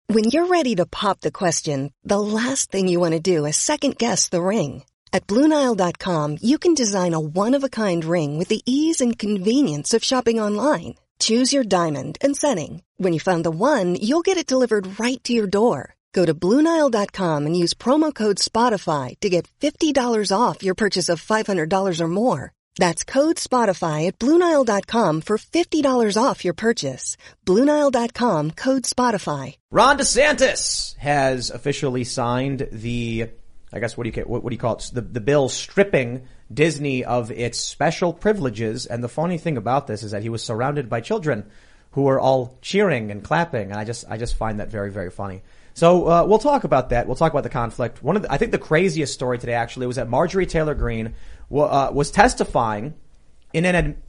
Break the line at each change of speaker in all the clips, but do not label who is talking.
When you're ready to pop the question, the last thing you want to do is second-guess the ring. At BlueNile.com, you can design a one-of-a-kind ring with the ease and convenience of shopping online. Choose your diamond and setting. When you find the one, you'll get it delivered right to your door. Go to BlueNile.com and use promo code SPOTIFY to get $50 off your purchase of $500 or more. That's code SPOTIFY at BlueNile.com for $50 off your purchase. BlueNile.com, code SPOTIFY.
Ron DeSantis has officially signed the, I guess, what do you call it? The bill stripping Disney of its special privileges. And the funny thing about this is that he was surrounded by children who were all cheering and clapping. And I just find that very, very funny. So, we'll talk about that. We'll talk about the conflict. I think the craziest story today actually was that Marjorie Taylor Greene was testifying in an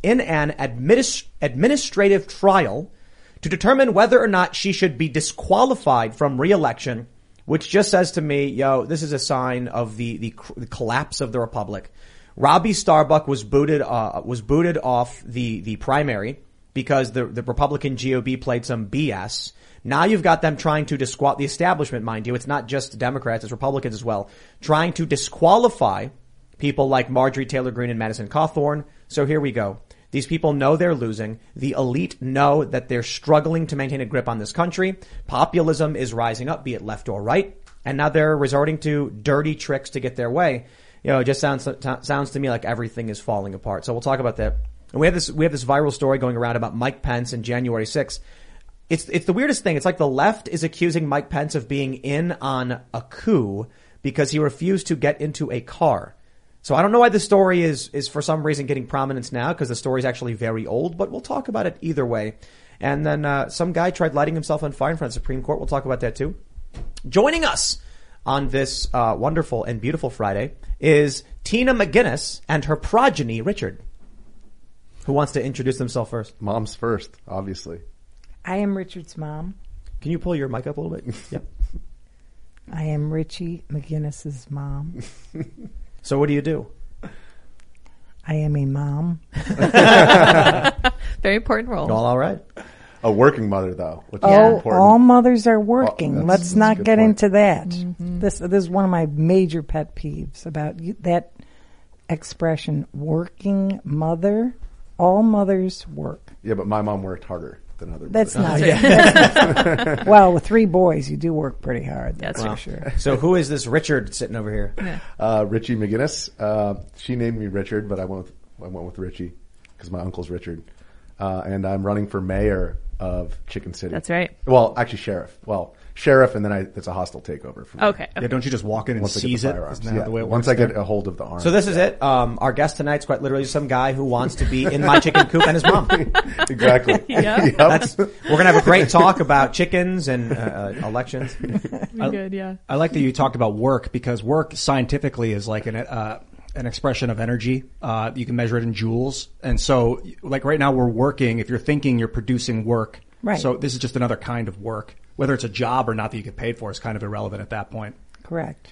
administrative trial to determine whether or not she should be disqualified from re-election, which just says to me, this is a sign of the collapse of the republic. Robbie Starbuck was booted off the primary because the Republican GOP played some BS. Now you've got them trying to the establishment, mind you. It's not just Democrats, it's Republicans as well, trying to disqualify people like Marjorie Taylor Greene and Madison Cawthorn. So here we go. These people know they're losing. The elite know that they're struggling to maintain a grip on this country. Populism is rising up, be it left or right. And now they're resorting to dirty tricks to get their way. It just sounds to me like everything is falling apart. So we'll talk about that. And we have this viral story going around about Mike Pence and January 6th. It's the weirdest thing. It's like the left is accusing Mike Pence of being in on a coup because he refused to get into a car. So I don't know why the story is for some reason getting prominence now, because the story is actually very old, but we'll talk about it either way. And then some guy tried lighting himself on fire in front of the Supreme Court. We'll talk about that too. Joining us on this wonderful and beautiful Friday is Tina McGinnis and her progeny, Richard. Who wants to introduce themselves first?
Mom's first, obviously.
I am Richard's mom.
Can you pull your mic up a little bit? Yep.
I am Richie McGinnis's mom.
So what do you do?
I am a mom.
Very important role.
All right.
A working mother, though, which is important.
All mothers are working. Let's not get
point.
into that.
Mm-hmm.
This is one of my major pet peeves about that expression, working mother. All mothers work.
Yeah, but my mom worked harder than other
That's
mothers.
not. Well, with 3 boys, you do work pretty hard.
That's
for sure.
So who is this Richard sitting over here?
Richie McGinnis. She named me Richard, but I went with Richie because my uncle's Richard. And I'm running for mayor of Chicken City.
That's right.
Well, actually sheriff. Sheriff, and then it's a hostile takeover for me.
Okay.
Yeah, don't you just walk in and
Once I get
seize
the
it?
firearms.
Isn't that the way it
Once
works
I get
there?
a hold of the arms.
So this is it. Our guest tonight's quite literally some guy who wants to be in my chicken coop and his mom.
Exactly.
Yep.
We're going to have a great talk about chickens and elections.
Good, yeah.
I like that you talked about work, because work scientifically is like an expression of energy. You can measure it in joules. And so, like right now we're working. If you're thinking, you're producing work.
Right.
So this is just another kind of work. Whether it's a job or not that you get paid for is kind of irrelevant at that point.
Correct.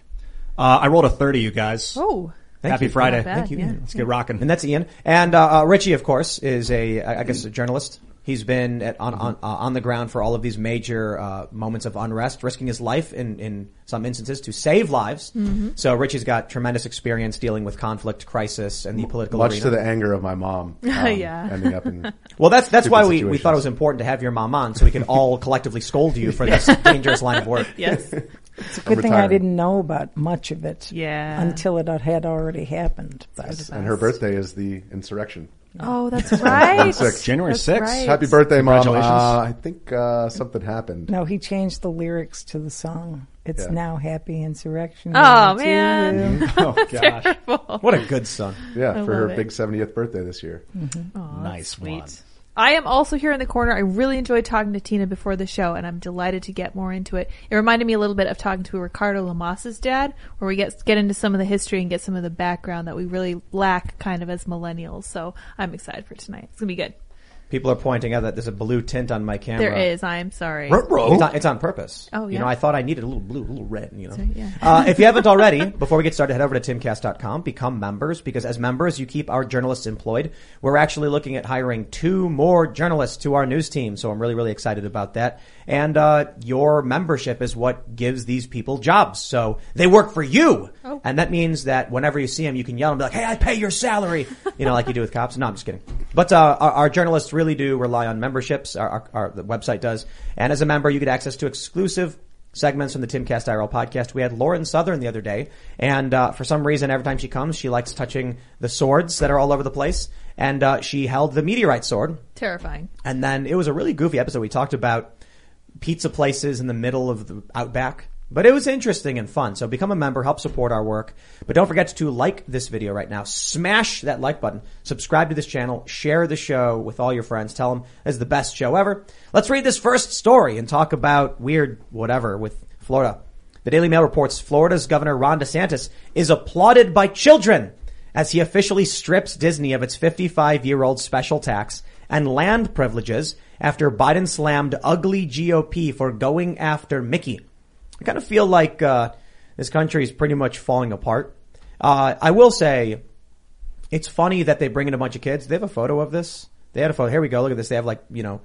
I rolled a 30, you guys.
Oh.
Happy Friday.
Not bad,
Thank you.
yeah.
Let's get rocking.
And that's Ian. And Richie, of course, is a journalist. He's been on the ground for all of these major moments of unrest, risking his life in some instances to save lives. Mm-hmm. So Richie's got tremendous experience dealing with conflict, crisis, and the political
Much
arena.
to the anger of my mom.
Yeah.
Ending up in
Well, that's why we
situations.
thought it was important to have your mom on, so we could all collectively scold you for this dangerous line of work.
Yes.
It's a good thing I
retiring.
didn't know about much of it
Yeah.
until it had already happened. But
And her birthday is the insurrection.
Oh, that's right.
January
That's
6th.
right.
Happy birthday, Mom.
Congratulations.
I think something happened.
no, he changed the lyrics to the song. It's
Yeah.
now Happy Insurrection.
Oh,
Day to
man.
you.
Oh, gosh.
What a good son.
Yeah, for her
love it.
big 70th birthday this year.
Aw,
Nice
sweet.
one.
I am also here in the corner. I really enjoyed talking to Tina before the show, and I'm delighted to get more into it. It reminded me a little bit of talking to Ricardo Lamas's dad, where we get into some of the history and get some of the background that we really lack kind of as millennials. So I'm excited for tonight. It's going to be good.
People are pointing out that there's a blue tint on my camera.
There is. I am sorry.
It's on purpose.
Oh,
You
yeah?
know, I thought I needed a little blue, a little red, you know.
So, yeah.
If you haven't already, before we get started, head over to timcast.com, become members, because as members, you keep our journalists employed. We're actually looking at hiring 2 more journalists to our news team, so I'm really, really excited about that. And your membership is what gives these people jobs. So they work for you.
Oh.
And that means that whenever you see them, you can yell and be like, hey, I pay your salary. Like you do with cops. No, I'm just kidding. But our journalists really do rely on memberships. The website does. And as a member, you get access to exclusive segments from the Timcast IRL podcast. We had Lauren Southern the other day, and for some reason, every time she comes, she likes touching the swords that are all over the place. And she held the meteorite sword.
Terrifying.
And then it was a really goofy episode. We talked about pizza places in the middle of the outback. But it was interesting and fun. So become a member, help support our work. But don't forget to like this video right now. Smash that like button. Subscribe to this channel. Share the show with all your friends. Tell them it's the best show ever. Let's read this first story and talk about weird whatever with Florida. The Daily Mail reports Florida's Governor Ron DeSantis is applauded by children as he officially strips Disney of its 55-year-old special tax and land privileges after Biden slammed ugly GOP for going after Mickey. I kind of feel like this country is pretty much falling apart. I will say it's funny that they bring in a bunch of kids. They have a photo of this. They had a photo. Here we go. Look at this. They have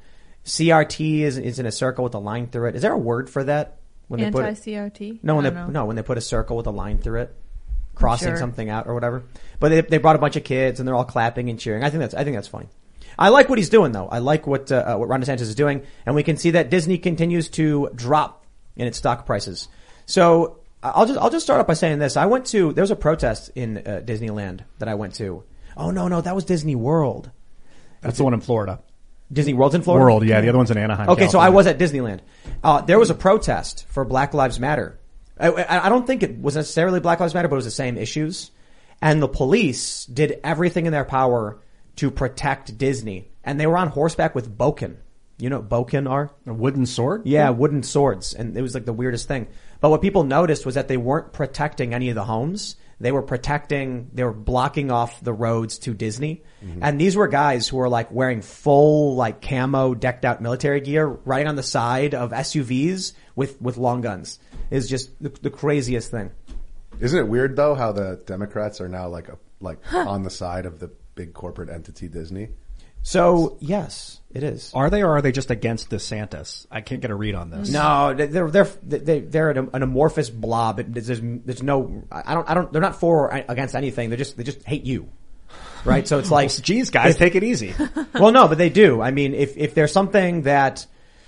CRT is in a circle with a line through it. Is there a word for that? When
Anti-CRT?
When they put a circle with a line through it, crossing
Sure.
something out or whatever. But they brought a bunch of kids and they're all clapping and cheering. I think that's funny. I like what he's doing though. I like what Ron DeSantis is doing, and we can see that Disney continues to drop in its stock prices. So I'll just start off by saying this. There was a protest in Disneyland that I went to. Oh no, that was Disney World.
That's the one in Florida.
Disney World's in Florida?
World, yeah. The other one's in Anaheim.
Okay, so I
California.
was at Disneyland. There was a protest for Black Lives Matter. I don't think it was necessarily Black Lives Matter, but it was the same issues. And the police did everything in their power to protect Disney. And they were on horseback with Boken. You know what Boken are?
A wooden sword?
Yeah, wooden swords. And it was like the weirdest thing. But what people noticed was that they weren't protecting any of the homes. They were blocking off the roads to Disney. Mm-hmm. And these were guys who were like wearing full like camo decked out military gear, riding on the side of SUVs with long guns. It's just the craziest thing.
Isn't it weird though how the Democrats are now like on the side of the big corporate entity Disney?
So yes, it is.
Are they, or are they just against DeSantis? I can't get a read on this.
No, they're an amorphous blob. There's no, they're not for or against anything. They just hate you. Right? So it's like,
well, geez, guys, take it easy.
Well, no, but they do. I mean, if there's something that,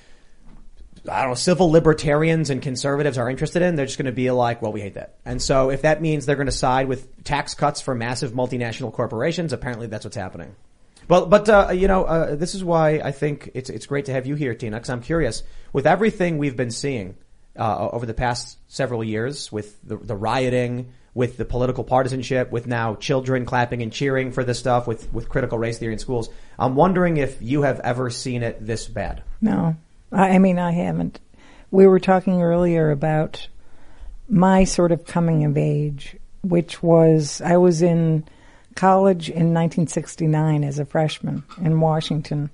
I don't know, civil libertarians and conservatives are interested in, they're just going to be like, well, we hate that. And so if that means they're going to side with tax cuts for massive multinational corporations, apparently that's what's happening. But this is why I think it's great to have you here, Tina, because I'm curious. With everything we've been seeing over the past several years, with the rioting, with the political partisanship, with now children clapping and cheering for this stuff, with critical race theory in schools, I'm wondering if you have ever seen it this bad.
No. I mean, I haven't. We were talking earlier about my sort of coming of age, which was I was in college in 1969 as a freshman in Washington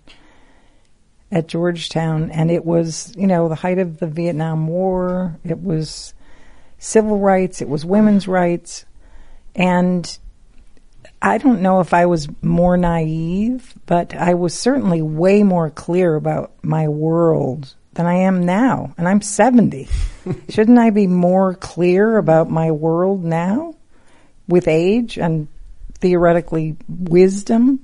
at Georgetown, and it was, the height of the Vietnam War. It was civil rights. It was women's rights. And I don't know if I was more naive, but I was certainly way more clear about my world than I am now. And I'm 70. Shouldn't I be more clear about my world now with age and theoretically wisdom?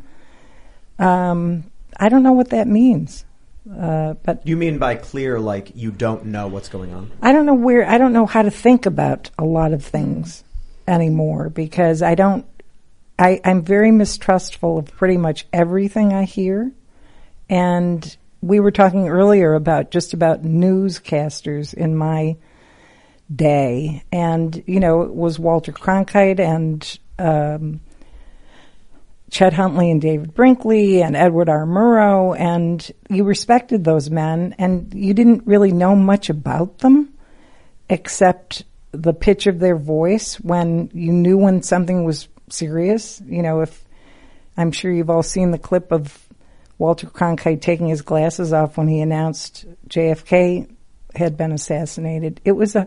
I don't know what that means. But
you mean by clear, like you don't know what's going on?
I don't know how to think about a lot of things anymore, because I'm very mistrustful of pretty much everything I hear. And we were talking earlier about newscasters in my day. And, it was Walter Cronkite and Chet Huntley and David Brinkley and Edward R. Murrow, and you respected those men, and you didn't really know much about them except the pitch of their voice when you knew when something was serious. I'm sure you've all seen the clip of Walter Cronkite taking his glasses off when he announced JFK had been assassinated. It was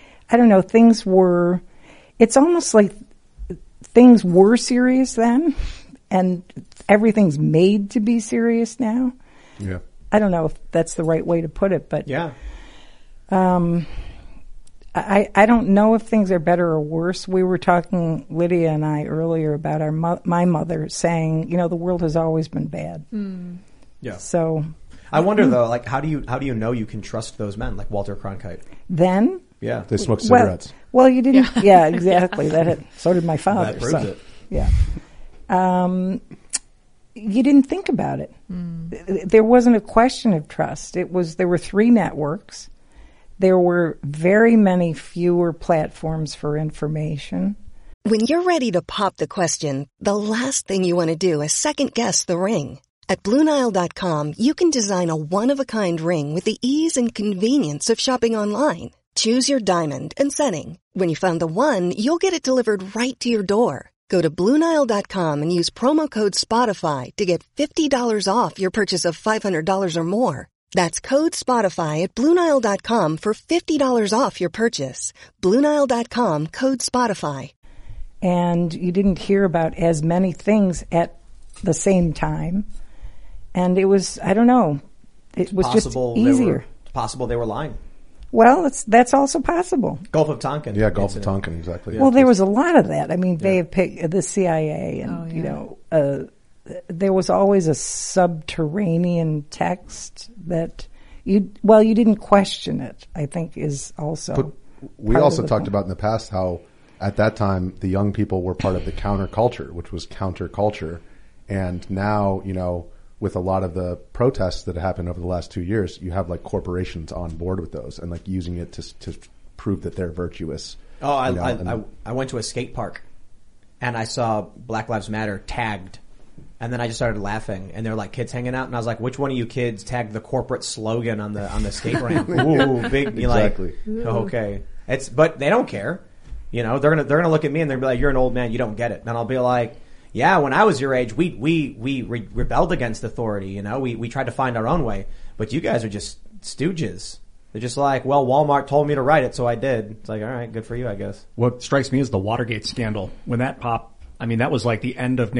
it's almost like things were serious then, and everything's made to be serious now.
Yeah.
I don't know if that's the right way to put it, but
Yeah.
I don't know if things are better or worse. We were talking, Lydia and I, earlier about my mother saying, the world has always been bad.
Yeah.
So
I wonder though, like, how do you know you can trust those men like Walter Cronkite?
then,
Yeah.
They smoke cigarettes.
well, you didn't. Yeah, exactly. So did my father.
That proves it.
Yeah. You didn't think about it. There wasn't a question of trust. There were 3 networks. There were very many fewer platforms for information.
When you're ready to pop the question, the last thing you want to do is second-guess the ring. At BlueNile.com, you can design a one-of-a-kind ring with the ease and convenience of shopping online. Choose your diamond and setting. When you find the one, you'll get it delivered right to your door. Go to BlueNile.com and use promo code SPOTIFY to get $50 off your purchase of $500 or more. That's code SPOTIFY at BlueNile.com for $50 off your purchase. BlueNile.com, code SPOTIFY.
And you didn't hear about as many things at the same time. And it was, I don't know, it was just easier.
It's possible they were lying.
Well, that's also possible.
Gulf of Tonkin.
Yeah, Gulf of
incident.
Tonkin, exactly.
Well, there was a lot of that. I mean, they have picked the CIA, and there was always a subterranean text that you didn't question it. I think is also.
But we
part
also
of the
talked
thing.
about in the past how at that time the young people were part of the counterculture, which was counterculture, and now with a lot of the protests that happened over the last 2 years, you have like corporations on board with those and like using it to prove that they're virtuous.
Oh, I went to a skate park and I saw Black Lives Matter tagged, and then I just started laughing, and there were like kids hanging out, and I was like, which one of you kids tagged the corporate slogan on the skate ramp? Ooh, big,
Exactly.
Okay. But they don't care. They're gonna look at me and they're gonna be like, you're an old man, you don't get it. And I'll be like, yeah, when I was your age, we rebelled against authority, we tried to find our own way, but you guys are just stooges. They're just like, well, Walmart told me to write it, so I did. It's like, all right, good for you, I guess.
What strikes me is the Watergate scandal. When that popped, I mean, that was like the end of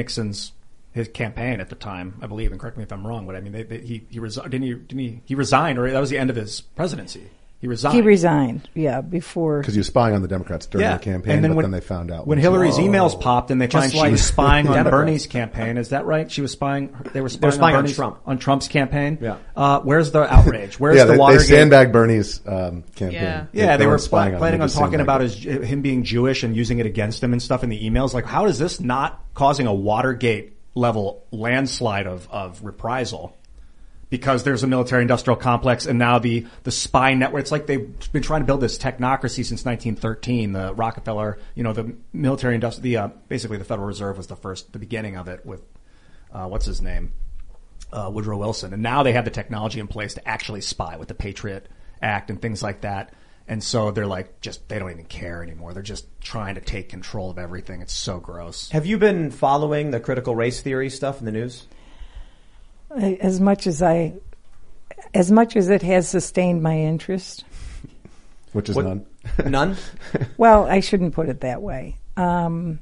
his campaign at the time, I believe, and correct me if I'm wrong, but I mean, he resigned, he resigned, or that was the end of his presidency. He resigned. Yeah, before.
Because he was spying on the Democrats during the campaign, but then they found out.
When Hillary's emails popped and they find she was spying on
Democrats.
Bernie's campaign, is that right? They were spying
on Trump.
On Trump's campaign?
Yeah.
Where's the outrage? Where's the
they
Watergate?
sandbagged Bernie's campaign.
Yeah.
They were
spying on
planning
him.
on talking about him being Jewish and using it against him and stuff in the emails. Like, how is this not causing a Watergate level landslide of reprisal? Because there's a military-industrial complex, and now the spy network. It's like they've been trying to build this technocracy since 1913. The Rockefeller, the military-industrial, basically the Federal Reserve was the beginning of it with, what's his name, Woodrow Wilson. And now they have the technology in place to actually spy with the Patriot Act and things like that. And so they're like, they don't even care anymore. They're just trying to take control of everything. It's so gross.
Have you been following the critical race theory stuff in the news?
As much as it has sustained my interest.
Which is none.
None?
Well, I shouldn't put it that way. No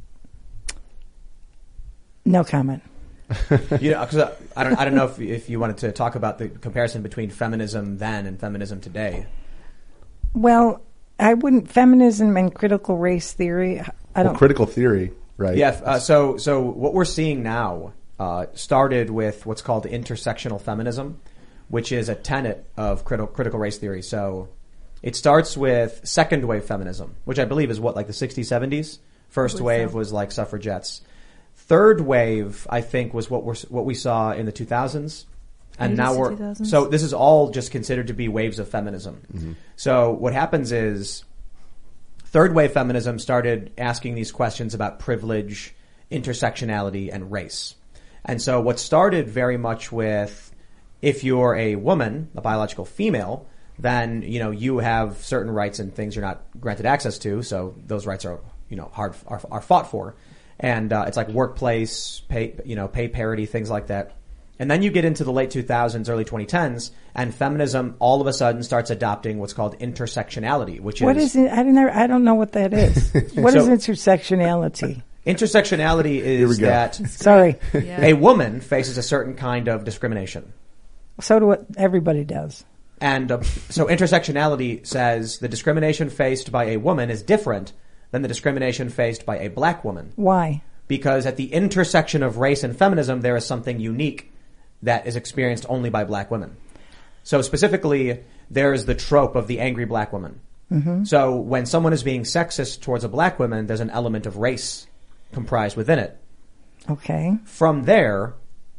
comment.
Cause I don't know if you wanted to talk about the comparison between feminism then and feminism today.
Well, I wouldn't. Feminism and critical race theory.
Critical theory, right?
Yeah. So what we're seeing now started with what's called intersectional feminism, which is a tenet of critical race theory. So it starts with second wave feminism, which I believe is like the 60s, 70s. First wave was like suffragettes. Third wave, I think, was what we saw in the 2000s. And now so this is all just considered to be waves of feminism. Mm-hmm. So what happens is third wave feminism started asking these questions about privilege, intersectionality, and race. And so what started very much with, if you're a woman, a biological female, then, you have certain rights and things you're not granted access to. So those rights are, are fought for. And, it's like workplace, pay parity, things like that. And then you get into the late 2000s, early 2010s, and feminism all of a sudden starts adopting what's called intersectionality, which
What is it? I don't know what that is. What is intersectionality?
Intersectionality is that
Sorry.
a woman faces a certain kind of discrimination.
So do what everybody does.
And so intersectionality says the discrimination faced by a woman is different than the discrimination faced by a black woman.
Why?
Because at the intersection of race and feminism, there is something unique that is experienced only by black women. So specifically, there's the trope of the angry black woman. Mm-hmm. So when someone is being sexist towards a black woman, there's an element of race comprised within it.
Okay.
From there,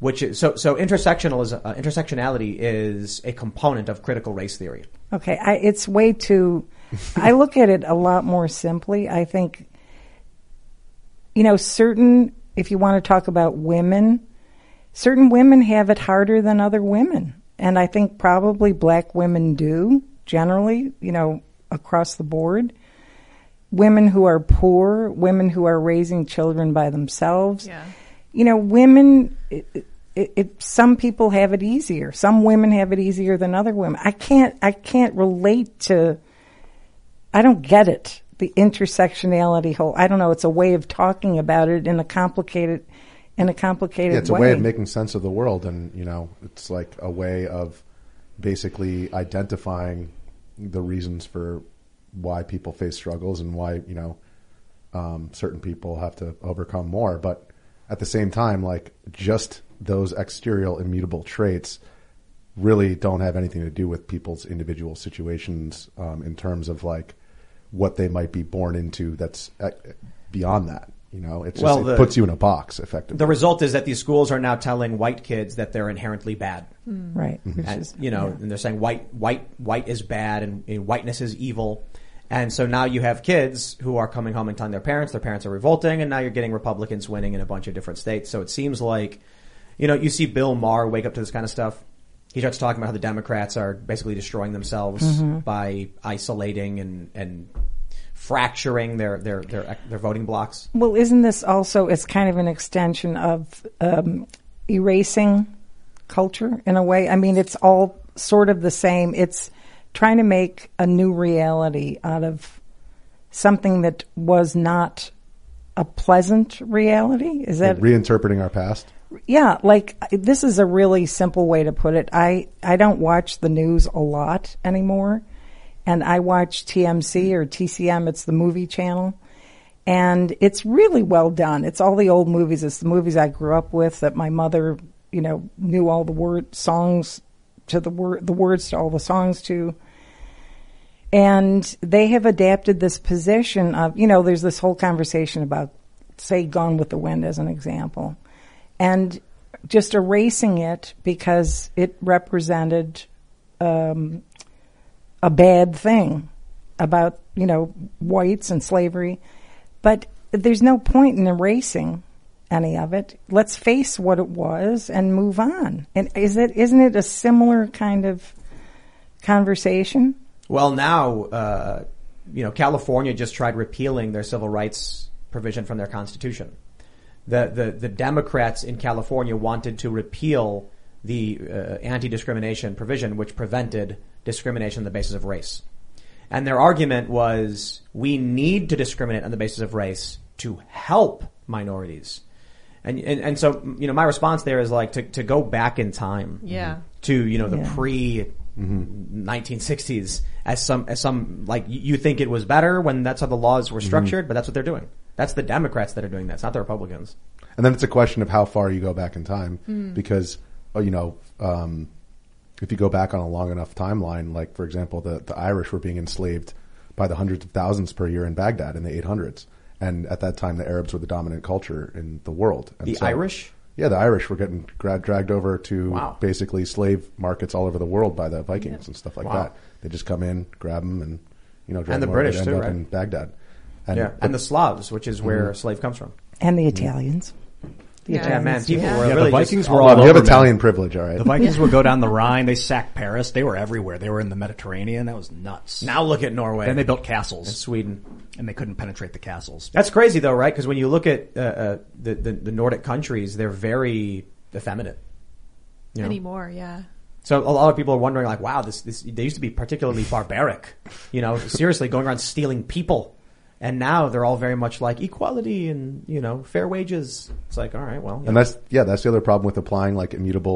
intersectionality is a component of critical race theory.
Okay, it's way too. I look at it a lot more simply. I think, if you want to talk about women, certain women have it harder than other women, and I think probably black women do generally. Across the board, women who are poor, women who are raising children by themselves.
Yeah.
Women. Some people have it easier. Some women have it easier than other women. I can't relate to. I don't get it. The intersectionality whole. I don't know. It's a way of talking about it in a complicated way.
It's a way of making sense of the world, and it's like a way of basically identifying the reasons for why people face struggles and why certain people have to overcome more. But at the same time, like just those exterior immutable traits really don't have anything to do with people's individual situations in terms of like what they might be born into that's beyond that. It's just, it puts you in a box effectively.
The result is that these schools are now telling white kids that they're inherently bad.
Right.
Mm-hmm.
And they're saying white is bad and whiteness is evil. And so now you have kids who are coming home and telling their parents are revolting, and now you're getting Republicans winning in a bunch of different states. So it seems like, you see Bill Maher wake up to this kind of stuff. He starts talking about how the Democrats are basically destroying themselves by isolating and fracturing their voting blocks.
Well, isn't this also, it's kind of an extension of erasing culture in a way? I mean, it's all sort of the same. It's trying to make a new reality out of something that was not a pleasant reality. Is that
reinterpreting our past?
Yeah, this is a really simple way to put it. I don't watch the news a lot anymore, and I watch TMC or TCM. It's the movie channel, and it's really well done. It's all the old movies. It's the movies I grew up with that my mother, knew all the words to the words to all the songs to. And they have adapted this position of, there's this whole conversation about, say, Gone with the Wind as an example, and just erasing it because it represented a bad thing about, whites and slavery. But there's no point in erasing any of it. Let's face what it was and move on. And isn't it a similar kind of conversation?
Well, now, California just tried repealing their civil rights provision from their constitution. The Democrats in California wanted to repeal the anti-discrimination provision, which prevented discrimination on the basis of race. And their argument was, we need to discriminate on the basis of race to help minorities. And so, my response there is like to go back in time.
Yeah.
To, the pre 1960s as some like you think it was better when that's how the laws were structured, but that's what they're doing. That's the Democrats that are doing that. It's not the Republicans.
And then it's a question of how far you go back in time because, if you go back on a long enough timeline, like for example, the Irish were being enslaved by the hundreds of thousands per year in Baghdad in the 800s. And at that time, the Arabs were the dominant culture in the world. And
Irish?
Yeah, the Irish were getting dragged over to basically slave markets all over the world by the Vikings and stuff like that. They just come in, grab them, and drag
and the
them
British
over,
too,
end up
right?
in Baghdad.
And the Slavs, which is where slave comes from,
and the Italians.
Yeah, man, people were
Yeah,
really
the Vikings
just
were
all
all
over.
You have
over,
Italian
man.
privilege, all right.
The Vikings would go down the Rhine. They sacked Paris. They were everywhere. They were in the Mediterranean. That was nuts.
Now look at Norway.
Then they built castles.
And Sweden.
And they couldn't penetrate the castles.
That's crazy though, right? Because when you look at the Nordic countries, they're very effeminate.
Anymore, yeah.
So a lot of people are wondering like, wow, this they used to be particularly barbaric, seriously going around stealing people. And now they're all very much like equality and, fair wages. It's like, all right, well.
And that's the other problem with applying like immutable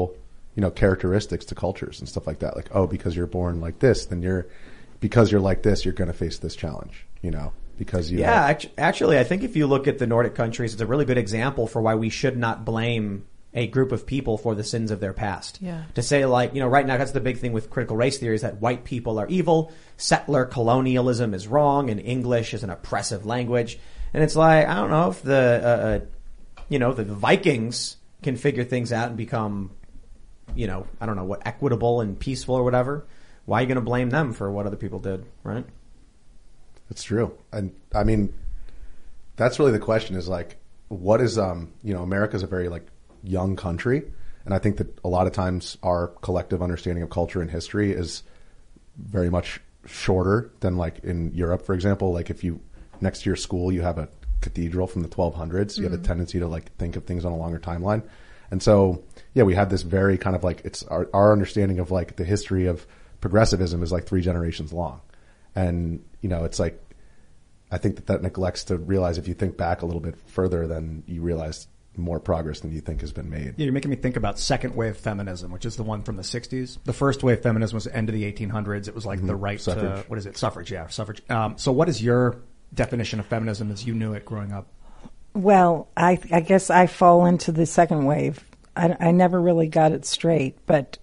characteristics to cultures and stuff like that. Like, oh, because you're born like this, then because you're like this, you're going to face this challenge, because you.
Yeah, actually, I think if you look at the Nordic countries, it's a really good example for why we should not blame a group of people for the sins of their past.
Yeah.
To say right now, that's the big thing with critical race theory is that white people are evil, settler colonialism is wrong, and English is an oppressive language. And it's like, I don't know if the Vikings can figure things out and become, I don't know what, equitable and peaceful or whatever. Why are you going to blame them for what other people did, right?
That's true. And I mean, that's really the question is like, what is, America's a very like young country. And I think that a lot of times our collective understanding of culture and history is very much shorter than like in Europe, for example. Like if next to your school, you have a cathedral from the 1200s, you have a tendency to like think of things on a longer timeline. And so, yeah, we have this very kind of like, it's our understanding of like the history of progressivism is like 3 generations long. And, it's like, I think that neglects to realize if you think back a little bit further, then you realize more progress than you think has been made.
Yeah, you're making me think about second wave feminism, which is the one from the 60s. The first wave feminism was the end of the 1800s. It was like the right
Suffrage.
to, Suffrage, yeah, suffrage. So what is your definition of feminism as you knew it growing up?
Well, I guess I fall into the second wave. I never really got it straight, but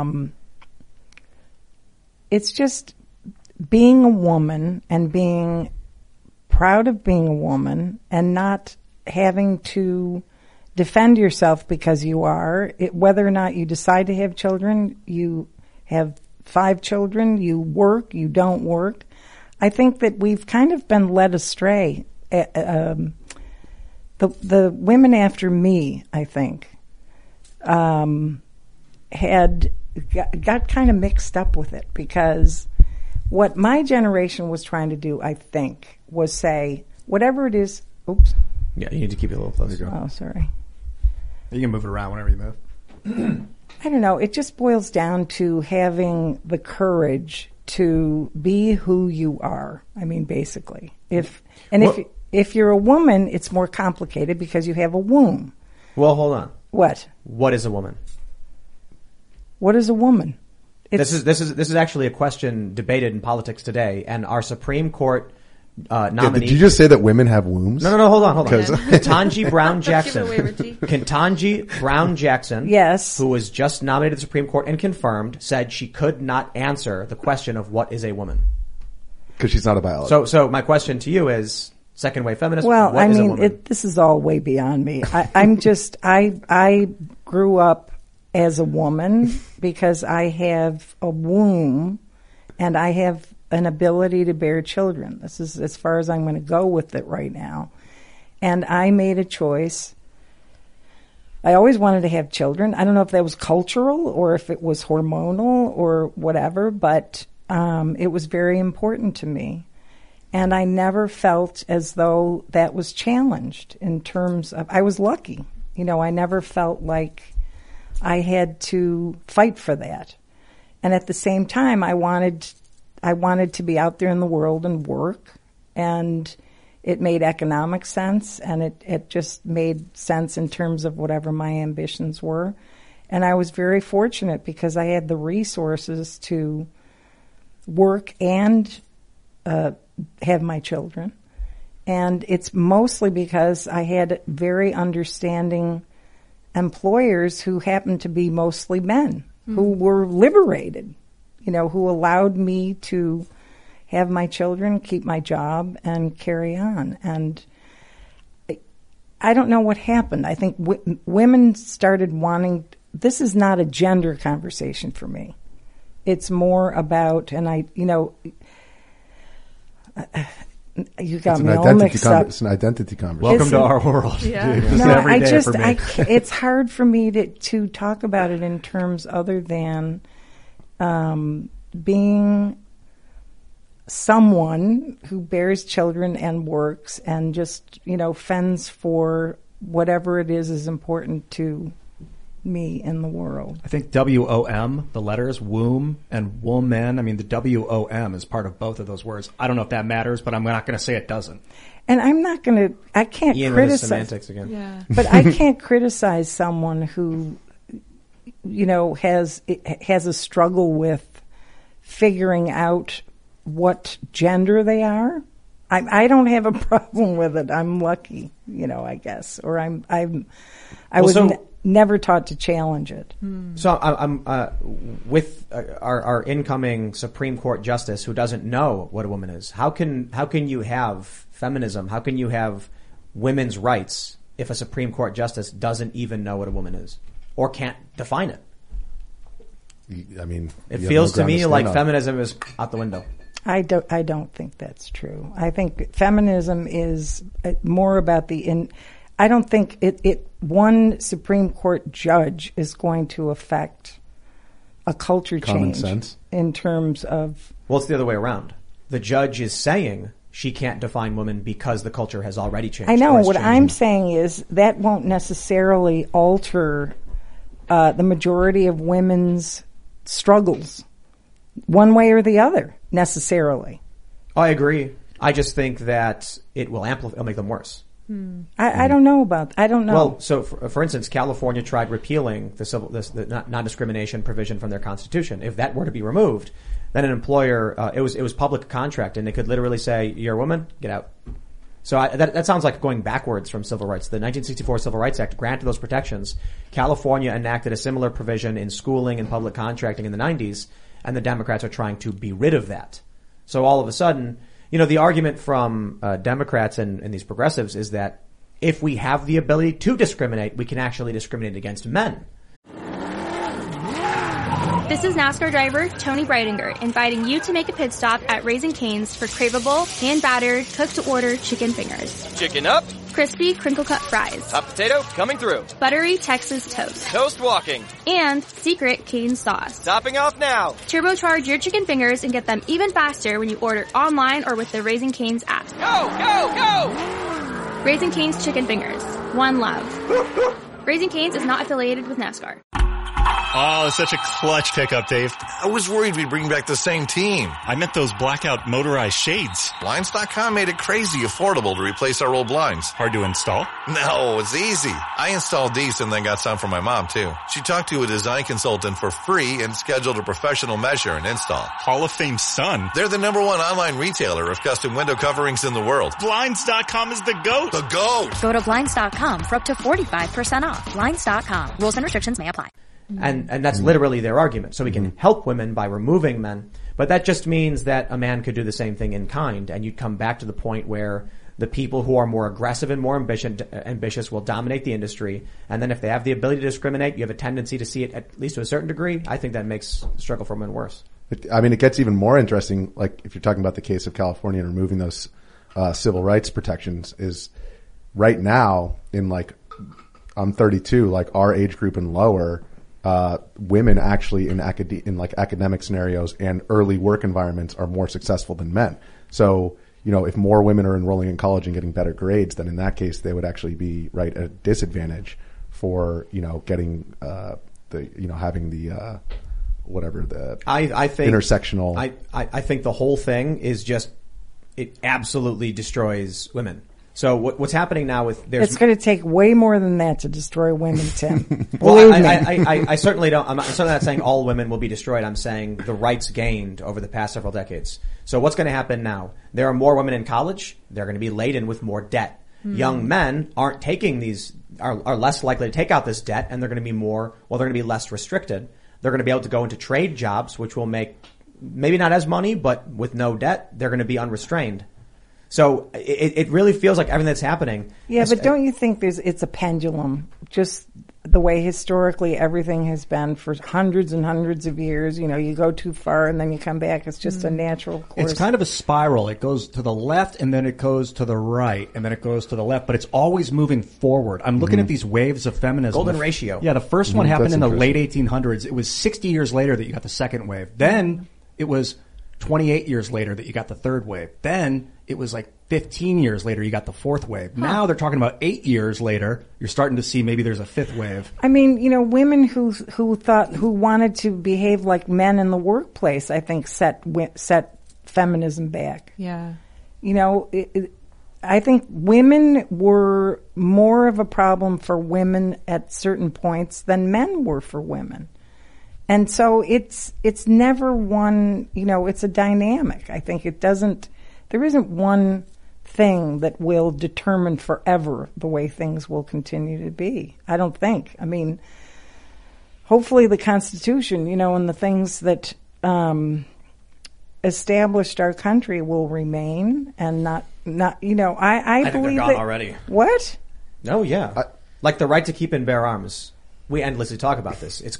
it's just being a woman and being proud of being a woman and not having to defend yourself because you are. Whether or not you decide to have children, you have 5 children, you work, you don't work. I think that we've kind of been led astray. The women after me, I think, had got kind of mixed up with it because what my generation was trying to do, I think, was say, whatever it is, oops.
Yeah, you need to keep it a little closer.
Oh, sorry.
You can move it around whenever you move.
I don't know. It just boils down to having the courage to be who you are. I mean, basically. If you're a woman, it's more complicated because you have a womb.
Well, hold on.
What?
What is a woman?
What is a woman?
This is actually a question debated in politics today, and our Supreme Court nominee.
Did you just say that women have wombs?
No, hold on. Ketanji Brown
Give it
Jackson.
away, Richie.
Ketanji Brown Jackson,
Yes.
who was just nominated to the Supreme Court and confirmed, said she could not answer the question of what is a woman.
Because she's not a biologist.
So my question to you is, second wave feminist,
Well,
what
I
is a
mean,
woman?
this is all way beyond me. I grew up as a woman because I have a womb and I have an ability to bear children. This is as far as I'm going to go with it right now. And I made a choice. I always wanted to have children. I don't know if that was cultural or if it was hormonal or whatever, but it was very important to me. And I never felt as though that was challenged in terms of, I was lucky. I never felt like I had to fight for that. And at the same time, I wanted to be out there in the world and work. And it made economic sense. And it just made sense in terms of whatever my ambitions were. And I was very fortunate because I had the resources to work and have my children. And it's mostly because I had very understanding employers who happened to be mostly men who were liberated, who allowed me to have my children, keep my job, and carry on. And I don't know what happened. I think women started wanting, this is not a gender conversation for me. It's more about, and you got me all mixed up.
It's an identity conversation.
Welcome to our world.
Yeah.
This is
No,
every day for me.
it's hard for me to talk about it in terms other than being someone who bears children and works and just, fends for whatever it is important to me in the world.
I think WOM, the letters, womb and woman, I mean, the WOM is part of both of those words. I don't know if that matters, but I'm not going to say it doesn't.
And I can't
Ian with his
criticize.
semantics again.
Yeah.
But I can't criticize someone who has a struggle with figuring out what gender they are. I don't have a problem with it. I'm lucky, I guess, or I was never taught to challenge it.
So I'm with our incoming Supreme Court justice who doesn't know what a woman is. How can you have feminism? How can you have women's rights if a Supreme Court justice doesn't even know what a woman is or can't define it?
I mean,
it feels to me like feminism is out the window.
I don't think that's true. I think feminism is more about I don't think one Supreme Court judge is going to affect a culture
Common
change
sense.
In terms of.
Well, it's the other way around. The judge is saying she can't define women because the culture has already changed.
I know. What I'm saying is that won't necessarily alter the majority of women's struggles one way or the other, necessarily.
I agree. I just think that it will it'll make them worse.
I don't know I don't know.
Well, so for instance, California tried repealing the non-discrimination provision from their constitution. If that were to be removed, then an employer, it was public contract, and they could literally say, "You're a woman, get out." So that sounds like going backwards from civil rights. The 1964 Civil Rights Act granted those protections. California enacted a similar provision in schooling and public contracting in the 90s, and the Democrats are trying to be rid of that. So all of a sudden, the argument from Democrats and these progressives is that if we have the ability to discriminate, we can actually discriminate against men.
This is NASCAR driver Tony Breitinger inviting you to make a pit stop at Raising Cane's for craveable, hand-battered, cooked-to-order chicken fingers.
Chicken up.
Crispy, crinkle-cut fries.
Hot potato coming through.
Buttery Texas toast.
Toast walking.
And secret Cane sauce.
Topping off now.
Turbocharge your chicken fingers and get them even faster when you order online or with the Raising Cane's app.
Go, go, go!
Raising Cane's Chicken Fingers. One love. Raising Cane's is not affiliated with NASCAR.
Oh, such a clutch pickup, Dave.
I was worried we'd bring back the same team.
I meant those blackout motorized shades.
Blinds.com made it crazy affordable to replace our old blinds.
Hard to install?
No, it's easy. I installed these and then got some for my mom, too. She talked to a design consultant for free and scheduled a professional measure and install.
Hall of Fame son.
They're the #1 online retailer of custom window coverings in the world.
Blinds.com is the GOAT.
The GOAT.
Go to Blinds.com for up to 45% off. Blinds.com. Rules and restrictions may apply.
And that's literally their argument. So we can help women by removing men. But that just means that a man could do the same thing in kind. And you'd come back to the point where the people who are more aggressive and more ambitious will dominate the industry. And then if they have the ability to discriminate, you have a tendency to see it at least to a certain degree. I think that makes the struggle for women worse.
It gets even more interesting, like if you're talking about the case of California and removing those civil rights protections, is right now I'm 32, like our age group and lower, women actually in academic scenarios and early work environments are more successful than men. So, if more women are enrolling in college and getting better grades, then in that case they would actually be at a disadvantage for, getting, having the,
I think
intersectional.
I think the whole thing is just, it absolutely destroys women. So what's happening now
it's going to take way more than that to destroy women, Tim.
Well, I certainly don't. I'm certainly not saying all women will be destroyed. I'm saying the rights gained over the past several decades. So what's going to happen now? There are more women in college. They're going to be laden with more debt. Young men aren't taking are less likely to take out this debt, and they're going to be they're going to be less restricted. They're going to be able to go into trade jobs, which will make maybe not as money, but with no debt, they're going to be unrestrained. So it really feels like everything that's happening.
Yeah, but don't you think it's a pendulum? Just the way historically everything has been for hundreds and hundreds of years. You go too far and then you come back. It's just a natural course.
It's kind of a spiral. It goes to the left and then it goes to the right and then it goes to the left, but it's always moving forward. I'm looking at these waves of feminism.
Golden ratio.
Yeah, the first one happened in the late 1800s. It was 60 years later that you got the second wave. Then it was 28 years later that you got the third wave. Then it was 15 years later you got the fourth wave. Now they're talking about 8 years later. You're starting to see maybe there's a fifth wave.
I mean, women who wanted to behave like men in the workplace, I think set feminism back.
Yeah.
I think women were more of a problem for women at certain points than men were for women. And so it's never one, it's a dynamic. I think there isn't one thing that will determine forever the way things will continue to be. I don't think. I mean, hopefully the Constitution, and the things that established our country will remain and not. I believe
they're gone
that
already.
What?
No, yeah, like the right to keep and bear arms. We endlessly talk about this. It's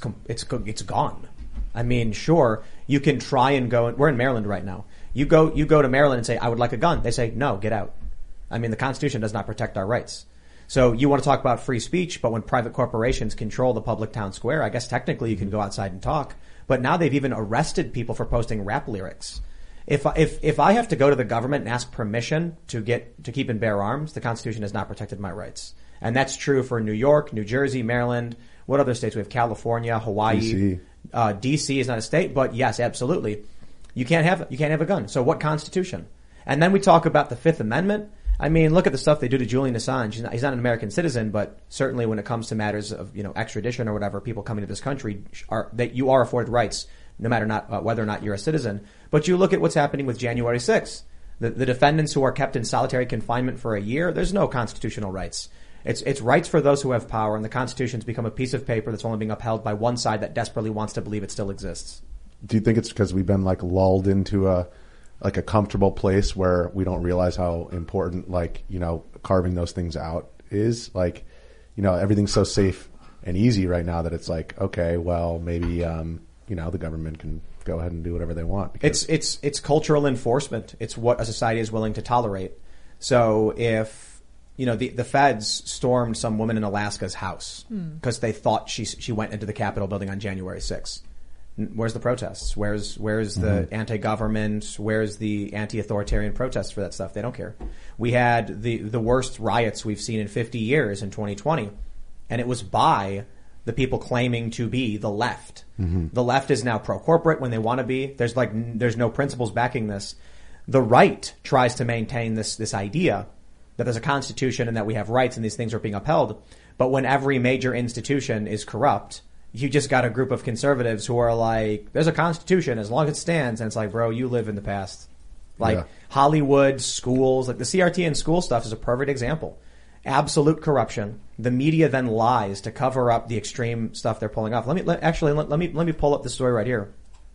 gone. I mean, sure, you can try and go. We're in Maryland right now. You go to Maryland and say, I would like a gun. They say, no, get out. I mean, the Constitution does not protect our rights. So you want to talk about free speech, but when private corporations control the public town square, I guess technically you can go outside and talk. But now they've even arrested people for posting rap lyrics. If I have to go to the government and ask permission to keep and bear arms, the Constitution has not protected my rights. And that's true for New York, New Jersey, Maryland. What other states? We have California, Hawaii. DC is not a state, but yes, absolutely. You can't have a gun. So what Constitution? And then we talk about the Fifth Amendment. I mean, look at the stuff they do to Julian Assange. He's not an American citizen, but certainly when it comes to matters of, extradition or whatever, people coming to this country you are afforded rights no matter whether or not you're a citizen. But you look at what's happening with January 6th. The defendants who are kept in solitary confinement for a year, there's no constitutional rights. It's rights for those who have power, and the Constitution's become a piece of paper that's only being upheld by one side that desperately wants to believe it still exists.
Do you think it's because we've been lulled into a comfortable place where we don't realize how important carving those things out is? Everything's so safe and easy right now that it's okay, well, maybe the government can go ahead and do whatever they want.
It's cultural enforcement. It's what a society is willing to tolerate. So if the feds stormed some woman in Alaska's house because they thought she went into the Capitol building on January 6th. Where's the protests? Where's the anti-government? Where's the anti-authoritarian protests for that stuff? They don't care. We had the worst riots we've seen in 50 years in 2020, and it was by the people claiming to be the left. Mm-hmm. The left is now pro-corporate when they want to be. There's no principles backing this. The right tries to maintain this idea that there's a constitution and that we have rights and these things are being upheld. But when every major institution is corrupt, you just got a group of conservatives who are like, there's a constitution as long as it stands. And it's like, bro, you live in the past. Hollywood, schools, the CRT and school stuff is a perfect example. Absolute corruption. The media then lies to cover up the extreme stuff they're pulling off. Let me pull up this story right here.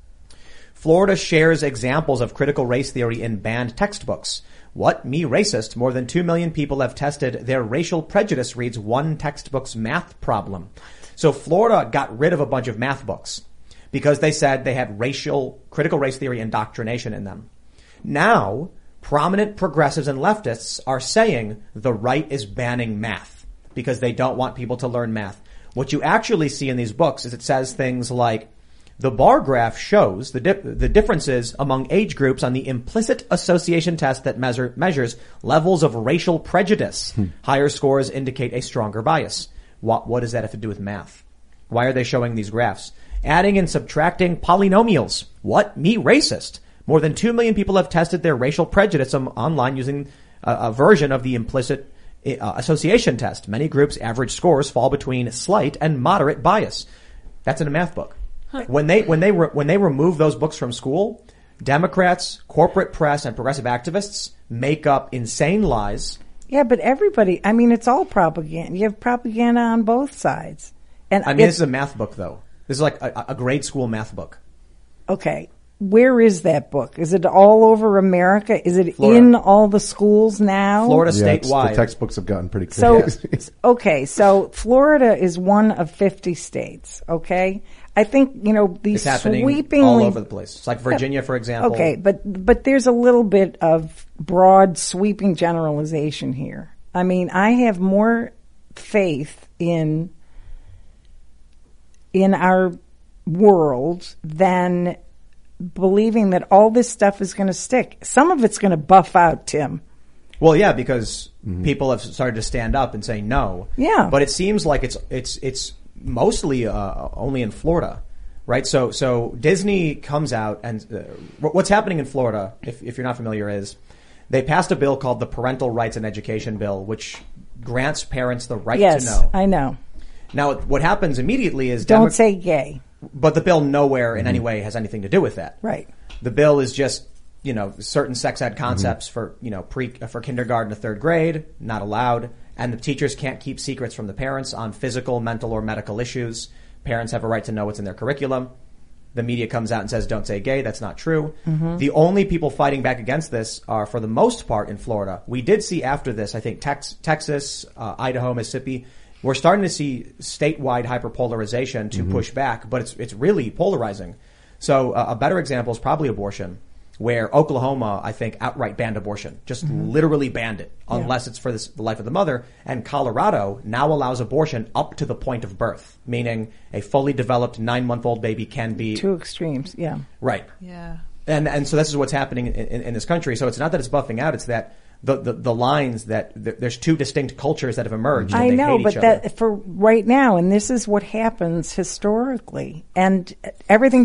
Florida shares examples of critical race theory in banned textbooks. What? Me racist? More than 2 million people have tested their racial prejudice, reads one textbook's math problem. So Florida got rid of a bunch of math books because they said they had critical race theory indoctrination in them. Now, prominent progressives and leftists are saying the right is banning math because they don't want people to learn math. What you actually see in these books is it says things like, the bar graph shows the differences among age groups on the implicit association test that measures levels of racial prejudice. Higher scores indicate a stronger bias. What does that have to do with math? Why are they showing these graphs? Adding and subtracting polynomials. What? Me racist? More than 2 million people have tested their racial prejudice online using a version of the implicit association test. Many groups' average scores fall between slight and moderate bias. That's in a math book. When they remove those books from school, Democrats, corporate press, and progressive activists make up insane lies.
Yeah, but everybody, it's all propaganda. You have propaganda on both sides. And
this is a math book, though. This is like a grade school math book.
Okay. Where is that book? Is it all over America? Is it
Florida.
In all the schools now?
Florida statewide.
The textbooks have gotten pretty crazy.
So Florida is one of 50 states, okay? I think, these
it's happening
sweepingly
all over the place. It's like Virginia, for example.
Okay, but there's a little bit of broad sweeping generalization here. I have more faith in our world than believing that all this stuff is going to stick. Some of it's going to buff out, Tim.
Well, yeah, because people have started to stand up and say no.
Yeah.
But it seems like it's mostly only in Florida, right? So Disney comes out and what's happening in Florida, if you're not familiar, is they passed a bill called the Parental Rights and Education Bill, which grants parents the right to know.
Yes, I know.
Now, what happens immediately is
don't say gay.
But the bill nowhere in any way has anything to do with that.
Right.
The bill is just, certain sex ed concepts for, for kindergarten to third grade, not allowed. And the teachers can't keep secrets from the parents on physical, mental, or medical issues. Parents have a right to know what's in their curriculum. The media comes out and says, don't say gay. That's not true. The only people fighting back against this are, for the most part, in Florida. We did see after this, I think, Texas, Idaho, Mississippi. We're starting to see statewide hyperpolarization to push back, but it's really polarizing. So a better example is probably abortion, where Oklahoma, I think, outright banned abortion, just literally banned it, unless it's for the life of the mother. And Colorado now allows abortion up to the point of birth, meaning a fully developed 9-month-old baby can be...
Two extremes, yeah.
Right.
Yeah.
And so this is what's happening in this country. So it's not that it's buffing out, it's that the lines that there's two distinct cultures that have emerged. And
I
they
know,
hate
but
each other.
that for right now, and this is what happens historically, and everything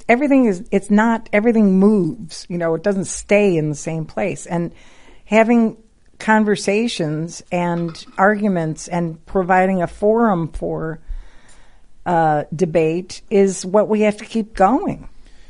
moves. It doesn't stay in the same place. And having conversations and arguments and providing a forum for debate is what we have to keep going.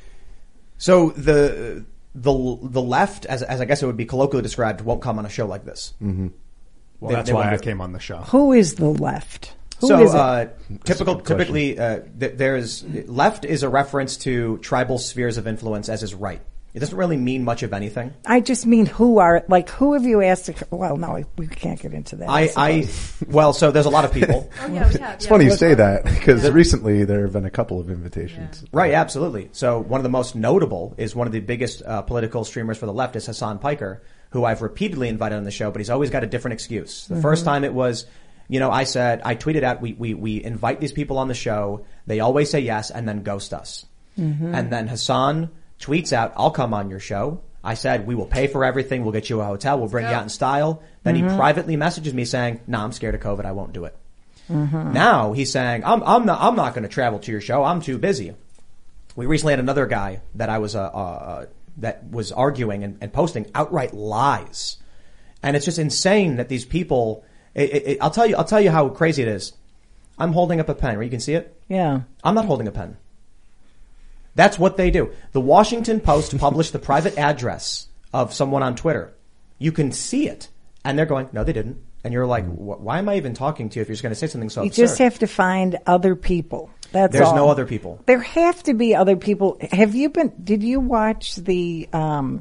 So the left, as I guess it would be colloquially described, won't come on a show like this.
Well, that's why I came on the show.
Who is the left? Who is it?
Typically, there's left is a reference to tribal spheres of influence, as is right. It doesn't really mean much of anything.
I just mean who have you asked? Well, no, we can't get into that.
So there's a lot of people.
It's funny you say that, because recently there have been a couple of invitations.
Yeah. Right, absolutely. So one of the most notable is one of the biggest political streamers for the left is Hassan Piker, who I've repeatedly invited on the show, but he's always got a different excuse. The first time it was, I tweeted out, we invite these people on the show, they always say yes, and then ghost us. And then Hassan tweets out, I'll come on your show. I said, we will pay for everything. We'll get you a hotel. We'll bring you out in style. Then he privately messages me saying, I'm scared of COVID. I won't do it. Now he's saying, I'm not going to travel to your show. I'm too busy. We recently had another guy that I was, that was arguing and posting outright lies. And it's just insane that these people, I'll tell you how crazy it is. I'm holding up a pen. Where you can see it?
Yeah.
I'm not holding a pen. That's what they do. The Washington Post published the private address of someone on Twitter. You can see it. And they're going, no, they didn't. And you're like, why am I even talking to you if you're just going to say something so absurd?
You just have to find other people. There's
no other people.
There have to be other people. Did you watch the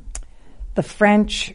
French,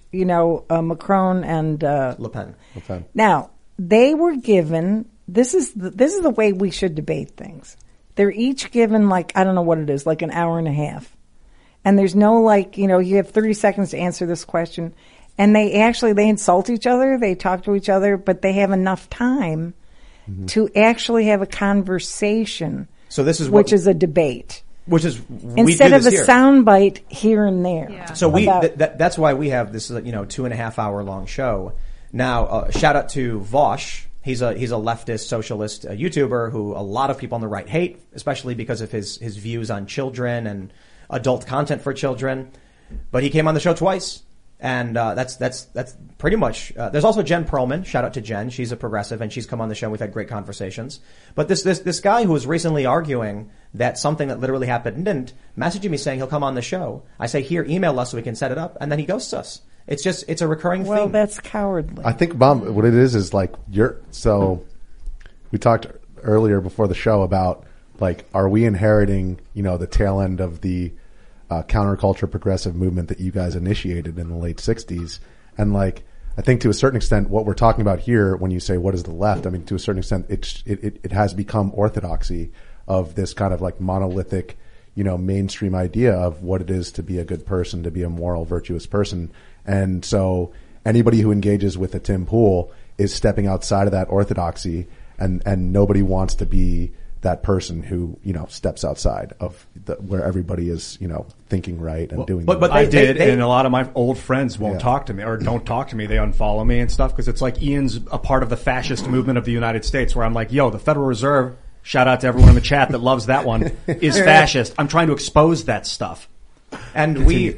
Macron and
Le Pen.
Now, they were given, this is the way we should debate things. They're each given I don't know what it is, an hour and a half. And there's no you have 30 seconds to answer this question. And they insult each other, they talk to each other, but they have enough time to actually have a conversation.
So this is
which is a debate.
Which is
instead of a soundbite here and there.
Yeah.
So that's why we have this 2.5 hour long show. Now shout out to Vosh. He's a leftist socialist YouTuber who a lot of people on the right hate, especially because of his views on children and adult content for children. But he came on the show twice. And that's pretty much. There's also Jen Perlman. Shout out to Jen. She's a progressive, and she's come on the show. We've had great conversations. But this guy who was recently arguing that something that literally happened didn't, messaging me saying he'll come on the show. I say, here, email us so we can set it up, and then he ghosts us. It's a recurring thing.
Well, that's cowardly.
I think, Bob, what it is so we talked earlier before the show about are we inheriting the tail end of the counterculture progressive movement that you guys initiated in the late 60s. And I think to a certain extent, what we're talking about here, when you say what is the left, I mean, to a certain extent, it has become orthodoxy of this kind of monolithic, mainstream idea of what it is to be a good person, to be a moral, virtuous person. And so anybody who engages with a Tim Pool is stepping outside of that orthodoxy, and nobody wants to be that person who, steps outside of where everybody is, thinking right and doing.
But I did, and a lot of my old friends won't talk to me or don't talk to me. They unfollow me and stuff because it's Ian's a part of the fascist movement of the United States, where I'm like, yo, the Federal Reserve, shout out to everyone in the chat that loves that one, is fascist. I'm trying to expose that stuff.
And the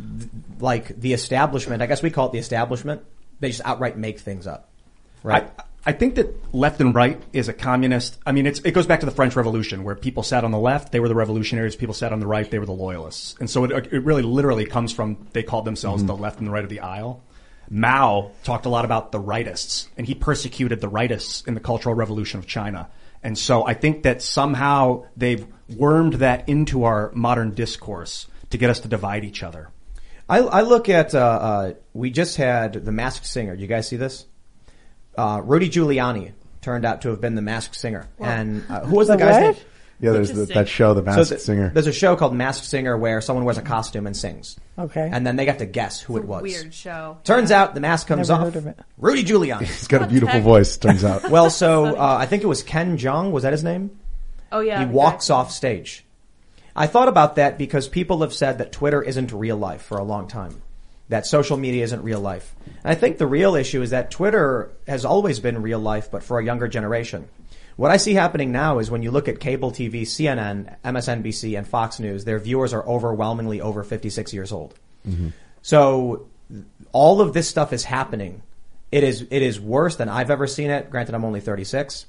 establishment, I guess we call it the establishment, they just outright make things up. Right.
I think that left and right is a communist. I mean, it goes back to the French Revolution, where people sat on the left, they were the revolutionaries. People sat on the right, they were the loyalists. And so it really literally comes from, they called themselves the left and the right of the aisle. Mao talked a lot about the rightists, and he persecuted the rightists in the Cultural Revolution of China. And so I think that somehow they've wormed that into our modern discourse to get us to divide each other.
I look at, we just had The Masked Singer. Do you guys see this? Rudy Giuliani turned out to have been the Masked Singer. Wow. And who was the guy's name?
Yeah, there's that show, The Masked Singer.
There's a show called Masked Singer where someone wears a costume and sings.
Okay.
And then they got to guess who it was.
Weird show.
Turns out the mask comes
Never
off.
heard of it.
Rudy Giuliani.
He's got a beautiful voice, turns out.
Well, so I think it was Ken Jeong. Was that his name?
Oh, yeah.
He walks off stage. I thought about that because people have said that Twitter isn't real life for a long time. That social media isn't real life. And I think the real issue is that Twitter has always been real life, but for a younger generation. What I see happening now is when you look at cable TV, CNN, MSNBC, and Fox News, their viewers are overwhelmingly over 56 years old. Mm-hmm. So all of this stuff is happening. It is worse than I've ever seen it. Granted, I'm only 36.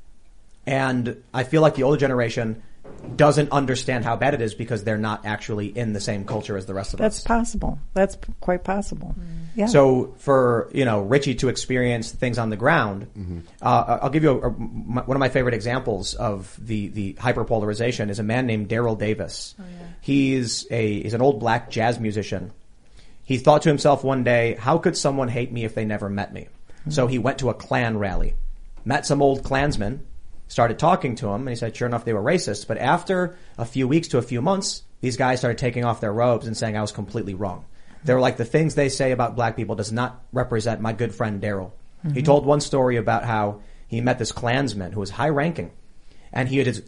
And I feel like the older generation doesn't understand how bad it is because they're not actually in the same culture as the rest of us.
That's possible. That's quite possible. Yeah.
So for, Richie to experience things on the ground, I'll give you one of my favorite examples of the hyperpolarization is a man named Daryl Davis. Oh, yeah. He's an old black jazz musician. He thought to himself one day, how could someone hate me if they never met me? Mm-hmm. So he went to a Klan rally, met some old Klansmen, started talking to him, and he said, sure enough, they were racist. But after a few weeks to a few months, these guys started taking off their robes and saying I was completely wrong. They were like, the things they say about black people does not represent my good friend Daryl. Mm-hmm. He told one story about how he met this Klansman who was high ranking, and he had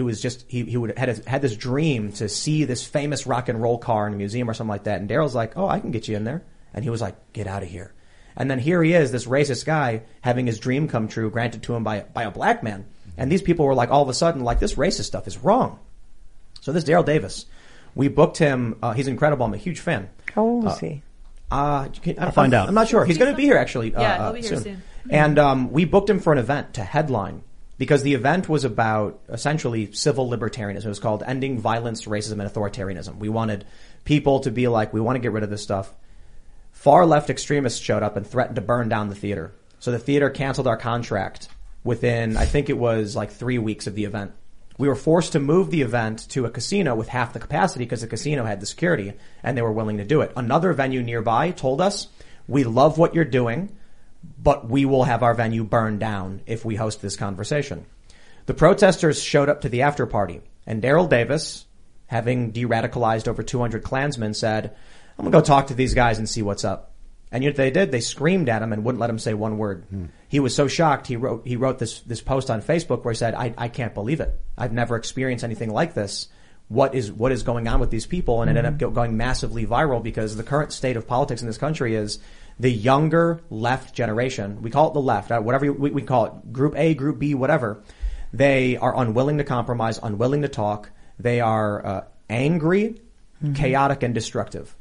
this dream to see this famous rock and roll car in a museum or something like that. And Daryl's like, oh, I can get you in there. And he was like, get out of here. And then here he is, this racist guy, having his dream come true, granted to him by a black man. And these people were like, all of a sudden, like, this racist stuff is wrong. So this Daryl Davis, we booked him. He's incredible. I'm a huge fan.
How old is he?
I'll find out.
I'm not sure. He's going to be here actually.
Yeah, he'll be here soon.
And we booked him for an event to headline because the event was about essentially civil libertarianism. It was called Ending Violence, Racism, and Authoritarianism. We wanted people to be like, we want to get rid of this stuff. Far left extremists showed up and threatened to burn down the theater. So the theater canceled our contract within, I think it was like 3 weeks of the event. We were forced to move the event to a casino with half the capacity because the casino had the security and they were willing to do it. Another venue nearby told us, we love what you're doing, but we will have our venue burned down if we host this conversation. The protesters showed up to the after party, and Daryl Davis, having de-radicalized over 200 Klansmen, said, I'm going to go talk to these guys and see what's up. And you know what they did? They screamed at him and wouldn't let him say one word. He was so shocked. He wrote this post on Facebook where he said, I can't believe it. I've never experienced anything like this. What is going on with these people? And it ended up going massively viral because the current state of politics in this country is the younger left generation. We call it the left, whatever we call it, Group A, Group B, whatever. They are unwilling to compromise, unwilling to talk. They are angry, chaotic, and destructive.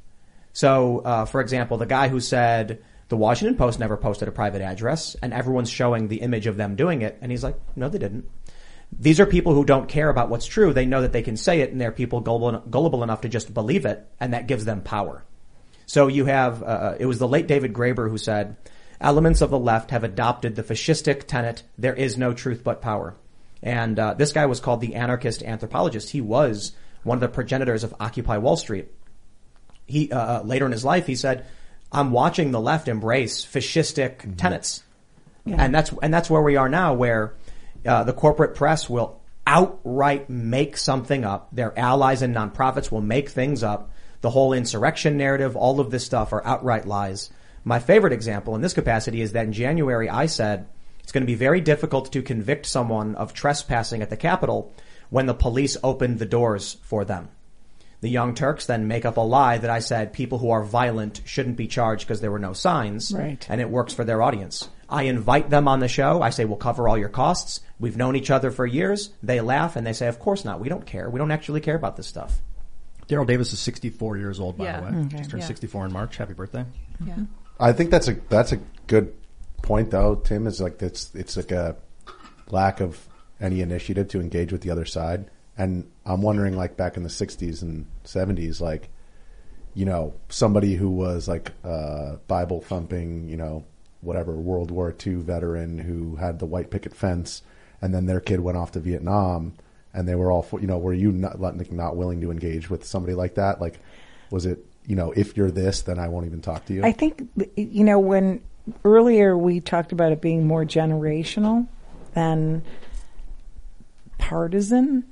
So, for example, the guy who said the Washington Post never posted a private address and everyone's showing the image of them doing it. And he's like, no, they didn't. These are people who don't care about what's true. They know that they can say it and they're people gullible enough to just believe it. And that gives them power. So you have, it was the late David Graeber who said, elements of the left have adopted the fascistic tenet, there is no truth but power. And, this guy was called the anarchist anthropologist. He was one of the progenitors of Occupy Wall Street. He, later in his life, he said, I'm watching the left embrace fascistic tenets. Yeah. And that's where we are now, where, the corporate press will outright make something up. Their allies and nonprofits will make things up. The whole insurrection narrative, all of this stuff are outright lies. My favorite example in this capacity is that in January I said it's going to be very difficult to convict someone of trespassing at the Capitol when the police opened the doors for them. The Young Turks then make up a lie that I said people who are violent shouldn't be charged because there were no signs.
Right.
And it works for their audience. I invite them on the show. I say, we'll cover all your costs. We've known each other for years. They laugh and they say, of course not. We don't care. We don't actually care about this stuff.
Daryl Davis is 64 years old, by the way.
Okay.
He's turned 64 in March. Happy birthday.
Yeah.
I think that's a good point though, Tim, is like it's like a lack of any initiative to engage with the other side. And I'm wondering, like back in the 60s and 70s, like, you know, somebody who was like Bible thumping, you know, whatever, World War II veteran who had the white picket fence, and then their kid went off to Vietnam, and they were all, you know, were you not willing to engage with somebody like that? Like, was it, you know, if you're this, then I won't even talk to you?
I think, you know, when earlier we talked about it being more generational than partisan,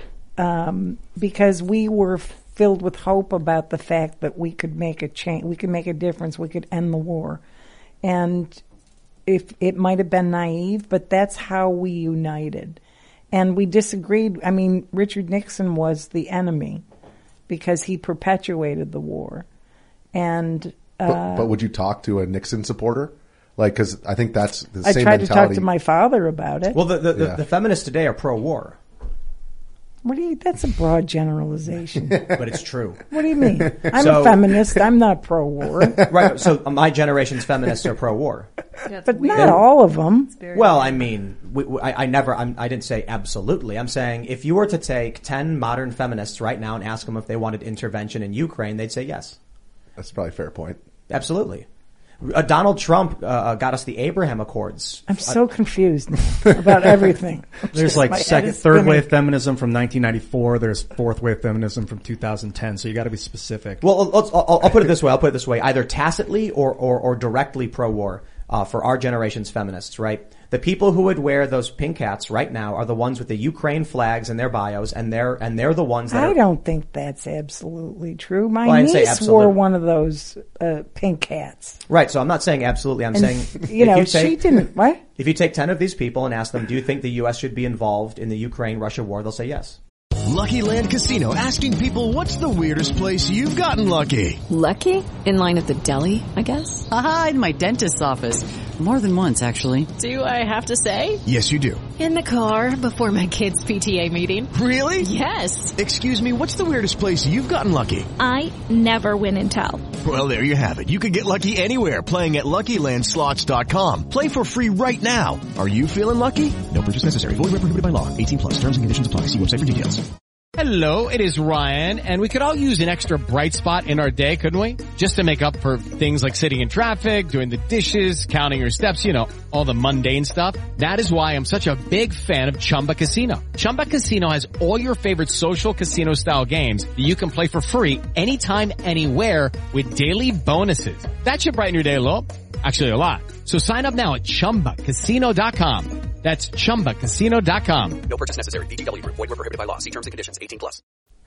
because we were filled with hope about the fact that we could make a change, we could make a difference, we could end the war. And if it might have been naive, but that's how we united. And we disagreed. I mean, Richard Nixon was the enemy because he perpetuated the war. And
but would you talk to a Nixon supporter? Like, because I think that's the same mentality.
I tried to talk to my father about it.
Well, the feminists today are pro-war.
What do you? That's a broad generalization.
But it's true.
What do you mean? I'm a feminist. I'm not pro-war.
Right. So my generation's feminists are pro-war.
But not all of them.
Well, I mean, I didn't say absolutely. I'm saying if you were to take 10 modern feminists right now and ask them if they wanted intervention in Ukraine, they'd say yes.
That's probably a fair point.
Absolutely. Donald Trump got us the Abraham Accords.
I'm so confused about everything.
There's like third wave feminism from 1994. There's fourth wave feminism from 2010. So you got to be specific.
Well, I'll put it this way. Either tacitly or directly pro-war for our generation's feminists, right? The people who would wear those pink hats right now are the ones with the Ukraine flags in their bios, and they're the ones that
I don't think that's absolutely true. My niece wore one of those pink hats.
Right, so I'm not saying absolutely. I'm saying,
you know, she didn't. What?
If you take 10 of these people and ask them, do you think the U.S. should be involved in the Ukraine-Russia war? They'll say yes.
Lucky Land Casino, asking people, what's the weirdest place you've gotten lucky?
Lucky? In line at the deli, I guess?
Aha, in my dentist's office. More than once, actually.
Do I have to say?
Yes, you do.
In the car before my kids' PTA meeting.
Really?
Yes.
Excuse me, what's the weirdest place you've gotten lucky?
I never win and tell.
Well, there you have it. You can get lucky anywhere, playing at LuckyLandSlots.com. Play for free right now. Are you feeling lucky? No purchase necessary. Void where prohibited by law. 18+. Terms and conditions apply. See website for details.
Hello, it is Ryan, and we could all use an extra bright spot in our day, couldn't we? Just to make up for things like sitting in traffic, doing the dishes, counting your steps, you know, all the mundane stuff. That is why I'm such a big fan of Chumba Casino. Chumba Casino has all your favorite social casino-style games that you can play for free anytime, anywhere with daily bonuses. That should brighten your day a little. Actually, a lot. So sign up now at ChumbaCasino.com. That's ChumbaCasino.com.
No purchase necessary. VGW Group. Void where prohibited by law. See terms and conditions. 18+.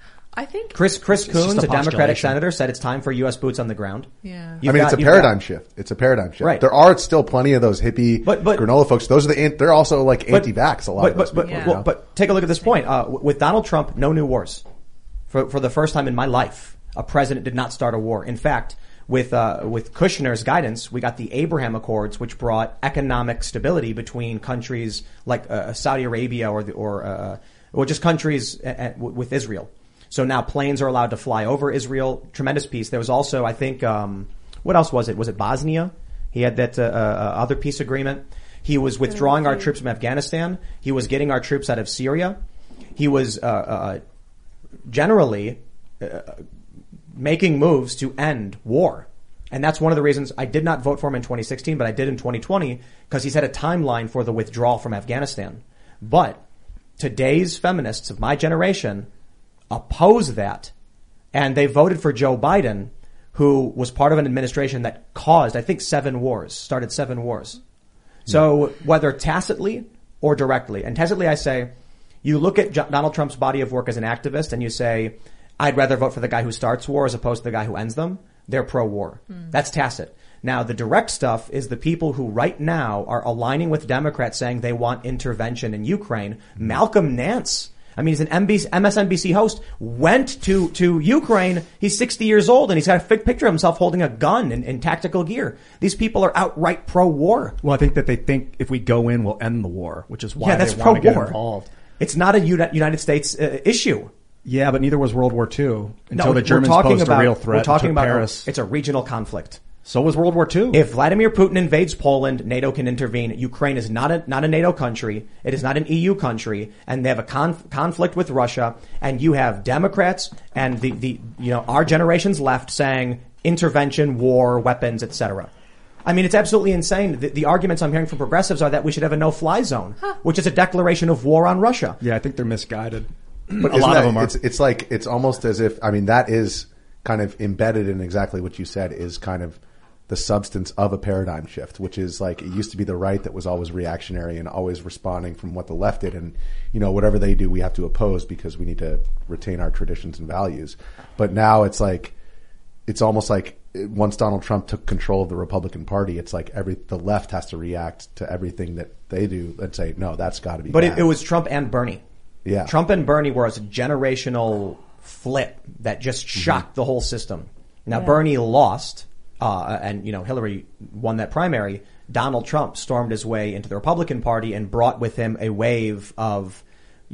I think
Chris Coons, a Democratic senator, said it's time for U.S. boots on the ground.
Yeah.
It's a paradigm shift. It's a paradigm shift.
Right.
There are still plenty of those hippie granola folks. Those are they're also like anti-vax, a lot of those people.
But take a look at this point. With Donald Trump, no new wars. For the first time in my life, a president did not start a war. In fact, with Kushner's guidance, we got the Abraham Accords, which brought economic stability between countries like Saudi Arabia or just countries with Israel. So now planes are allowed to fly over Israel. Tremendous peace. There was also, I think, what else was it? Was it Bosnia? He had that other peace agreement. He was withdrawing our troops from Afghanistan. He was getting our troops out of Syria. He was generally making moves to end war. And that's one of the reasons I did not vote for him in 2016, but I did in 2020, because he set a timeline for the withdrawal from Afghanistan. But today's feminists of my generation oppose that. And they voted for Joe Biden, who was part of an administration that caused, I think, started 7 wars. So whether tacitly or directly, and tacitly I say, you look at Donald Trump's body of work as an activist and you say, I'd rather vote for the guy who starts war as opposed to the guy who ends them. They're pro-war. That's tacit. Now, the direct stuff is the people who right now are aligning with Democrats saying they want intervention in Ukraine. Malcolm Nance, I mean, he's an MSNBC host, went to Ukraine. He's 60 years old and he's got a picture of himself holding a gun in tactical gear. These people are outright pro-war.
Well, I think that they think if we go in, we'll end the war, which is why
that's
they want to get
pro-war.
involved.
It's not a United States issue.
Yeah, but neither was World War II until the Germans posed a real threat to Paris.
It's a regional conflict.
So was World War II.
If Vladimir Putin invades Poland, NATO can intervene. Ukraine is not a NATO country. It is not an EU country, and they have a conflict with Russia. And you have Democrats and our generation's left saying intervention, war, weapons, etc. I mean, it's absolutely insane. The arguments I'm hearing from progressives are that we should have a no-fly zone, which is a declaration of war on Russia.
Yeah, I think they're misguided.
But
a lot of them are.
It's almost as if, I mean, that is kind of embedded in exactly what you said, is kind of the substance of a paradigm shift, which is like, it used to be the right that was always reactionary and always responding from what the left did. And, whatever they do, we have to oppose because we need to retain our traditions and values. But now it's like, it's almost like once Donald Trump took control of the Republican Party, it's like the left has to react to everything that they do and say, no, that's got to be
But
bad.
it was Trump and Bernie.
Yeah.
Trump and Bernie were a generational flip that just shocked the whole system. Now, Bernie lost, and Hillary won that primary. Donald Trump stormed his way into the Republican Party and brought with him a wave of,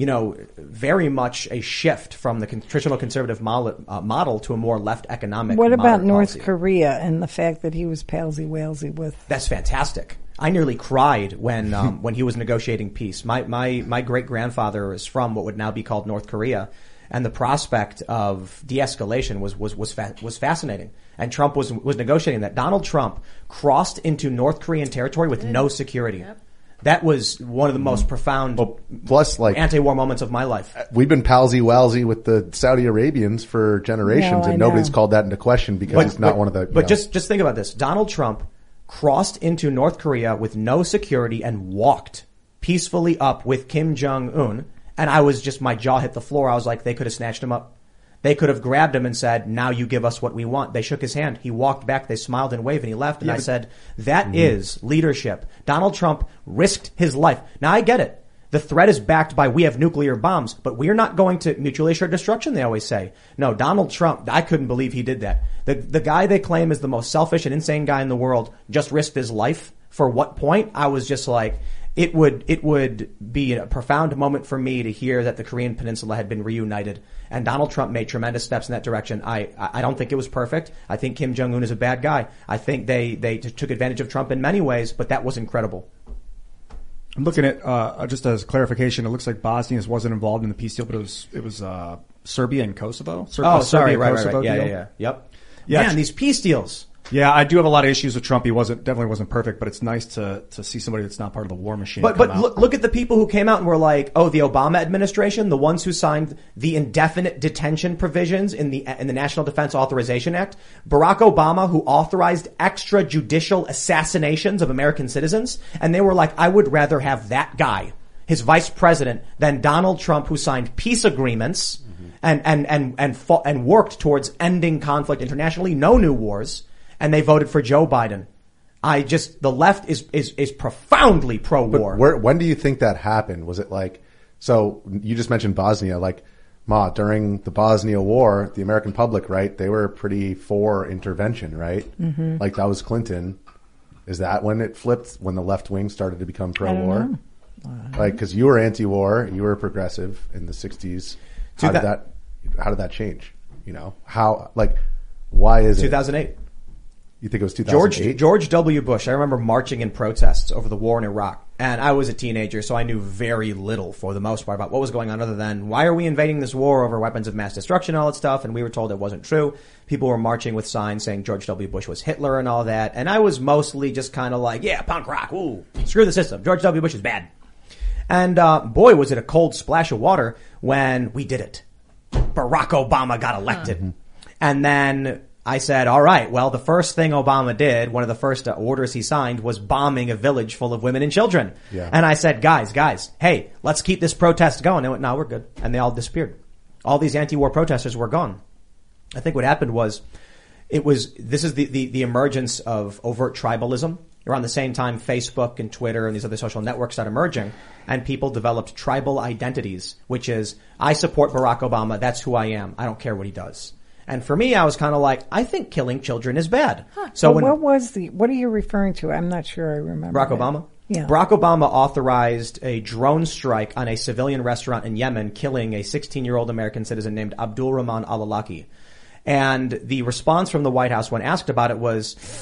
very much a shift from the traditional conservative model to a more left economic.
What about North
policy.
Korea and the fact that he was palsy-walsy with?
That's fantastic. I nearly cried when he was negotiating peace. My great grandfather is from what would now be called North Korea, and the prospect of de-escalation was fascinating. And Trump was negotiating that. Donald Trump crossed into North Korean territory with no security. Yep. That was one of the most profound, anti-war moments of my life.
We've been palsy-walsy with the Saudi Arabians for generations, and nobody's called that into question because it's not one of the.
But just think about this: Donald Trump crossed into North Korea with no security and walked peacefully up with Kim Jong-un. And my jaw hit the floor. I was like, they could have snatched him up. They could have grabbed him and said, now you give us what we want. They shook his hand. He walked back. They smiled and waved and he left. And I said, that is leadership. Donald Trump risked his life. Now I get it. The threat is backed by we have nuclear bombs, but we're not going to mutually assured destruction, they always say. No, Donald Trump, I couldn't believe he did that. The guy they claim is the most selfish and insane guy in the world just risked his life. For what point? I was just like, it would be a profound moment for me to hear that the Korean Peninsula had been reunited, and Donald Trump made tremendous steps in that direction. I don't think it was perfect. I think Kim Jong-un is a bad guy. I think they took advantage of Trump in many ways, but that was incredible.
I'm looking at just as clarification. It looks like Bosnia wasn't involved in the peace deal, but it was Serbia and Kosovo.
Sorry, right.
Deal.
Yeah. Yep.
Yeah,
man, these peace deals.
Yeah, I do have a lot of issues with Trump. He definitely wasn't perfect, but it's nice to see somebody that's not part of the war machine.
But look at the people who came out and were like, oh, the Obama administration, the ones who signed the indefinite detention provisions in the National Defense Authorization Act. Barack Obama, who authorized extrajudicial assassinations of American citizens, and they were like, I would rather have that guy, his vice president, than Donald Trump, who signed peace agreements and worked towards ending conflict internationally, no new wars. And they voted for Joe Biden. The left is profoundly pro-war.
But when do you think that happened? Was it like, so you just mentioned Bosnia, like, during the Bosnia War, the American public, right, they were pretty for intervention, right? Mm-hmm. Like that was Clinton. Is that when it flipped, when the left wing started to become pro-war? Like, cause you were anti-war, you were progressive in the 60s. How did that change? Why is
2008.
You think it was 2008?
George W. Bush. I remember marching in protests over the war in Iraq. And I was a teenager, so I knew very little for the most part about what was going on other than why are we invading this war over weapons of mass destruction and all that stuff. And we were told it wasn't true. People were marching with signs saying George W. Bush was Hitler and all that. And I was mostly just kind of like, yeah, punk rock. Ooh, screw the system. George W. Bush is bad. And boy, was it a cold splash of water when we did it. Barack Obama got elected. And then I said, all right, well, the first thing Obama did, one of the first orders he signed was bombing a village full of women and children. Yeah. And I said, guys, hey, let's keep this protest going. They went, no, we're good. And they all disappeared. All these anti-war protesters were gone. I think what happened was, this is the emergence of overt tribalism. Around the same time, Facebook and Twitter and these other social networks started emerging, and people developed tribal identities, which is, I support Barack Obama, that's who I am, I don't care what he does. And for me, I was kind of like, I think killing children is bad.
Huh. So what are you referring to? I'm not sure I remember.
Barack Obama?
Yeah.
Barack Obama authorized a drone strike on a civilian restaurant in Yemen, killing a 16-year-old American citizen named Abdul Rahman al-Awlaki. And the response from the White House when asked about it was,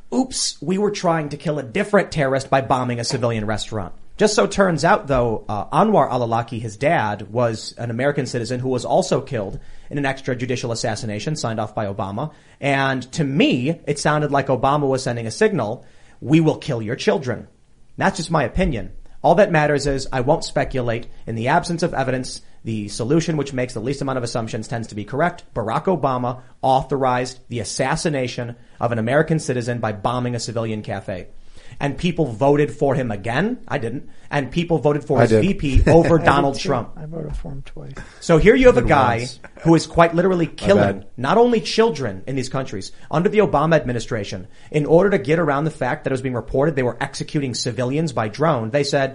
oops, we were trying to kill a different terrorist by bombing a civilian restaurant. Just so turns out, though, Anwar al-Awlaki, his dad, was an American citizen who was also killed in an extrajudicial assassination signed off by Obama. And to me, it sounded like Obama was sending a signal, we will kill your children. That's just my opinion. All that matters is I won't speculate. In the absence of evidence, the solution which makes the least amount of assumptions tends to be correct. Barack Obama authorized the assassination of an American citizen by bombing a civilian cafe. And people voted for him again. I didn't. And people voted for his VP over Donald Trump.
I voted for him twice.
So here you have a guy who is quite literally killing not only children in these countries under the Obama administration. In order to get around the fact that it was being reported they were executing civilians by drone, they said,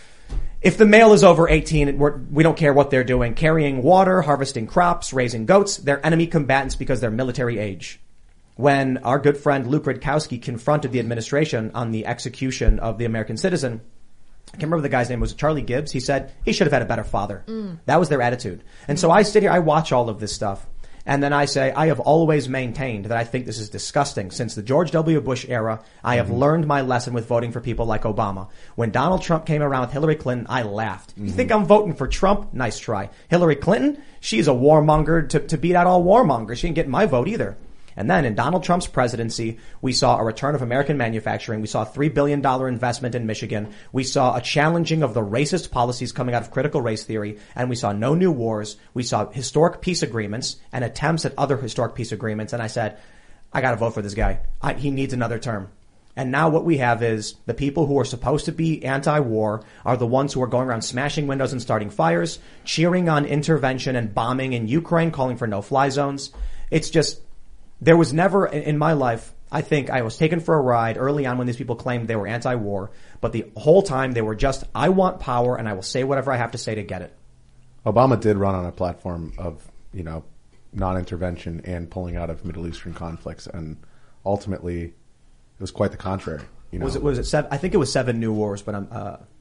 if the male is over 18, we don't care what they're doing. Carrying water, harvesting crops, raising goats, they're enemy combatants because they're military age. When our good friend Luke Rudkowski confronted the administration on the execution of the American citizen, I can't remember the guy's name, was it Charlie Gibbs? He said he should have had a better father. That was their attitude. And so I sit here, I watch all of this stuff. And then I say, I have always maintained that I think this is disgusting. Since the George W. Bush era, I have learned my lesson with voting for people like Obama. When Donald Trump came around with Hillary Clinton, I laughed. You think I'm voting for Trump? Nice try. Hillary Clinton? She's a warmonger to beat out all warmongers. She didn't get my vote either. And then in Donald Trump's presidency, we saw a return of American manufacturing. We saw a $3 billion investment in Michigan. We saw a challenging of the racist policies coming out of critical race theory. And we saw no new wars. We saw historic peace agreements and attempts at other historic peace agreements. And I said, I got to vote for this guy. He needs another term. And now what we have is the people who are supposed to be anti-war are the ones who are going around smashing windows and starting fires, cheering on intervention and bombing in Ukraine, calling for no-fly zones. It's just... There was never, in my life, I think I was taken for a ride early on when these people claimed they were anti-war, but the whole time they were just, I want power and I will say whatever I have to say to get it.
Obama did run on a platform of, non-intervention and pulling out of Middle Eastern conflicts, and ultimately it was quite the contrary.
Was it seven? I think it was 7 new wars, but I'm,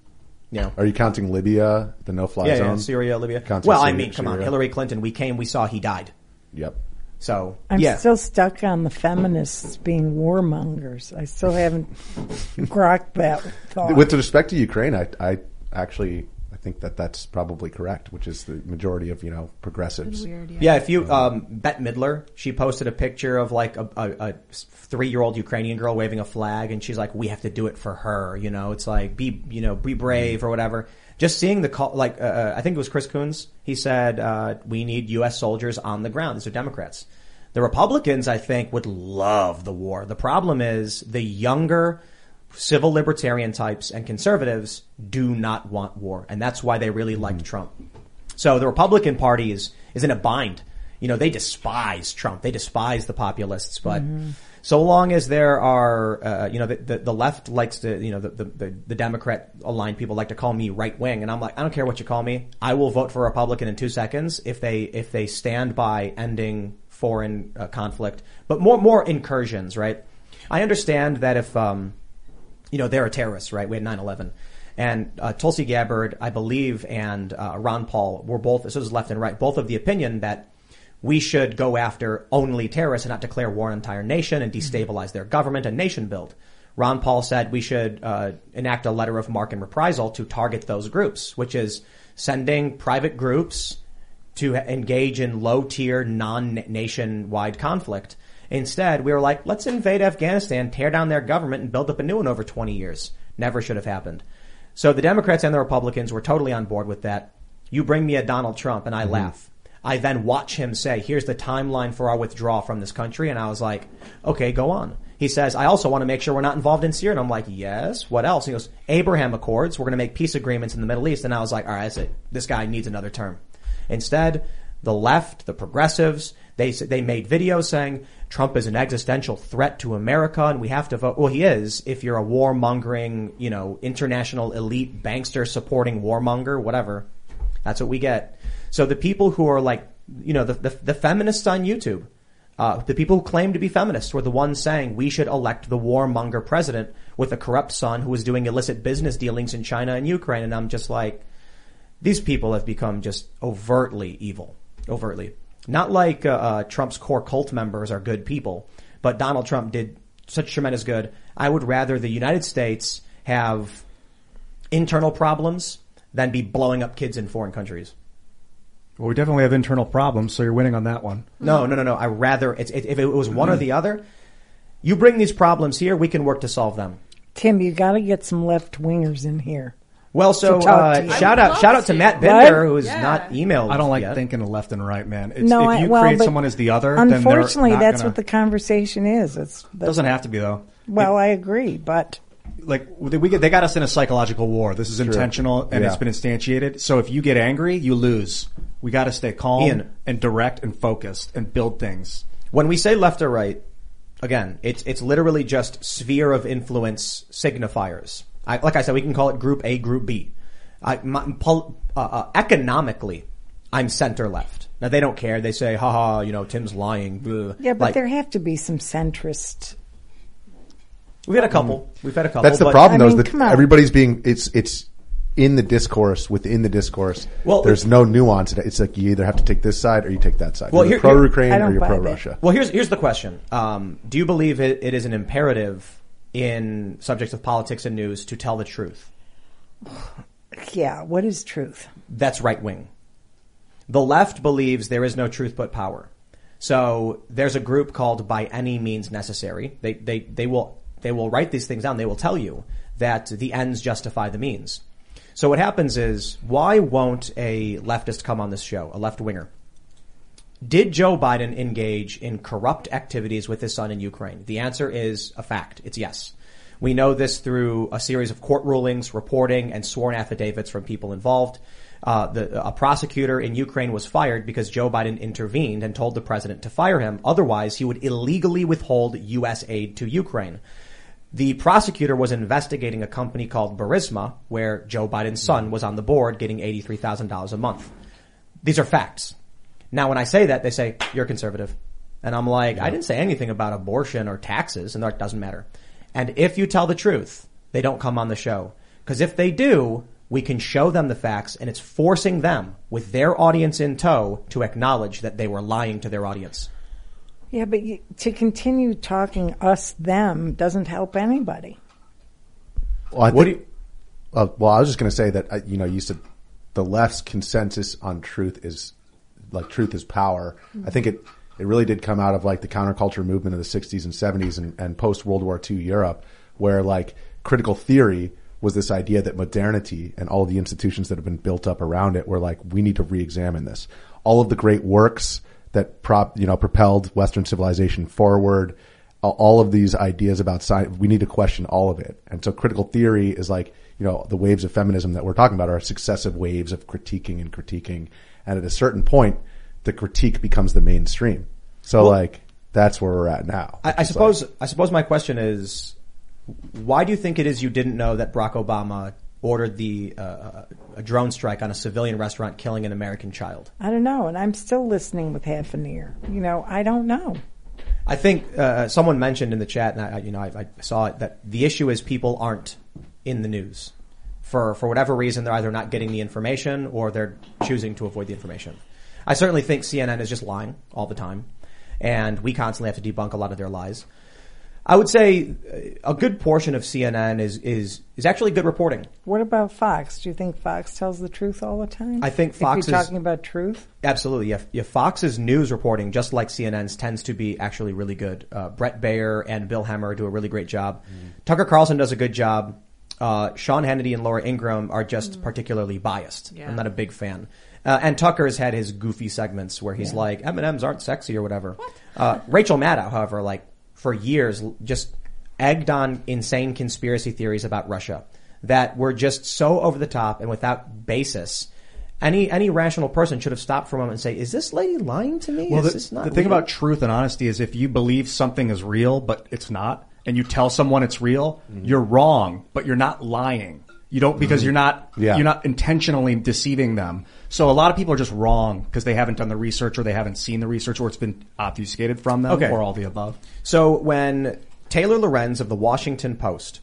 Are you counting Libya, the no-fly zone?
Yeah, Syria, Libya.
Counting
come on, Hillary Clinton, we saw, he died.
Yep.
So,
I'm still stuck on the feminists being warmongers. I still haven't grokked that thought.
With respect to Ukraine, I actually think that that's probably correct, which is the majority of, progressives.
Weird,
yeah, if you, Bette Midler, she posted a picture of like a 3-year-old Ukrainian girl waving a flag, and she's like, we have to do it for her, it's like, be brave or whatever. Just seeing the call, I think it was Chris Coons. He said, we need U.S. soldiers on the ground. These are Democrats. The Republicans, I think, would love the war. The problem is the younger civil libertarian types and conservatives do not want war. And that's why they really liked Trump. So the Republican Party is in a bind. They despise Trump. They despise the populists, but so long as there are, the left likes to, the Democrat aligned people like to call me right wing. And I'm like, I don't care what you call me. I will vote for a Republican in 2 seconds if they stand by ending foreign conflict, but more incursions, right? I understand that if, they're a terrorist, right? We had 9/11. And Tulsi Gabbard, I believe, and Ron Paul were both, this is left and right, both of the opinion that we should go after only terrorists and not declare war on an entire nation and destabilize their government and nation build. Ron Paul said we should enact a letter of marque and reprisal to target those groups, which is sending private groups to engage in low-tier, non-nation-wide conflict. Instead, we were like, let's invade Afghanistan, tear down their government, and build up a new one over 20 years. Never should have happened. So the Democrats and the Republicans were totally on board with that. You bring me a Donald Trump, and I laugh. I then watch him say, here's the timeline for our withdrawal from this country. And I was like, okay, go on. He says, I also want to make sure we're not involved in Syria. And I'm like, yes, what else? He goes, Abraham Accords. We're going to make peace agreements in the Middle East. And I was like, all right, that's it. This guy needs another term. Instead, the left, the progressives, they made videos saying Trump is an existential threat to America and we have to vote. Well, he is if you're a warmongering, international elite bankster supporting warmonger, whatever. That's what we get. So the people who are like, the feminists on YouTube, the people who claim to be feminists were the ones saying we should elect the warmonger president with a corrupt son who was doing illicit business dealings in China and Ukraine. And I'm just like, these people have become just overtly evil. Overtly. Not like Trump's core cult members are good people, but Donald Trump did such tremendous good. I would rather the United States have internal problems than be blowing up kids in foreign countries.
Well, we definitely have internal problems, so you're winning on that one.
No. I rather if it was one or the other. You bring these problems here, we can work to solve them.
Tim, you got to get some left wingers in here.
Well, so shout out to Matt Bender, who has not emailed.
I don't like
yet.
thinking of left and right, man. If you
but
create someone as the other,
unfortunately,
then
that's what the conversation is. It
doesn't have to be though.
Well, I agree, but
like they got us in a psychological war. This is intentional and it's been instantiated. So if you get angry, you lose. We got to stay calm and direct and focused and build things.
When we say left or right, again, it's literally just sphere of influence signifiers. Like I said, we can call it Group A, Group B. Economically, I'm center left. Now they don't care. They say, "Ha ha, Tim's lying." Blah.
Yeah, but there have to be some centrist.
We've had a couple.
That's the problem, though. Is that everybody's being it's in the discourse within the discourse. Well, there's no nuance. It's like you either have to take this side or you take that side.
Well,
you're pro-Ukraine or you're pro-Russia.
Well, here's the question: do you believe it is an imperative in subjects of politics and news to tell the truth?
Yeah. What is truth?
That's right wing. The left believes there is no truth but power. So there's a group called By Any Means Necessary. They will write these things down. They will tell you that the ends justify the means. So what happens is, why won't a leftist come on this show, a left winger? Did Joe Biden engage in corrupt activities with his son in Ukraine? The answer is a fact. It's yes. We know this through a series of court rulings, reporting, and sworn affidavits from people involved. A prosecutor in Ukraine was fired because Joe Biden intervened and told the president to fire him. Otherwise, he would illegally withhold U.S. aid to Ukraine. The prosecutor was investigating a company called Burisma, where Joe Biden's son was on the board getting $83,000 a month. These are facts. Now, when I say that, they say, you're conservative. And I'm like, I didn't say anything about abortion or taxes, and that doesn't matter. And if you tell the truth, they don't come on the show. Because if they do, we can show them the facts, and it's forcing them, with their audience in tow, to acknowledge that they were lying to their audience.
Yeah, but to continue talking us-them doesn't help anybody.
Well, I was just going to say that, you said the left's consensus on truth is truth is power. I think it really did come out of the counterculture movement of the 60s and 70s and post World War II Europe, where critical theory was this idea that modernity and all of the institutions that have been built up around it were we need to re-examine this. All of the great works that propelled Western civilization forward, all of these ideas about science, we need to question all of it. And so critical theory is the waves of feminism that we're talking about are successive waves of critiquing. And at a certain point, the critique becomes the mainstream. So that's where we're at now.
I suppose my question is, why do you think it is you didn't know that Barack Obama ordered a drone strike on a civilian restaurant, killing an American child?
I don't know, and I'm still listening with half an ear. I don't know.
I think someone mentioned in the chat, and I saw it, that the issue is people aren't in the news. For whatever reason, they're either not getting the information or they're choosing to avoid the information. I certainly think CNN is just lying all the time, and we constantly have to debunk a lot of their lies. I would say a good portion of CNN is actually good reporting.
What about Fox? Do you think Fox tells the truth all the time?
I think Fox
if you're talking about truth?
Absolutely. Yeah, Fox's news reporting, just like CNN's, tends to be actually really good. Brett Baer and Bill Hemmer do a really great job. Tucker Carlson does a good job. Sean Hannity and Laura Ingraham are just particularly biased. Yeah. I'm not a big fan. And Tucker's had his goofy segments where he's like, M&Ms aren't sexy or whatever. Rachel Maddow, however, for years, just egged on insane conspiracy theories about Russia that were just so over the top and without basis. Any rational person should have stopped for a moment and say, is this lady lying to me?
Well,
is this not
the thing about truth and honesty is if you believe something is real, but it's not, and you tell someone it's real, you're wrong, but you're not lying. You don't, because you're not intentionally deceiving them. So a lot of people are just wrong because they haven't done the research or they haven't seen the research or it's been obfuscated from them or all the above.
So when Taylor Lorenz of the Washington Post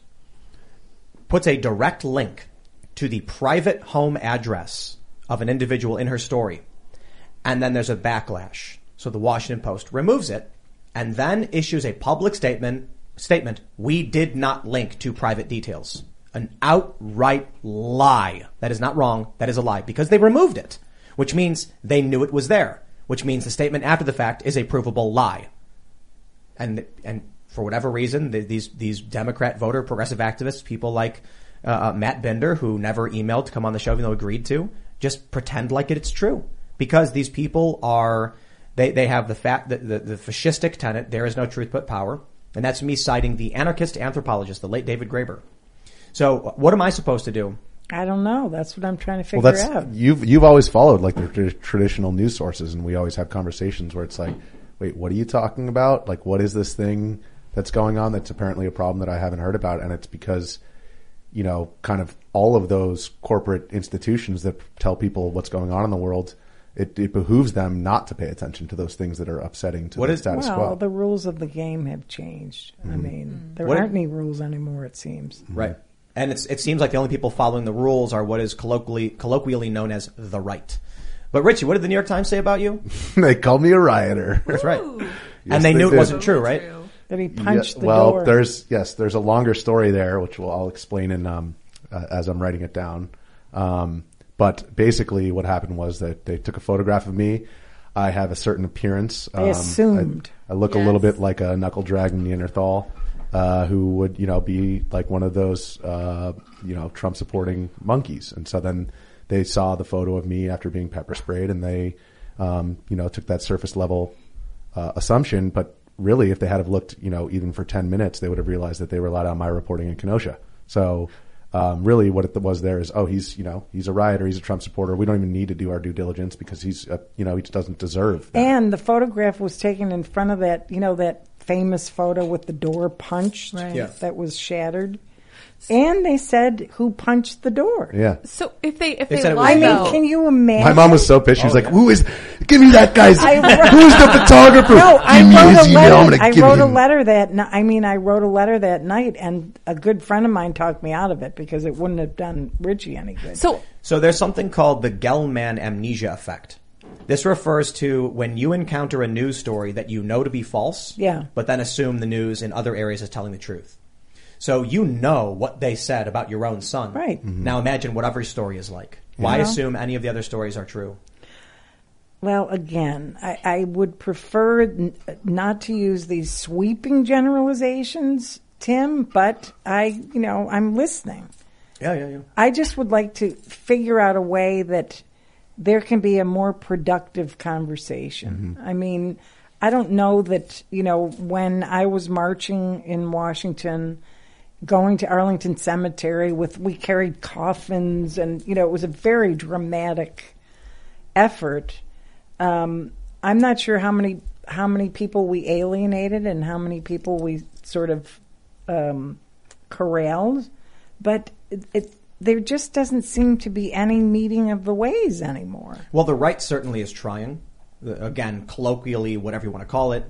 puts a direct link to the private home address of an individual in her story, and then there's a backlash. So the Washington Post removes it and then issues a public statement statement, we did not link to private details. An outright lie. That is not wrong. That is a lie because they removed it, which means they knew it was there, which means the statement after the fact is a provable lie. And for whatever reason, these Democrat voter progressive activists, people like Matt Bender, who never emailed to come on the show even though agreed to, just pretend like it's true because these people are, they have the fascistic tenet, there is no truth but power. And that's me citing the anarchist anthropologist, the late David Graeber. So what am I supposed to do?
I don't know. That's what I'm trying to figure out.
You've always followed like the traditional news sources, and we always have conversations where it's like, wait, what are you talking about? Like, what is this thing that's going on that's apparently a problem that I haven't heard about? And it's because, kind of all of those corporate institutions that tell people what's going on in the world, it behooves them not to pay attention to those things that are upsetting to the status quo.
Well, the rules of the game have changed. I mean, there aren't any rules anymore, it seems.
Right. And it seems like the only people following the rules are what is colloquially known as the right. But Richie, what did the New York Times say about you?
They called me a rioter.
That's right. And they knew it wasn't true, right?
That he punched the
door.
Well,
there's a longer story there, which I'll explain in as I'm writing it down. But basically what happened was that they took a photograph of me. I have a certain appearance.
They assumed.
I look a little bit like a knuckle-dragging Neanderthal. Who would, be like one of those, Trump supporting monkeys. And so then they saw the photo of me after being pepper sprayed and they, took that surface level, assumption. But really, if they had have looked, even for 10 minutes, they would have realized that they relied on my reporting in Kenosha. So, really what it was there is, he's a rioter. He's a Trump supporter. We don't even need to do our due diligence because he's, he just doesn't deserve that.
And the photograph was taken in front of that, that famous photo with the door punched that was shattered. And they said who punched the door.
Yeah.
So if they
lie, can you imagine?
My mom was so pissed. She was like, give me that guy's, who's the photographer?
No, I wrote a letter that night and a good friend of mine talked me out of it because it wouldn't have done Richie any good.
So there's something called the Gell-Mann amnesia effect. This refers to when you encounter a news story that you know to be false, but then assume the news in other areas is telling the truth. So you know what they said about your own son.
Right.
Mm-hmm.
Now imagine what every story is like. Why assume any of the other stories are true?
Well, again, I would prefer not to use these sweeping generalizations, Tim, but I'm listening.
Yeah.
I just would like to figure out a way that there can be a more productive conversation.
Mm-hmm.
I mean, I don't know that, when I was marching in Washington, going to Arlington Cemetery we carried coffins and, it was a very dramatic effort. I'm not sure how many people we alienated and how many people we sort of corralled, but there just doesn't seem to be any meeting of the ways anymore.
Well, the right certainly is trying. Again, colloquially, whatever you want to call it,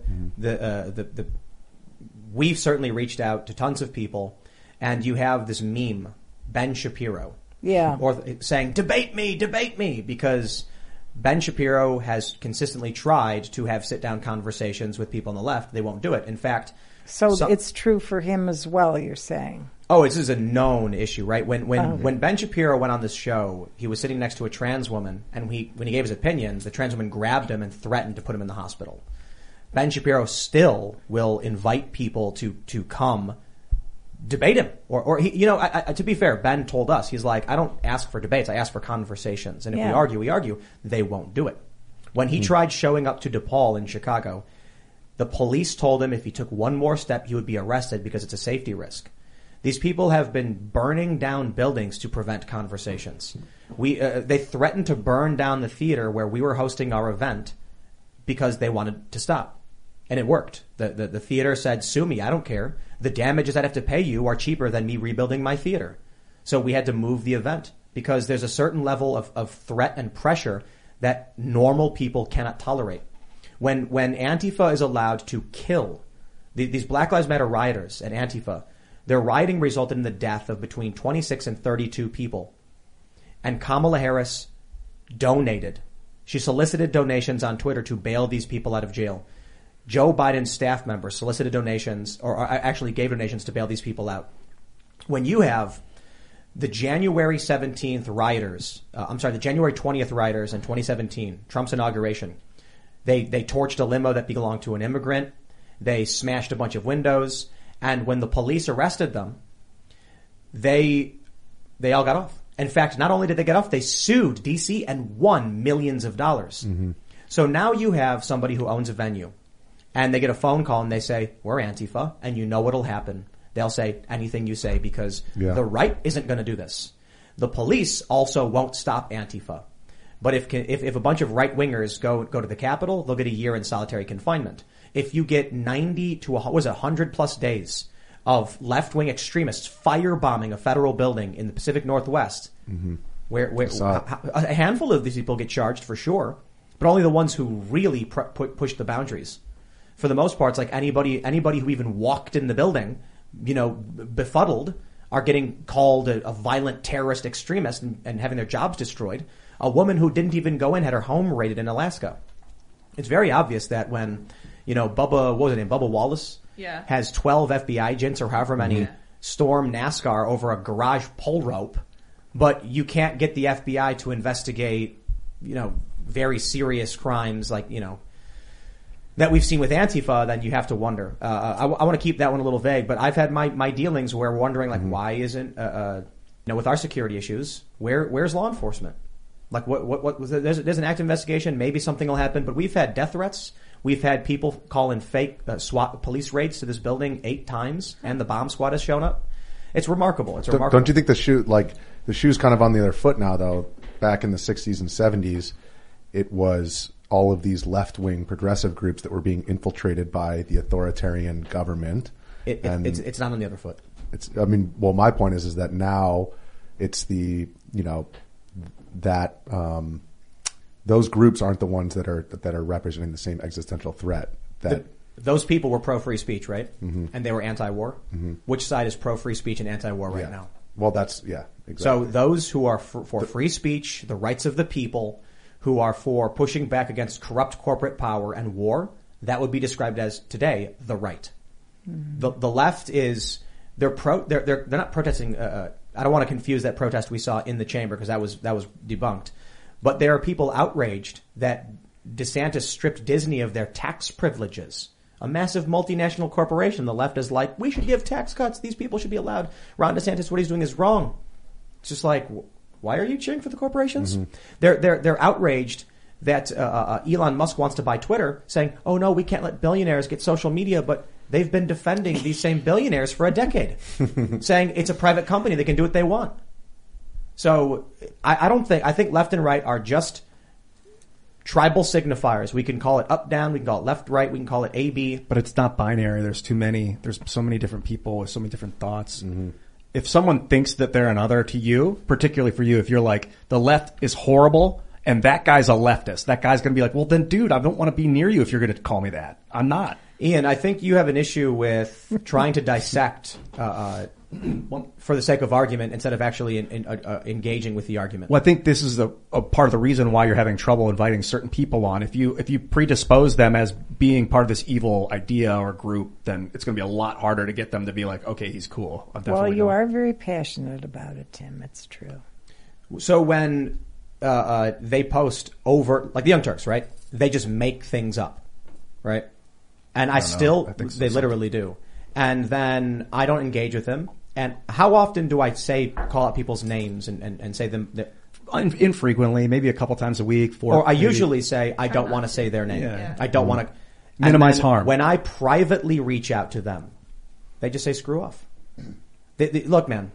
we've certainly reached out to tons of people, and you have this meme, Ben Shapiro, or saying "debate me," because Ben Shapiro has consistently tried to have sit-down conversations with people on the left. They won't do it. In fact,
it's true for him as well. You're saying.
Oh, this is a known issue, right? When Ben Shapiro went on this show, he was sitting next to a trans woman, and when he gave his opinion, the trans woman grabbed him and threatened to put him in the hospital. Ben Shapiro still will invite people to come debate him, or he, to be fair, Ben told us, he's like, I don't ask for debates, I ask for conversations, and if we argue, they won't do it. When he tried showing up to DePaul in Chicago, the police told him if he took one more step, he would be arrested because it's a safety risk. These people have been burning down buildings to prevent conversations. They threatened to burn down the theater where we were hosting our event because they wanted to stop. And it worked. The theater said, sue me, I don't care. The damages I'd have to pay you are cheaper than me rebuilding my theater. So we had to move the event because there's a certain level of threat and pressure that normal people cannot tolerate. When Antifa is allowed to kill these Black Lives Matter rioters at Antifa, their rioting resulted in the death of between 26 and 32 people. And Kamala Harris donated. She solicited donations on Twitter to bail these people out of jail. Joe Biden's staff members solicited donations or actually gave donations to bail these people out. When you have the January 17th rioters, the January 20th rioters in 2017, Trump's inauguration, they torched a limo that belonged to an immigrant. They smashed a bunch of windows. And when the police arrested them, they all got off. In fact, not only did they get off, they sued DC and won millions of dollars. Mm-hmm. So now you have somebody who owns a venue and they get a phone call and they say, we're Antifa, and you know what'll happen. They'll say anything you say because the right isn't going to do this. The police also won't stop Antifa. But if a bunch of right-wingers go to the Capitol, they'll get a year in solitary confinement. If you get 90 to 100 plus days of left-wing extremists firebombing a federal building in the Pacific Northwest, where a handful of these people get charged for sure, but only the ones who really push the boundaries. For the most part, it's like anybody who even walked in the building, befuddled, are getting called a violent terrorist extremist and having their jobs destroyed. A woman who didn't even go in had her home raided in Alaska. It's very obvious that when, Bubba Wallace has 12 FBI agents or however many storm NASCAR over a garage pole rope, but you can't get the FBI to investigate, very serious crimes like, that we've seen with Antifa, then you have to wonder. I want to keep that one a little vague, but I've had my dealings where we're wondering, why isn't, with our security issues, where's law enforcement? Like what was there's an active investigation, maybe something will happen, but we've had death threats. We've had people call in fake SWAT police raids to this building 8 times, and the bomb squad has shown up. It's remarkable.
Don't you think the shoe's kind of on the other foot now, though? Back in the 60s and 70s, it was all of these left-wing progressive groups that were being infiltrated by the authoritarian government.
It's not on the other foot.
My point is that now it's the, that those groups aren't the ones that are representing the same existential threat.
Those people were pro-free speech, right? Mm-hmm. And they were anti-war. Mm-hmm. Which side is pro-free speech and anti-war right now?
Well, exactly.
So those who are for free speech, the rights of the people, who are for pushing back against corrupt corporate power and war, that would be described as today the right. Mm-hmm. The left is they're not protesting. I don't want to confuse that protest we saw in the chamber because that was debunked. But there are people outraged that DeSantis stripped Disney of their tax privileges. A massive multinational corporation. The left is like, we should give tax cuts. These people should be allowed. Ron DeSantis, what he's doing is wrong. It's just like, why are you cheering for the corporations? Mm-hmm. They're outraged that Elon Musk wants to buy Twitter, saying, oh no, we can't let billionaires get social media, but they've been defending these same billionaires for a decade, saying it's a private company, they can do what they want. So I think left and right are just tribal signifiers. We can call it up, down, we can call it left, right, we can call it A, B.
But it's not binary. There's so many different people with so many different thoughts. Mm-hmm. If someone thinks that they're another to you, particularly for you, if you're like, the left is horrible and that guy's a leftist, that guy's going to be like, well then dude, I don't want to be near you if you're going to call me that. I'm not.
Ian, I think you have an issue with trying to dissect, for the sake of argument instead of actually engaging with the argument.
Well, I think this is a part of the reason why you're having trouble inviting certain people on. If you predispose them as being part of this evil idea or group, then it's going to be a lot harder to get them to be like, okay, he's cool.
Well, you are very passionate about it, Tim. It's true.
So when they post over, like the Young Turks, right? They just make things up, right? And they literally do. And then I don't engage with them. And how often do I call out people's names and say them?
Infrequently, maybe a couple times a week.
Or I usually say, I don't want to say their name. Yeah. I don't want to.
Minimize harm.
When I privately reach out to them, they just say, screw off. Look, man,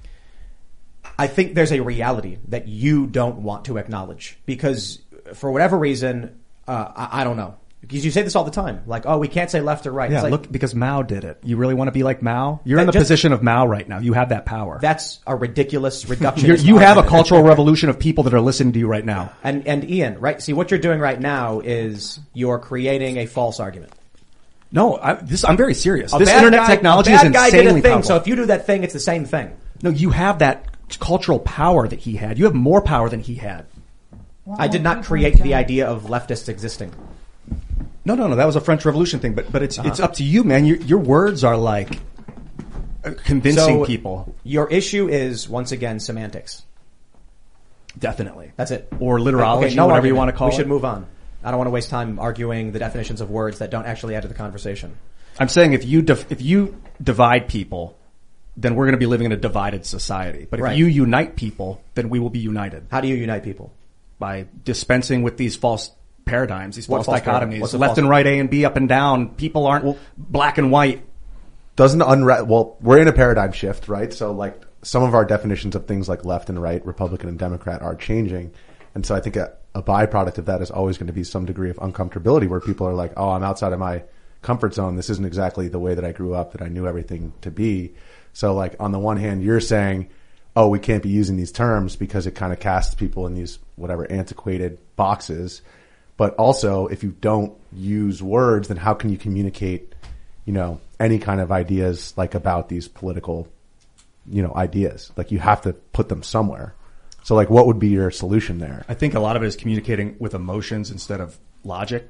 I think there's a reality that you don't want to acknowledge because for whatever reason, I don't know. Because you say this all the time, like, oh, we can't say left or right.
Yeah,
it's like,
look, because Mao did it. You really want to be like Mao? You're in the position of Mao right now. You have that power.
That's a ridiculous reductionist
You have a cultural revolution of people that are listening to you right now.
And Ian, right? See, what you're doing right now is you're creating a false argument.
No, I'm very serious. This internet technology is insanely powerful.
So if you do that thing, it's the same thing.
No, you have that cultural power that he had. You have more power than he had.
I did not create the idea of leftists existing.
No. That was a French Revolution thing. But it's up to you, man. Your words are like convincing people.
Your issue is once again semantics.
Definitely.
That's it.
Or literology,
Okay, no
whatever
argument.
you want to call it.
We should move on. I don't want to waste time arguing the definitions of words that don't actually add to the conversation.
I'm saying if you divide people, then we're going to be living in a divided society. But if you unite people, then we will be united.
How do you unite people?
By dispensing with these false paradigms, these false dichotomies.
What's
left and right, A and B, up and down. People aren't black and white.
Well, we're in a paradigm shift, right? So like some of our definitions of things like left and right, Republican and Democrat are changing. And so I think a byproduct of that is always going to be some degree of uncomfortability where people are like, oh, I'm outside of my comfort zone. This isn't exactly the way that I grew up, that I knew everything to be. So like on the one hand, you're saying, oh, we can't be using these terms because it kind of casts people in these whatever antiquated boxes. But also if you don't use words, then how can you communicate, any kind of ideas like about these political, ideas? Like you have to put them somewhere. So like what would be your solution there?
I think a lot of it is communicating with emotions instead of logic.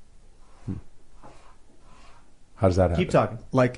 How does that happen?
Keep talking.
Like,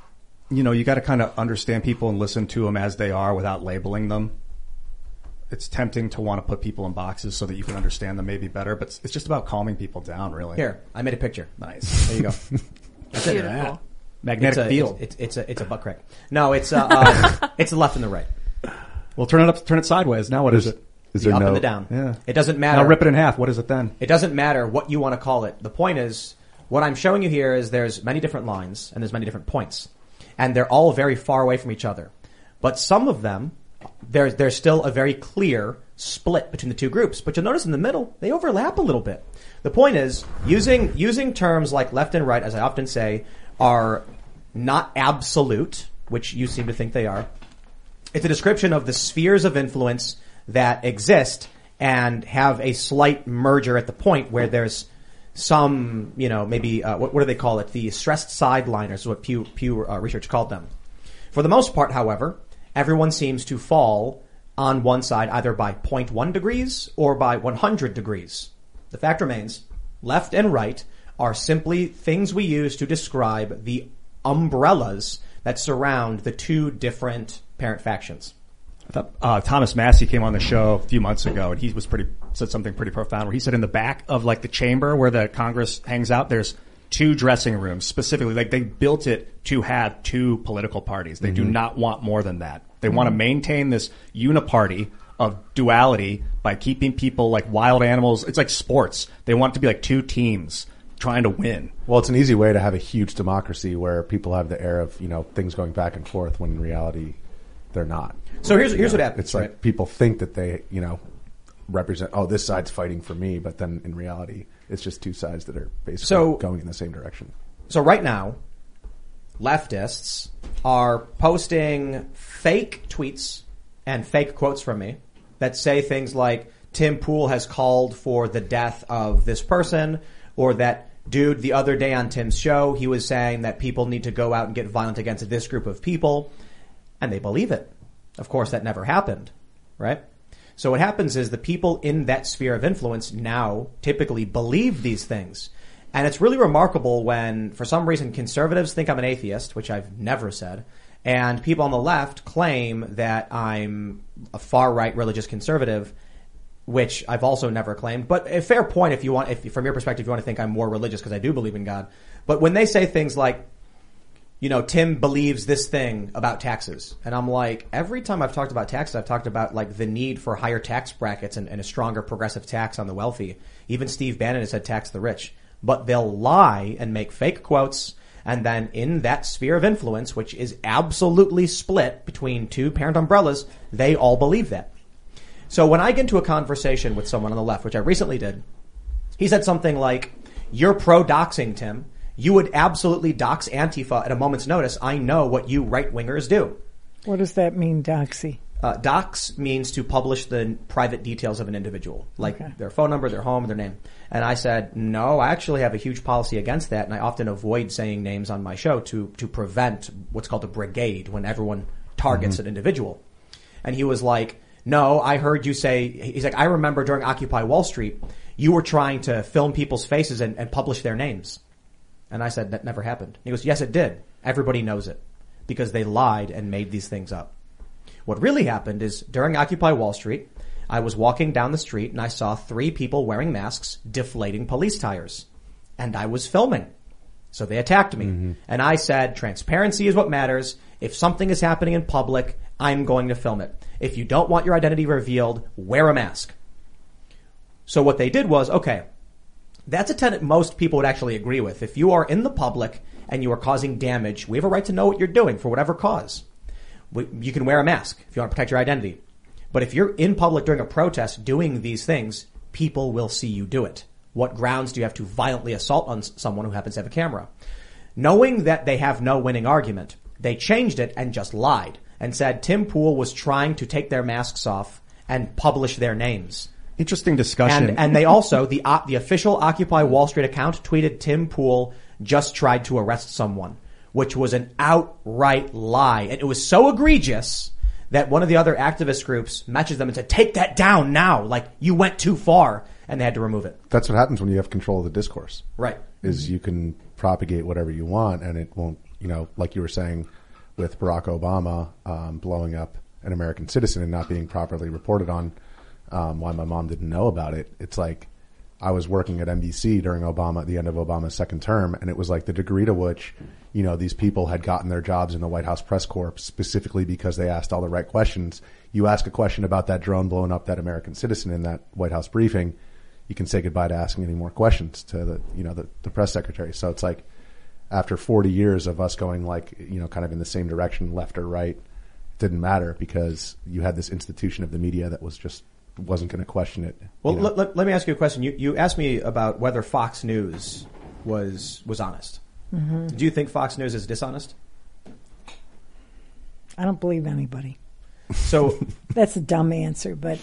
you got to kind of understand people and listen to them as they are without labeling them. It's tempting to want to put people in boxes so that you can understand them maybe better, but it's just about calming people down, really.
Here, I made a picture.
Nice.
There you go. That's it.
Beautiful.
Magnetic field.
It's a butt crack. No, it's the left and the right.
Well, turn it sideways. Now what is it?
Is
the
there
up
no,
and the down.
Yeah.
It doesn't matter.
Now rip it in half. What is it then?
It doesn't matter what you want to call it. The point is, what I'm showing you here is there's many different lines and there's many different points. And they're all very far away from each other. But some of them, there's still a very clear split between the two groups. But you'll notice in the middle, they overlap a little bit. The point is, using terms like left and right, as I often say, are not absolute, which you seem to think they are. It's a description of the spheres of influence that exist and have a slight merger at the point where there's some, maybe, what do they call it? The stressed sideliners is what Pew Research called them. For the most part, however, everyone seems to fall on one side either by 0.1 degrees or by 100 degrees. The fact remains, left and right are simply things we use to describe the umbrellas that surround the two different parent factions.
I thought Thomas Massey came on the show a few months ago, and he said something pretty profound. Where he said in the back of like the chamber where the Congress hangs out, there's two dressing rooms specifically. Like they built it to have two political parties. They do not want more than that. They want to maintain this uniparty of duality by keeping people like wild animals. It's like sports. They want it to be like two teams trying to win.
Well, it's an easy way to have a huge democracy where people have the air of, things going back and forth when in reality they're not.
So here's what happens.
It's like people think that they, represent, oh, this side's fighting for me, but then in reality, it's just two sides that are basically going in the same direction.
So right now, leftists are posting fake tweets and fake quotes from me that say things like, Tim Pool has called for the death of this person, or that dude the other day on Tim's show, he was saying that people need to go out and get violent against this group of people, and they believe it. Of course, that never happened, right? So what happens is the people in that sphere of influence now typically believe these things. And it's really remarkable when, for some reason, conservatives think I'm an atheist, which I've never said, and people on the left claim that I'm a far-right religious conservative, which I've also never claimed. But a fair point if you want, if from your perspective you want to think I'm more religious because I do believe in God. But when they say things like, Tim believes this thing about taxes. And I'm like, every time I've talked about taxes, I've talked about like the need for higher tax brackets and a stronger progressive tax on the wealthy. Even Steve Bannon has said tax the rich. But they'll lie and make fake quotes. And then in that sphere of influence, which is absolutely split between two parent umbrellas, they all believe that. So when I get into a conversation with someone on the left, which I recently did, he said something like, you're pro-doxing, Tim. You would absolutely dox Antifa at a moment's notice. I know what you right-wingers do.
What does that mean, doxy?
Dox means to publish the private details of an individual, like their phone number, their home, their name. And I said, no, I actually have a huge policy against that, and I often avoid saying names on my show to prevent what's called a brigade when everyone targets an individual. And he was like, no, I heard you say, he's like, I remember during Occupy Wall Street, you were trying to film people's faces and publish their names. And I said, that never happened. He goes, yes, it did. Everybody knows it because they lied and made these things up. What really happened is during Occupy Wall Street, I was walking down the street and I saw 3 people wearing masks deflating police tires. And I was filming. So they attacked me. Mm-hmm. And I said, transparency is what matters. If something is happening in public, I'm going to film it. If you don't want your identity revealed, wear a mask. So what they did was, okay, that's a tenet most people would actually agree with. If you are in the public and you are causing damage, we have a right to know what you're doing for whatever cause. You can wear a mask if you want to protect your identity. But if you're in public during a protest doing these things, people will see you do it. What grounds do you have to violently assault on someone who happens to have a camera? Knowing that they have no winning argument, they changed it and just lied and said Tim Pool was trying to take their masks off and publish their names.
Interesting discussion.
And they also, the official Occupy Wall Street account tweeted Tim Pool just tried to arrest someone, which was an outright lie. And it was so egregious that one of the other activist groups messaged them and said, take that down now. Like, you went too far. And they had to remove it.
That's what happens when you have control of the discourse.
Right.
Is you can propagate whatever you want and it won't, like you were saying with Barack Obama blowing up an American citizen and not being properly reported on, why my mom didn't know about it. It's like I was working at NBC during Obama, at the end of Obama's second term, and it was like the degree to which, these people had gotten their jobs in the White House press corps specifically because they asked all the right questions. You ask a question about that drone blowing up that American citizen in that White House briefing, you can say goodbye to asking any more questions to the press secretary. So it's like after 40 years of us going kind of in the same direction, left or right, it didn't matter because you had this institution of the media that wasn't going to question it.
Well, let me ask you a question. You asked me about whether Fox News was honest. Mm-hmm. Do you think Fox News is dishonest?
I don't believe anybody.
So
that's a dumb answer, but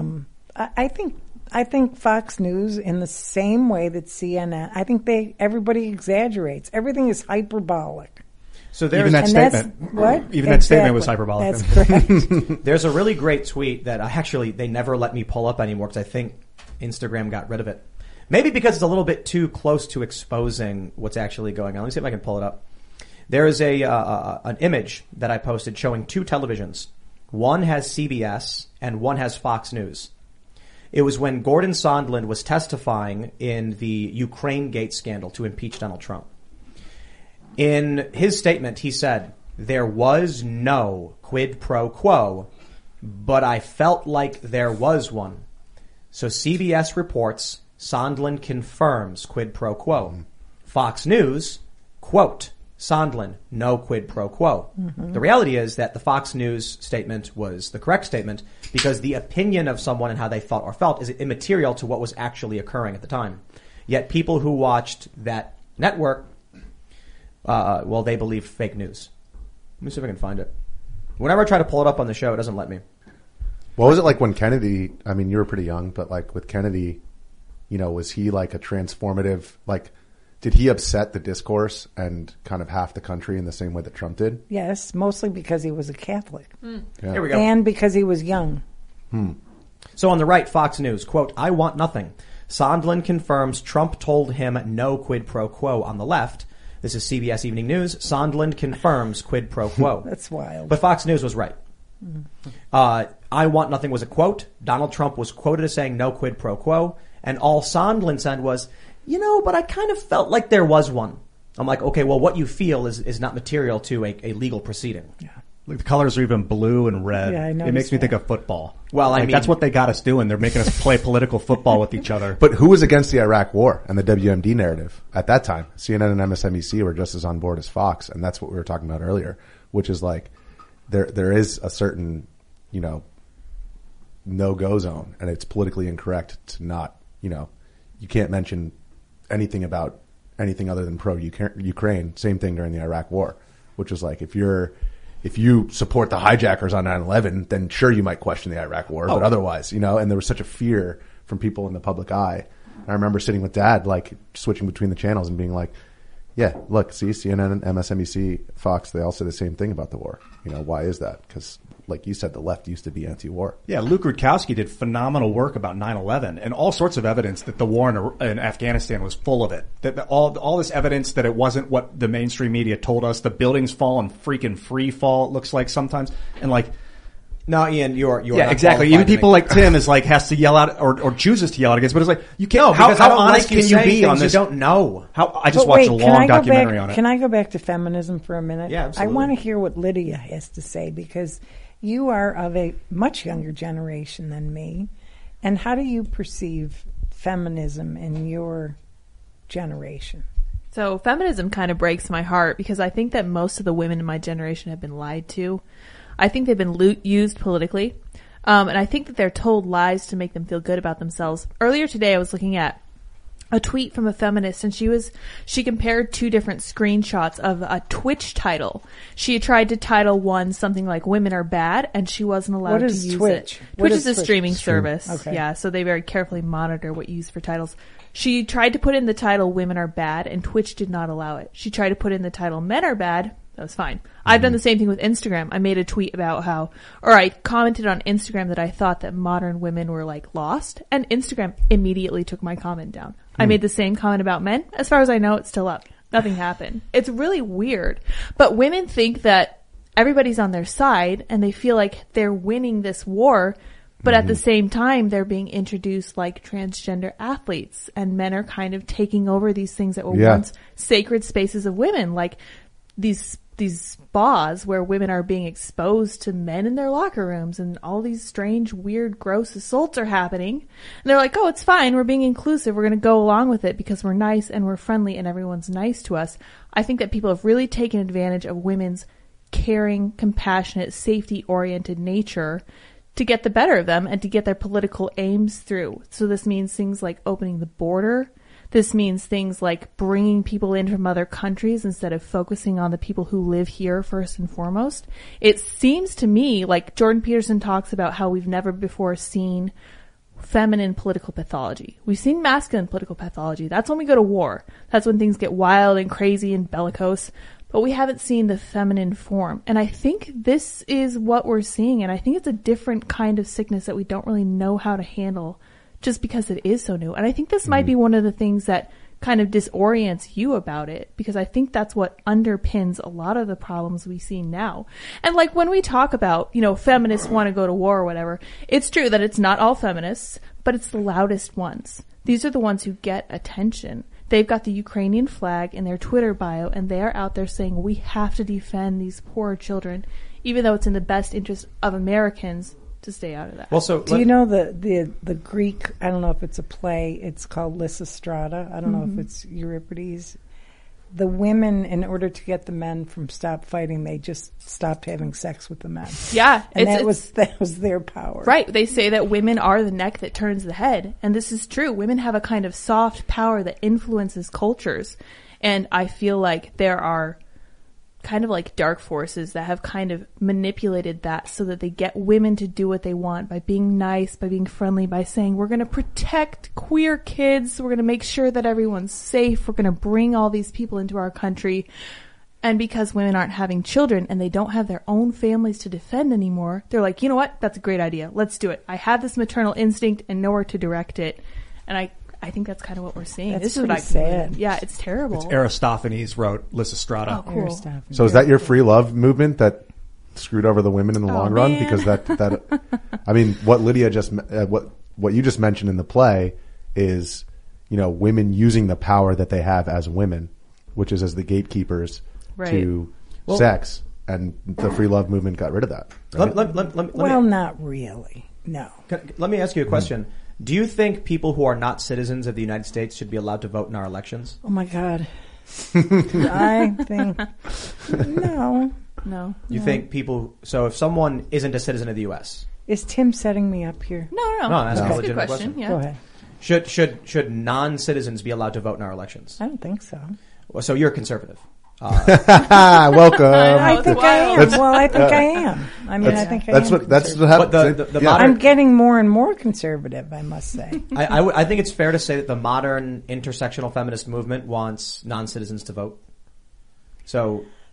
I think Fox News, in the same way that CNN, I think everybody exaggerates. Everything is hyperbolic.
So there's even that statement.
What?
Even that statement was hyperbolic.
That's correct.
There's a really great tweet that they never let me pull up anymore because I think Instagram got rid of it. Maybe because it's a little bit too close to exposing what's actually going on. Let me see if I can pull it up. There is an image that I posted showing 2 televisions. One has CBS and one has Fox News. It was when Gordon Sondland was testifying in the Ukraine Gate scandal to impeach Donald Trump. In his statement, he said, there was no quid pro quo, but I felt like there was one. So CBS reports, Sondland confirms quid pro quo. Fox News, quote, Sondland, no quid pro quo. Mm-hmm. The reality is that the Fox News statement was the correct statement because the opinion of someone and how they thought or felt is immaterial to what was actually occurring at the time. Yet people who watched that network, they believe fake news. Let me see if I can find it. Whenever I try to pull it up on the show, it doesn't let me.
What was it like when Kennedy, I mean, you were pretty young, but like with Kennedy, was he like a transformative, did he upset the discourse and kind of half the country in the same way that Trump did?
Yes, mostly because he was a Catholic.
Yeah. Here we go.
And because he was young.
So on the right, Fox News, quote, I want nothing. Sondland confirms Trump told him no quid pro quo. On the left, this is CBS Evening News. Sondland confirms quid pro quo.
That's wild.
But Fox News was right. I want nothing was a quote. Donald Trump was quoted as saying no quid pro quo. And all Sondland said was, but I kind of felt like there was one. I'm like, okay, well, what you feel is not material to a legal proceeding.
Yeah. Like the colors are even blue and red.
Yeah, I noticed
it makes me think of football.
Well, I mean,
that's what they got us doing. They're making us play political football with each other.
But who was against the Iraq War and the WMD narrative at that time? CNN and MSNBC were just as on board as Fox, and that's what we were talking about earlier, which is like there is a certain, no-go zone, and it's politically incorrect to not, you can't mention anything about anything other than pro-Ukraine. Same thing during the Iraq War, which was like if you support the hijackers on 9/11, then sure you might question the Iraq War, but otherwise, and there was such a fear from people in the public eye. And I remember sitting with Dad, like switching between the channels and being like, yeah, look, see, CNN, MSNBC, Fox, they all say the same thing about the war. Why is that? Because like you said, the left used to be anti-war.
Yeah, Luke Rudkowski did phenomenal work about 9/11 and all sorts of evidence that the war in Afghanistan was full of it. That all this evidence that it wasn't what the mainstream media told us. The buildings fall in freaking free fall, it looks like sometimes. And like,
no, Ian, you're
yeah, exactly. Even people like Tim is like has to yell out or chooses to yell out against, but it's like you can't.
No,
how honest can you be on this?
You don't know.
I just watched a long documentary on it.
Can I go back to feminism for a minute?
Yeah, absolutely.
I want to hear what Lydia has to say because you are of a much younger generation than me, and how do you perceive feminism in your generation?
So feminism kind of breaks my heart because I think that most of the women in my generation have been lied to. I think they've been used politically. And I think that they're told lies to make them feel good about themselves. Earlier today, I was looking at a tweet from a feminist and she compared two different screenshots of a Twitch title. She had tried to title one something like "Women Are Bad" and she wasn't allowed to use
Twitch?
it. Twitch is a streaming service.
Okay.
Yeah, so they very carefully monitor what you use for titles. She tried to put in the title "Women Are Bad" and Twitch did not allow it. She tried to put in the title "Men Are Bad." That was fine. I've done the same thing with Instagram. I made a tweet about I commented on Instagram that I thought that modern women were like lost, and Instagram immediately took my comment down. I made the same comment about men. As far as I know, it's still up. Nothing happened. It's really weird. But women think that everybody's on their side and they feel like they're winning this war. But at the same time, they're being introduced like transgender athletes, and men are kind of taking over these things that were once sacred spaces of women, like these spas where women are being exposed to men in their locker rooms and all these strange, weird, gross assaults are happening. And they're like, oh, it's fine. We're being inclusive. We're going to go along with it because we're nice and we're friendly and everyone's nice to us. I think that people have really taken advantage of women's caring, compassionate, safety-oriented nature to get the better of them and to get their political aims through. So this means things like opening the border. This means things like bringing people in from other countries instead of focusing on the people who live here first and foremost. It seems to me like Jordan Peterson talks about how we've never before seen feminine political pathology. We've seen masculine political pathology. That's when we go to war. That's when things get wild and crazy and bellicose. But we haven't seen the feminine form. And I think this is what we're seeing. And I think it's a different kind of sickness that we don't really know how to handle just because it is so new. And I think this might be one of the things that kind of disorients you about it, because I think that's what underpins a lot of the problems we see now. And like when we talk about, feminists want to go to war or whatever, it's true that it's not all feminists, but it's the loudest ones. These are the ones who get attention. They've got the Ukrainian flag in their Twitter bio, and they are out there saying, we have to defend these poor children, even though it's in the best interest of Americans to stay out of that.
Well, so
do you know the Greek, I don't know if it's a play, it's called Lysistrata. I don't know if it's Euripides. The women, in order to get the men from stop fighting, they just stopped having sex with the men.
Yeah.
And that was their power.
Right. They say that women are the neck that turns the head. And this is true. Women have a kind of soft power that influences cultures. And I feel like there are kind of like dark forces that have kind of manipulated that so that they get women to do what they want by being nice, by being friendly, by saying, we're going to protect queer kids. We're going to make sure that everyone's safe. We're going to bring all these people into our country. And because women aren't having children and they don't have their own families to defend anymore, they're like, you know what? That's a great idea. Let's do it. I have this maternal instinct and nowhere to direct it. And I think that's kind of what we're seeing.
That's
this is what I
sad.
Yeah, it's terrible.
It's Aristophanes wrote Lysistrata.
Oh, cool.
So is that your free love movement that screwed over the women in the long run? Because that I mean, what Lydia just what you just mentioned in the play is, women using the power that they have as women, which is as the gatekeepers to sex, and the free love movement got rid of that. Right?
Well, not really. No.
Let me ask you a question. Do you think people who are not citizens of the United States should be allowed to vote in our elections?
Oh my God. I think no.
You think so if someone isn't a citizen of the U.S.
Is Tim setting me up here?
No,
that's
a good question. Yeah.
Go ahead.
Should non-citizens be allowed to vote in our elections?
I don't think so.
Well, so you're a conservative.
Welcome.
I think I am. I think I am. I mean, I think I am.
That's what happens.
I'm getting more and more conservative, I must say.
I think it's fair to say that the modern intersectional feminist movement wants non-citizens to vote. So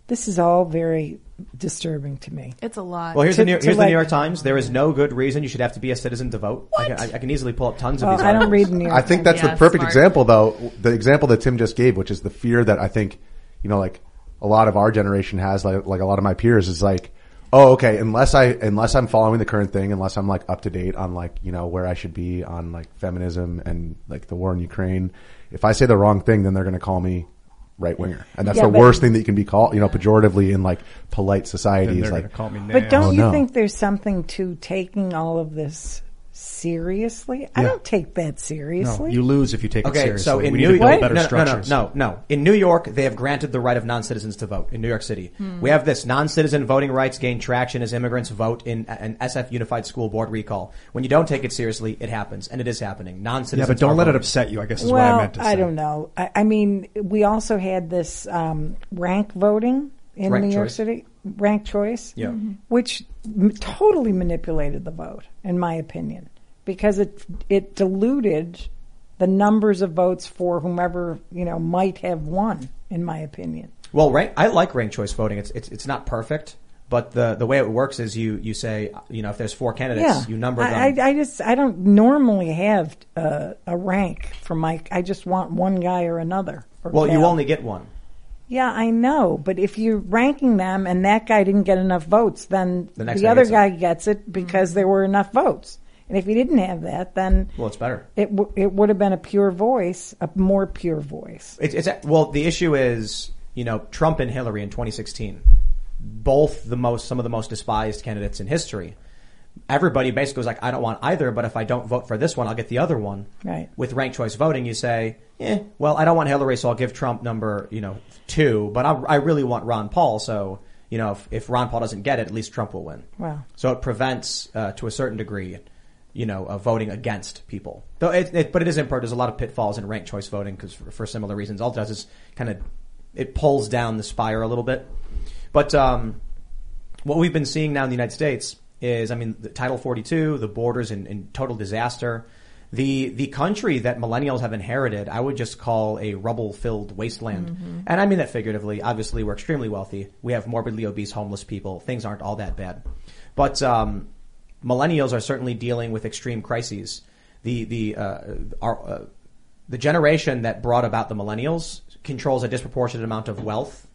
This is all very disturbing to me.
It's a lot.
Well, here's the New York Times. There is no good reason you should have to be a citizen to vote. I can easily pull up tons of these
I
articles.
don't read the New York Times.
I think that's the perfect example, though. The example that Tim just gave, which is the fear that I think, like a lot of our generation has, like a lot of my peers, is like, oh, okay, unless I'm following the current thing, unless I'm like up to date on like, where I should be on like feminism and like the war in Ukraine, if I say the wrong thing, then they're going to call me right winger. And that's the worst thing that you can be called, pejoratively in like polite society. Is like,
call me
but don't you think there's something to taking all of this seriously? I don't take that seriously.
No, you lose if you take it seriously.
So in New York, no. In New York, they have granted the right of non-citizens to vote. In New York City, we have this non-citizen voting rights gain traction as immigrants vote in an SF Unified School Board recall. When you don't take it seriously, it happens, and it is happening. Non-citizens.
Yeah, but don't let it upset you, I guess is what I meant to say.
I don't know. I mean, we also had this rank voting in New York City. Ranked choice, which totally manipulated the vote, in my opinion, because it diluted the numbers of votes for whomever might have won, in my opinion.
Well, I like ranked choice voting. It's not perfect, but the way it works is you say if there's 4 candidates, you number them.
I don't normally have a rank for I just want one guy or another.
Well, you only get one.
Yeah, I know, but if you're ranking them and that guy didn't get enough votes, then the other guy gets it because there were enough votes. And if he didn't have that, then
it's better.
It would have been a pure voice, a more pure voice.
The issue is Trump and Hillary in 2016, both some of the most despised candidates in history. Everybody basically was like, I don't want either, but if I don't vote for this one, I'll get the other one.
Right.
With ranked choice voting, you say, well, I don't want Hillary, so I'll give Trump number 2, but I really want Ron Paul, so if Ron Paul doesn't get it, at least Trump will win.
Wow.
So it prevents to a certain degree voting against people. Though but it is important. There's a lot of pitfalls in ranked choice voting because for similar reasons. All it does is it pulls down the spire a little bit. But what we've been seeing now in the United States is, the Title 42, the borders in total disaster. The country that millennials have inherited, I would just call a rubble-filled wasteland. Mm-hmm. And I mean that figuratively. Obviously, we're extremely wealthy. We have morbidly obese, homeless people. Things aren't all that bad. But millennials are certainly dealing with extreme crises. The generation that brought about the millennials controls a disproportionate amount of wealth,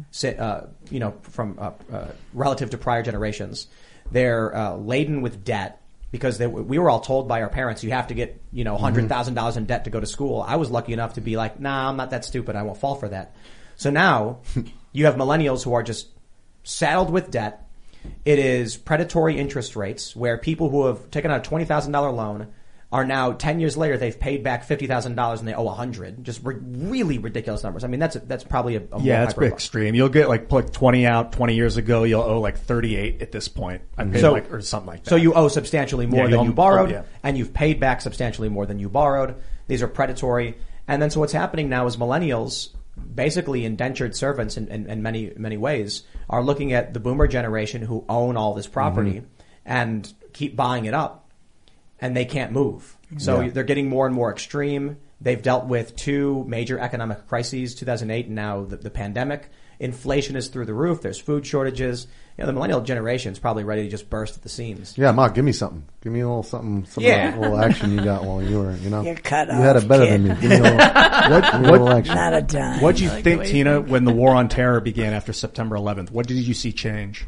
from relative to prior generations. They're laden with debt because we were all told by our parents, you have to get $100,000 in debt to go to school. I was lucky enough to be like, nah, I'm not that stupid. I won't fall for that. So now you have millennials who are just saddled with debt. It is predatory interest rates where people who have taken out a $20,000 loan are now 10 years later, they've paid back $50,000 and they owe $100. Just really ridiculous numbers. that's probably a
that's pretty extreme. You'll get like 20 out 20 years ago. You'll owe like 38 at this point. I paid or something like that.
So you owe substantially more than you borrowed, and you've paid back substantially more than you borrowed. These are predatory. And then so what's happening now is millennials, basically indentured servants in many, many ways, are looking at the boomer generation who own all this property and keep buying it up. And they can't move. So they're getting more and more extreme. They've dealt with 2 major economic crises, 2008 and now the pandemic. Inflation is through the roof. There's food shortages. The millennial generation is probably ready to just burst at the seams.
Yeah, Ma, give me something. Give me a little something a little action you got while you were,
You're cut off,
you had it better than me. Give me a little action.
Not a dime.
What did you think, Tina, when the war on terror began after September 11th? What did you see change?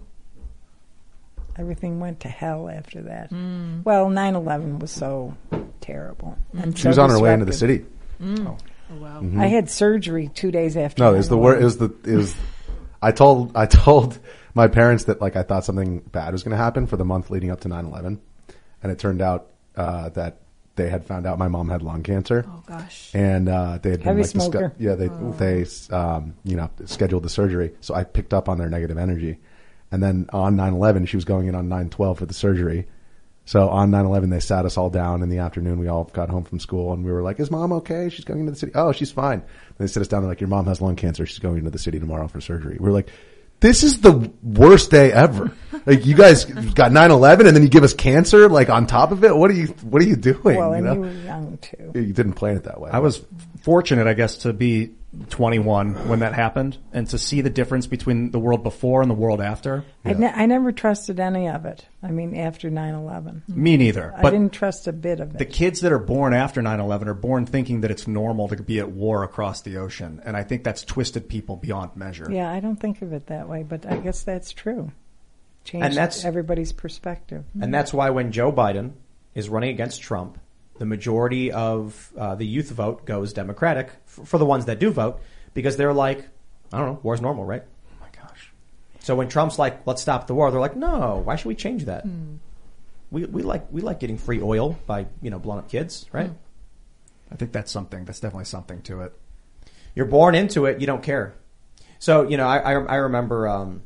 Everything went to hell after that. Well, 9/11 was so terrible. And
she was on her way into the city.
Oh wow!
Mm-hmm. I had surgery 2 days after.
No, it was the word. It was. I told my parents that I thought something bad was going to happen for the month leading up to 9/11, and it turned out that they had found out my mom had lung cancer.
Oh gosh!
And they had
heavy smoker.
They scheduled the surgery, so I picked up on their negative energy. And then on 9/11, she was going in on 9/12 for the surgery. So on 9/11, they sat us all down in the afternoon. We all got home from school, and we were like, is Mom okay? She's going into the city. Oh, she's fine. And they sit us down and like, your mom has lung cancer. She's going into the city tomorrow for surgery. We were like, this is the worst day ever. You guys got 9/11 and then you give us cancer on top of it. What are you doing?
Well, and you were young too.
You didn't plan it that way.
I was fortunate, I guess, to be 21 when that happened, and to see the difference between the world before and the world after.
I never trusted any of it. I mean, after 9/11.
Me neither.
I didn't trust a bit of it.
The kids that are born after 9/11 are born thinking that it's normal to be at war across the ocean, and I think that's twisted people beyond measure.
Yeah, I don't think of it that way, but I guess that's true.
And that's
everybody's perspective.
And that's why when Joe Biden is running against Trump, the majority of the youth vote goes Democratic for the ones that do vote, because they're like, I don't know, war's normal, right?
Oh my gosh.
So when Trump's like, let's stop the war, they're like, no, why should we change that? We like getting free oil by, blowing up kids, right?
I think that's definitely something to it.
You're born into it, you don't care. So, I remember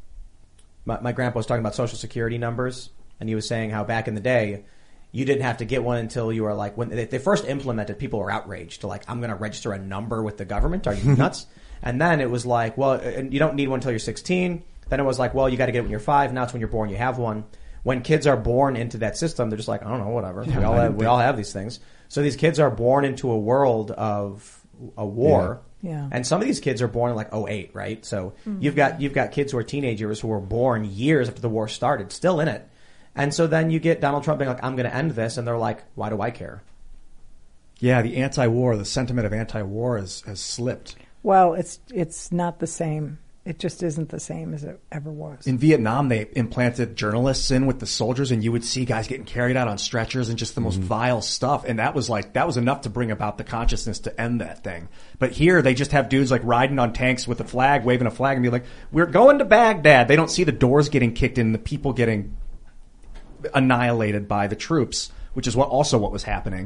my grandpa was talking about Social Security numbers, and he was saying how back in the day, you didn't have to get one until you were like, when they first implemented, people were outraged to like, I'm going to register a number with the government. Are you nuts? And then it was like, well, and you don't need one until you're 16. Then it was like, well, you got to get it when you're 5. Now it's when you're born, you have one. When kids are born into that system, they're just like, I don't know, whatever. Yeah, we all have these things. So these kids are born into a world of a war.
Yeah.
And some of these kids are born in like 2008, right? So you've got kids who are teenagers who were born years after the war started, still in it. And so then you get Donald Trump being like, I'm going to end this. And they're like, why do I care?
Yeah, the sentiment of anti-war has slipped.
Well, it's not the same. It just isn't the same as it ever was.
In Vietnam, they implanted journalists in with the soldiers, and you would see guys getting carried out on stretchers and just the most vile stuff. And that was enough to bring about the consciousness to end that thing. But here, they just have dudes like riding on tanks with a flag, waving a flag, and be like, we're going to Baghdad. They don't see the doors getting kicked in, the people getting annihilated by the troops, which is what was happening.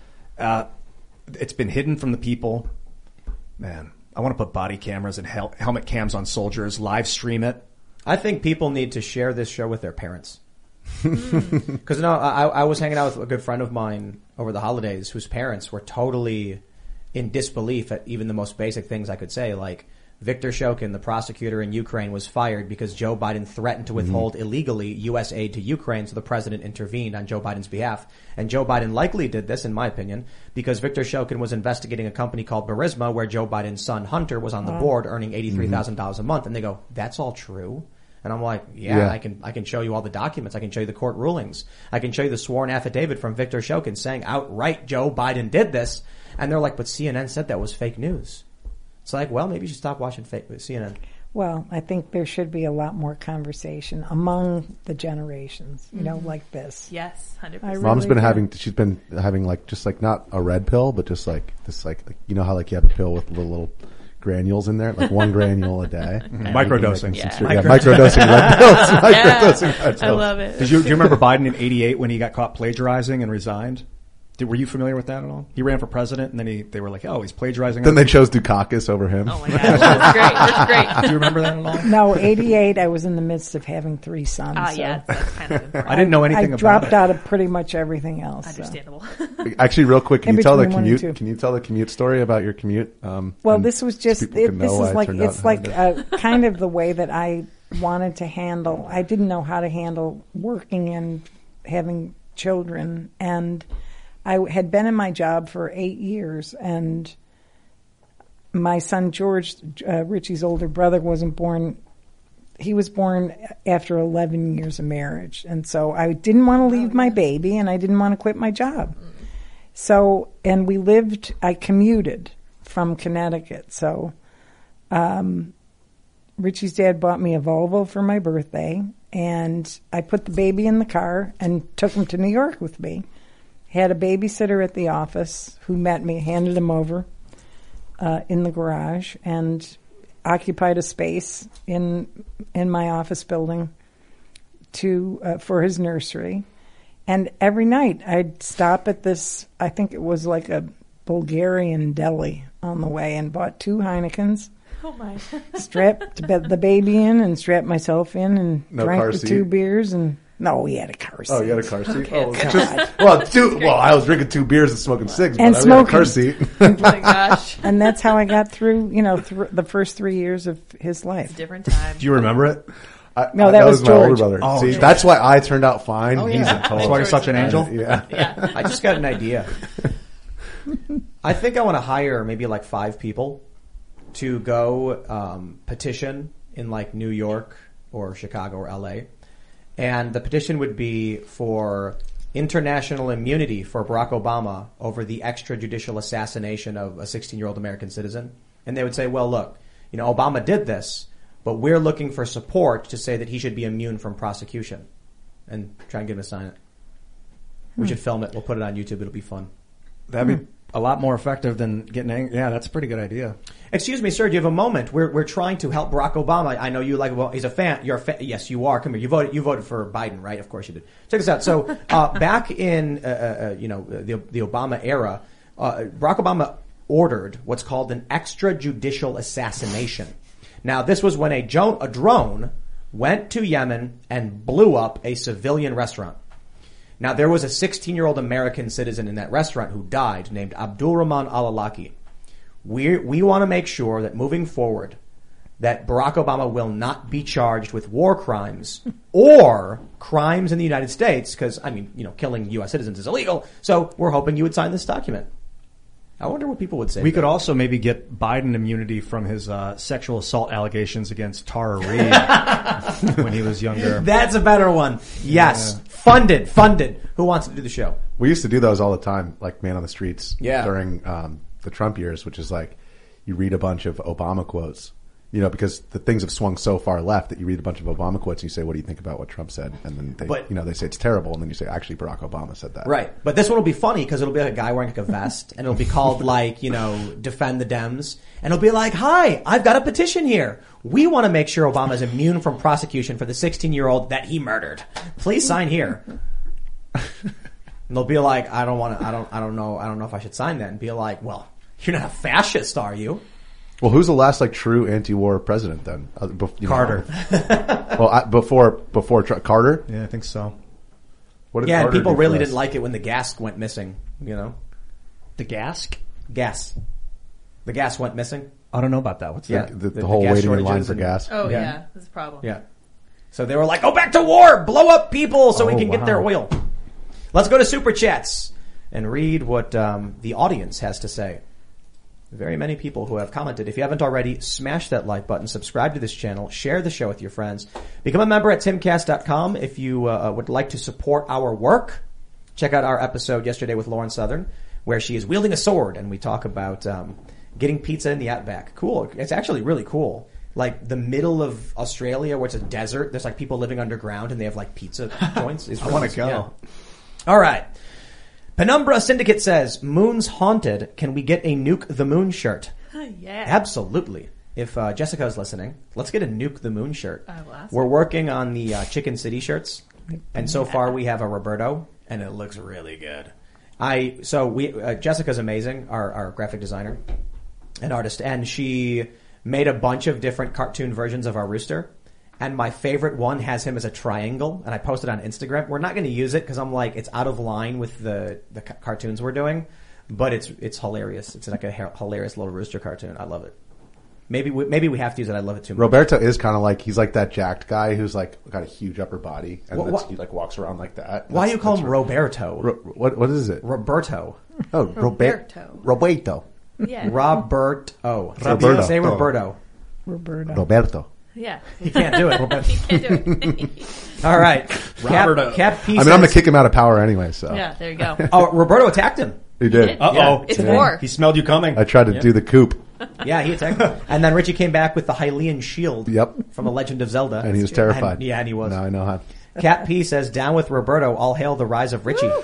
It's been hidden from the people. Man, I want to put body cameras and helmet cams on soldiers, live stream it.
I think people need to share this show with their parents. Because I was hanging out with a good friend of mine over the holidays whose parents were totally in disbelief at even the most basic things I could say, like Viktor Shokin, the prosecutor in Ukraine, was fired because Joe Biden threatened to withhold illegally U.S. aid to Ukraine, so the president intervened on Joe Biden's behalf. And Joe Biden likely did this, in my opinion, because Viktor Shokin was investigating a company called Burisma, where Joe Biden's son Hunter was on the board, earning $83,000 a month. And they go, that's all true? And I'm like, yeah. I can show you all the documents. I can show you the court rulings. I can show you the sworn affidavit from Viktor Shokin saying outright Joe Biden did this. And they're like, but CNN said that was fake news. It's like, well, maybe you should stop watching CNN.
Well, I think there should be a lot more conversation among the generations, like this.
Yes, 100%.
Mom's been she's been having like, just like not a red pill, but just like this, like how like you have a pill with little granules in there, like 1 granule a day.
Microdosing.
Microdosing red pills. Microdosing red pills.
I love it.
Do you remember Biden in '88 when he got caught plagiarizing and resigned? Were you familiar with that at all? He ran for president, and then they were like, "Oh, he's plagiarizing."
Then they chose Dukakis over him.
Oh my gosh, that's great! That's great.
Do you remember that at all?
No, '88. I was in the midst of having 3 sons.
Yeah, that's kind of.
I didn't know anything about it.
I dropped out of pretty much everything else.
Understandable.
So.
Actually, real quick, can you tell the commute? Can you tell the commute story about your commute?
Well, this was just. It's like kind of the way that I wanted to handle. I didn't know how to handle working and having children, and I had been in my job for 8 years, and my son George, Richie's older brother, wasn't born. He was born after 11 years of marriage, and so I didn't want to leave my baby, and I didn't want to quit my job. So, and I commuted from Connecticut. So, Richie's dad bought me a Volvo for my birthday, and I put the baby in the car and took him to New York with me. Had a babysitter at the office who met me, handed him over in the garage, and occupied a space in my office building for his nursery. And every night I'd stop at this, I think it was like a Bulgarian deli on the way, and bought 2 Heinekens.
Oh my!
Strapped
the baby in and strapped myself in, and
no
drank the 2 beers and. No, we had a car seat.
Oh, you had a car seat?
Okay.
I was drinking 2 beers and smoking cigs,
and
but
smoking.
I had a car seat.
Oh my gosh.
And that's how I got through, the first 3 years of his life.
It's a different time.
Do you remember it?
No, that was
my
George.
older brother.
Oh,
See,
George.
that's why I turned out fine.
Oh,
He's
yeah.
a total.
That's why you're such an angel?
Yeah.
I just got an idea. I think I want to hire maybe like 5 people to go petition in like New York or Chicago or LA. And the petition would be for international immunity for Barack Obama over the extrajudicial assassination of a 16-year-old American citizen. And they would say, well, look, Obama did this, but we're looking for support to say that he should be immune from prosecution. And try and get him to sign it. We should film it. We'll put it on YouTube. It'll be fun.
That'd be a lot more effective than getting angry. Yeah, that's a pretty good idea.
Excuse me, sir. Do you have a moment? We're trying to help Barack Obama. I know you like. Well, he's a fan. You're a fan. Yes, you are. Come here. You voted for Biden, right? Of course you did. Check this out. So back in the Obama era, Barack Obama ordered what's called an extrajudicial assassination. Now, this was when a drone went to Yemen and blew up a civilian restaurant. Now, there was a 16-year-old American citizen in that restaurant who died named Abdulrahman al-Awlaki. We want to make sure that moving forward, that Barack Obama will not be charged with war crimes or crimes in the United States, because, killing U.S. citizens is illegal. So we're hoping you would sign this document. I wonder what people would say.
We could also maybe get Biden immunity from his sexual assault allegations against Tara Reid when he was younger.
That's a better one. Yes. Yeah. Funded. Who wants to do the show?
We used to do those all the time, like Man on the Streets during the Trump years, which is like you read a bunch of Obama quotes. Because the things have swung so far left that you read a bunch of Obama quotes and you say, what do you think about what Trump said? And then they say it's terrible. And then you say, actually, Barack Obama said that.
Right. But this one will be funny because it'll be like a guy wearing like a vest and it'll be called defend the Dems. And it'll be like, hi, I've got a petition here. We want to make sure Obama is immune from prosecution for the 16-year-old that he murdered. Please sign here. And they'll be like, I don't know if I should sign that. And be like, well, you're not a fascist, are you?
Well, who's the last true anti-war president then?
Carter.
Before Carter?
Yeah, I think so.
What did
Carter
and people
really didn't like it when the gas went missing.
The gas?
Gas. The gas went missing.
I don't know about that. What's
that? The whole waiting in line for gas.
Oh yeah, that's a problem.
Yeah. So they were like, "Go back to war, blow up people, so we can get their oil." Let's go to Super Chats and read what the audience has to say. Very many people who have commented. If you haven't already, smash that like button, subscribe to this channel, share the show with your friends. Become a member at timcast.com if you would like to support our work. Check out our episode yesterday with Lauren Southern, where she is wielding a sword, and we talk about getting pizza in the Outback. Cool. It's actually really cool. Like the middle of Australia, where it's a desert, there's like people living underground, and they have like pizza joints.
I want to go.
Yeah. All right. Penumbra Syndicate says, Moon's haunted. Can we get a Nuke the Moon shirt?
Yeah.
Absolutely. If Jessica's listening, let's get a Nuke the Moon shirt.
I will ask.
We're working on the Chicken City shirts. And so far we have a Roberto, and it looks really good. Jessica's amazing, our graphic designer and artist, and she made a bunch of different cartoon versions of our rooster. And my favorite one has him as a triangle, and I posted on Instagram. We're not going to use it because I'm like, it's out of line with the cartoons we're doing, but it's hilarious. It's like a hilarious little rooster cartoon. I love it. Maybe we have to use it. I love it too much.
Roberto is kind of like, he's like that jacked guy who's like got a huge upper body, and he like walks around like that.
Why do you call him Roberto?
What is it?
Roberto.
Oh,
Roberto.
Roberto.
Yeah.
Roberto. Say Roberto.
Roberto.
Yeah.
He can't do it.
He can't do it.
All right. Cap P
I'm going to kick him out of power anyway, so.
Yeah, there you go.
Oh, Roberto attacked him.
He did.
Uh-oh.
Yeah.
It's war.
He smelled you coming.
I tried to do the coup.
Yeah, he attacked him. And then Richie came back with the Hylian shield.
Yep.
From The Legend of Zelda.
And he was terrified.
And he was.
Now I know how.
Cap P says, down with Roberto, all hail the rise of Richie.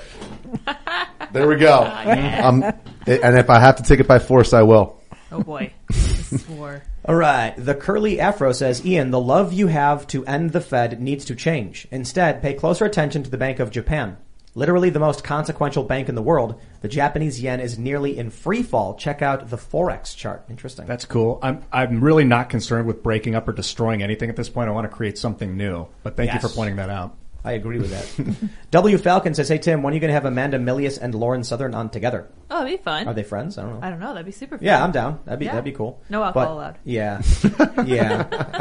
There we go.
Yeah.
And if I have to take it by force, I will.
Oh boy. This is war.
All right. The Curly Afro says, Ian, the love you have to end the Fed needs to change. Instead, pay closer attention to the Bank of Japan. Literally the most consequential bank in the world. The Japanese yen is nearly in free fall. Check out the Forex chart. Interesting.
That's cool. I'm really not concerned with breaking up or destroying anything at this point. I want to create something new. But thank you for pointing that out.
I agree with that. W. Falcon says, hey, Tim, when are you going to have Amanda Milius and Lauren Southern on together?
Oh, that'd be fun.
Are they friends? I don't know.
I don't know. That'd be super fun.
Yeah, I'm down. That'd be cool.
No alcohol allowed.
Yeah. Yeah.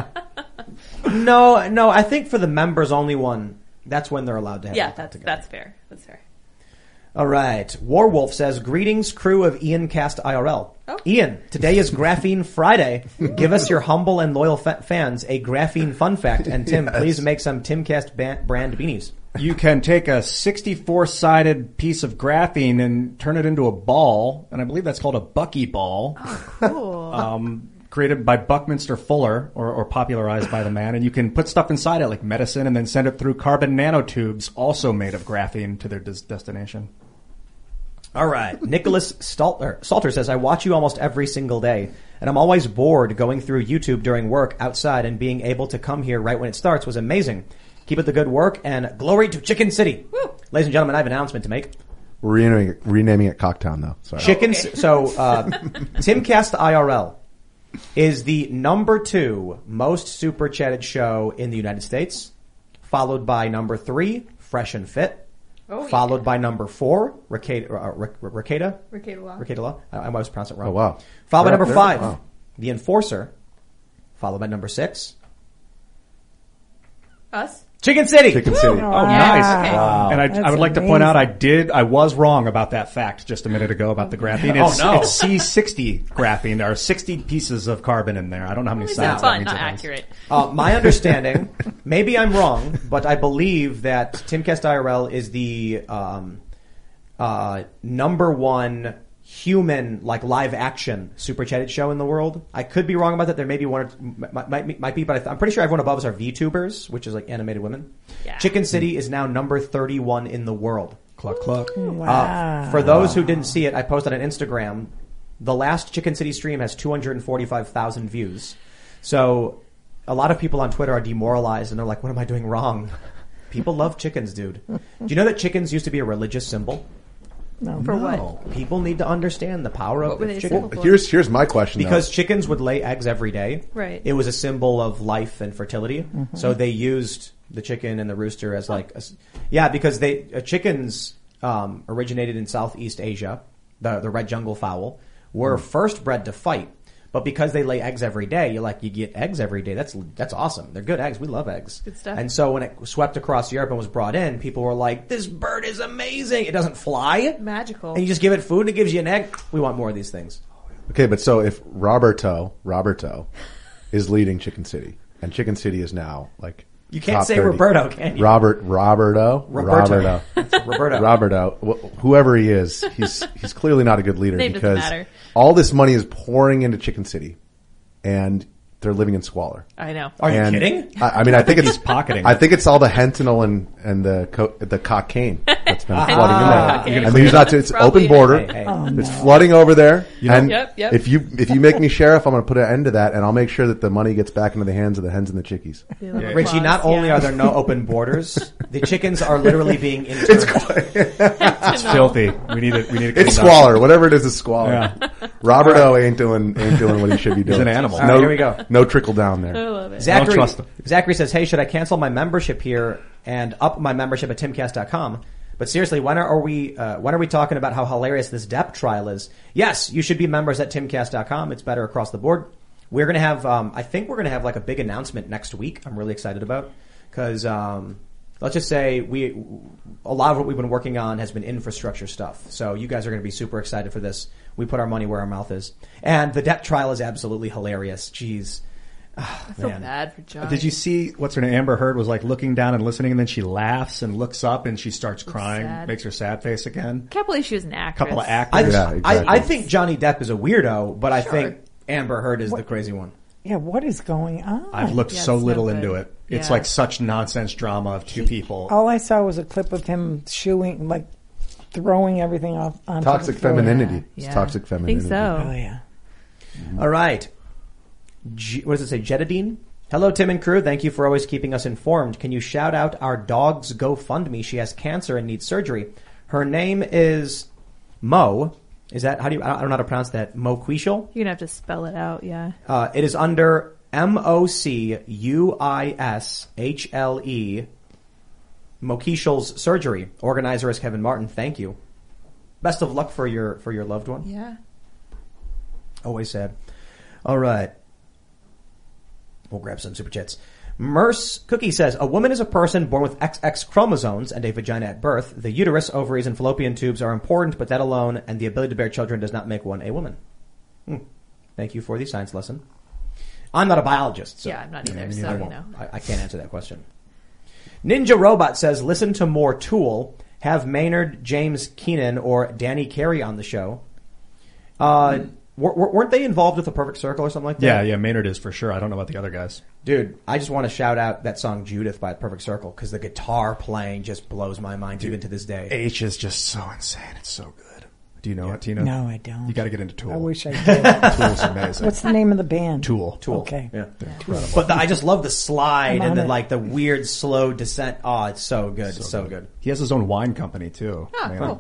No, I think for the members only one, that's when they're allowed to have it together.
That's fair. That's fair.
All right. Warwolf says, greetings, crew of Ian Cast IRL. Oh. Ian, today is Graphene Friday. Give us your humble and loyal fans a graphene fun fact. And Tim, please make some Timcast brand beanies.
You can take a 64-sided piece of graphene and turn it into a ball, and I believe that's called a buckyball.
Oh, cool.
Created by Buckminster Fuller, or popularized by the man, and you can put stuff inside it like medicine and then send it through carbon nanotubes, also made of graphene, to their destination.
All right. Nicholas Salter says, I watch you almost every single day, and I'm always bored going through YouTube during work outside, and being able to come here right when it starts was amazing. Keep up the good work, and glory to Chicken City. Woo. Ladies and gentlemen, I have an announcement to make.
We're renaming it Cocktown, though. Sorry.
Timcast IRL is the number 2 most super chatted show in the United States, followed by number 3, Fresh and Fit. Followed by number 4, Ricada Law. I was pronouncing it wrong.
Oh, wow.
Followed by number 5, The Enforcer. Followed by number 6,
Us?
Chicken City.
Chicken City.
Oh, nice.
Okay.
Wow.
And I would like to point out I was wrong about that fact just a minute ago about the graphene. It's C60 graphene. There are 60 pieces of carbon in there. I don't know how many sides that means.
Not accurate.
My understanding, maybe I'm wrong, but I believe that Timcast IRL is the number 1 human, like, live action super chatted show in the world. I could be wrong about that. There may be one or might be, but I'm pretty sure everyone above us are VTubers, which is like animated women. Yeah. Chicken City is now number 31 in the world.
Cluck, cluck.
Wow.
For those who didn't see it, I posted on Instagram. The last Chicken City stream has 245,000 views. So a lot of people on Twitter are demoralized and they're like, what am I doing wrong? People love chickens, dude. Do you know that chickens used to be a religious symbol?
No.
For what?
People need to understand the power of chicken.
Well, here's my question.
Because chickens would lay eggs every day.
Right.
It was a symbol of life and fertility. Mm-hmm. So they used the chicken and the rooster as because chickens originated in Southeast Asia. The red jungle fowl were first bred to fight. But because they lay eggs every day, you get eggs every day. That's awesome. They're good eggs. We love eggs.
Good stuff.
And so when it swept across Europe and was brought in, people were like, this bird is amazing. It doesn't fly.
Magical.
And you just give it food and it gives you an egg. We want more of these things.
Okay, but so if Roberto is leading Chicken City, and Chicken City is now like
you can't say 30. Roberto, can you?
Roberto. Whoever he is, he's clearly not a good leader because all this money is pouring into Chicken City, and they're living in squalor.
I know.
Are you kidding?
I mean, I think
he's pocketing.
I think it's all the hentanol and the cocaine that's been flooding in there. And it's open border. It's flooding over there. And if you make me sheriff, I'm going to put an end to that, and I'll make sure that the money gets back into the hands of the hens and the chickies.
Richie, not only are there no open borders, the chickens are literally being interned.
It's filthy. We need it.
It's squalor. Whatever it is squalor. Yeah. Roberto ain't doing what he should be doing.
He's an animal.
Right, here we go.
No trickle down there.
I love it.
Zachary,
don't trust him.
Zachary says, hey, should I cancel my membership here and up my membership at timcast.com? But seriously, when are we talking about how hilarious this Depp trial is? Yes, you should be members at timcast.com. It's better across the board. We're going to have, I think we're going to have like a big announcement next week. I'm really excited about because, let's just say a lot of what we've been working on has been infrastructure stuff. So you guys are going to be super excited for this. We put our money where our mouth is. And the Depp trial is absolutely hilarious. Jeez.
I feel bad for John.
Did you see what's her name? Amber Heard was like looking down and listening, and then she laughs and looks up and she starts crying, makes her sad face again.
Can't believe she was an actress.
Couple of actors.
I think Johnny Depp is a weirdo, but I think Amber Heard is the crazy one.
Yeah, what is going on?
I've looked so little into it. It's like such nonsense drama of two people.
All I saw was a clip of him throwing everything off on
toxic femininity. It's toxic femininity.
I think so.
Oh yeah.
All right. What does it say? Jedidine? Hello, Tim and crew. Thank you for always keeping us informed. Can you shout out our dog's GoFundMe? She has cancer and needs surgery. Her name is Mo. Is that, I don't know how to pronounce that. Mo Quishel?
You're going to have to spell it out, yeah.
It is under MOCUISHLE. Mokishel's surgery. Organizer is Kevin Martin. Thank you. Best of luck for your loved one.
Yeah.
Always sad. All right. We'll grab some super chats. Merce Cookie says, a woman is a person born with XX chromosomes and a vagina at birth. The uterus, ovaries, and fallopian tubes are important, but that alone and the ability to bear children does not make one a woman. Thank you for the science lesson. I'm not a biologist. So
yeah, I'm not either, so you know.
I can't answer that question. Ninja Robot says, listen to more Tool. Have Maynard, James Keenan, or Danny Carey on the show. Weren't they involved with The Perfect Circle or something like that?
Yeah, Maynard is for sure. I don't know about the other guys.
Dude, I just want to shout out that song Judith by The Perfect Circle because the guitar playing just blows my mind even to this day.
H is just so insane. It's so good. Do you know it, Tina?
No, I don't.
You got to get into Tool.
I wish I did.
Tool's amazing.
What's the name of the band?
Tool.
Okay.
Yeah.
Tool.
But I just love the slide and then
it.
like the weird slow descent. Oh, it's so good. It's so good.
He has his own wine company too.
Oh, cool.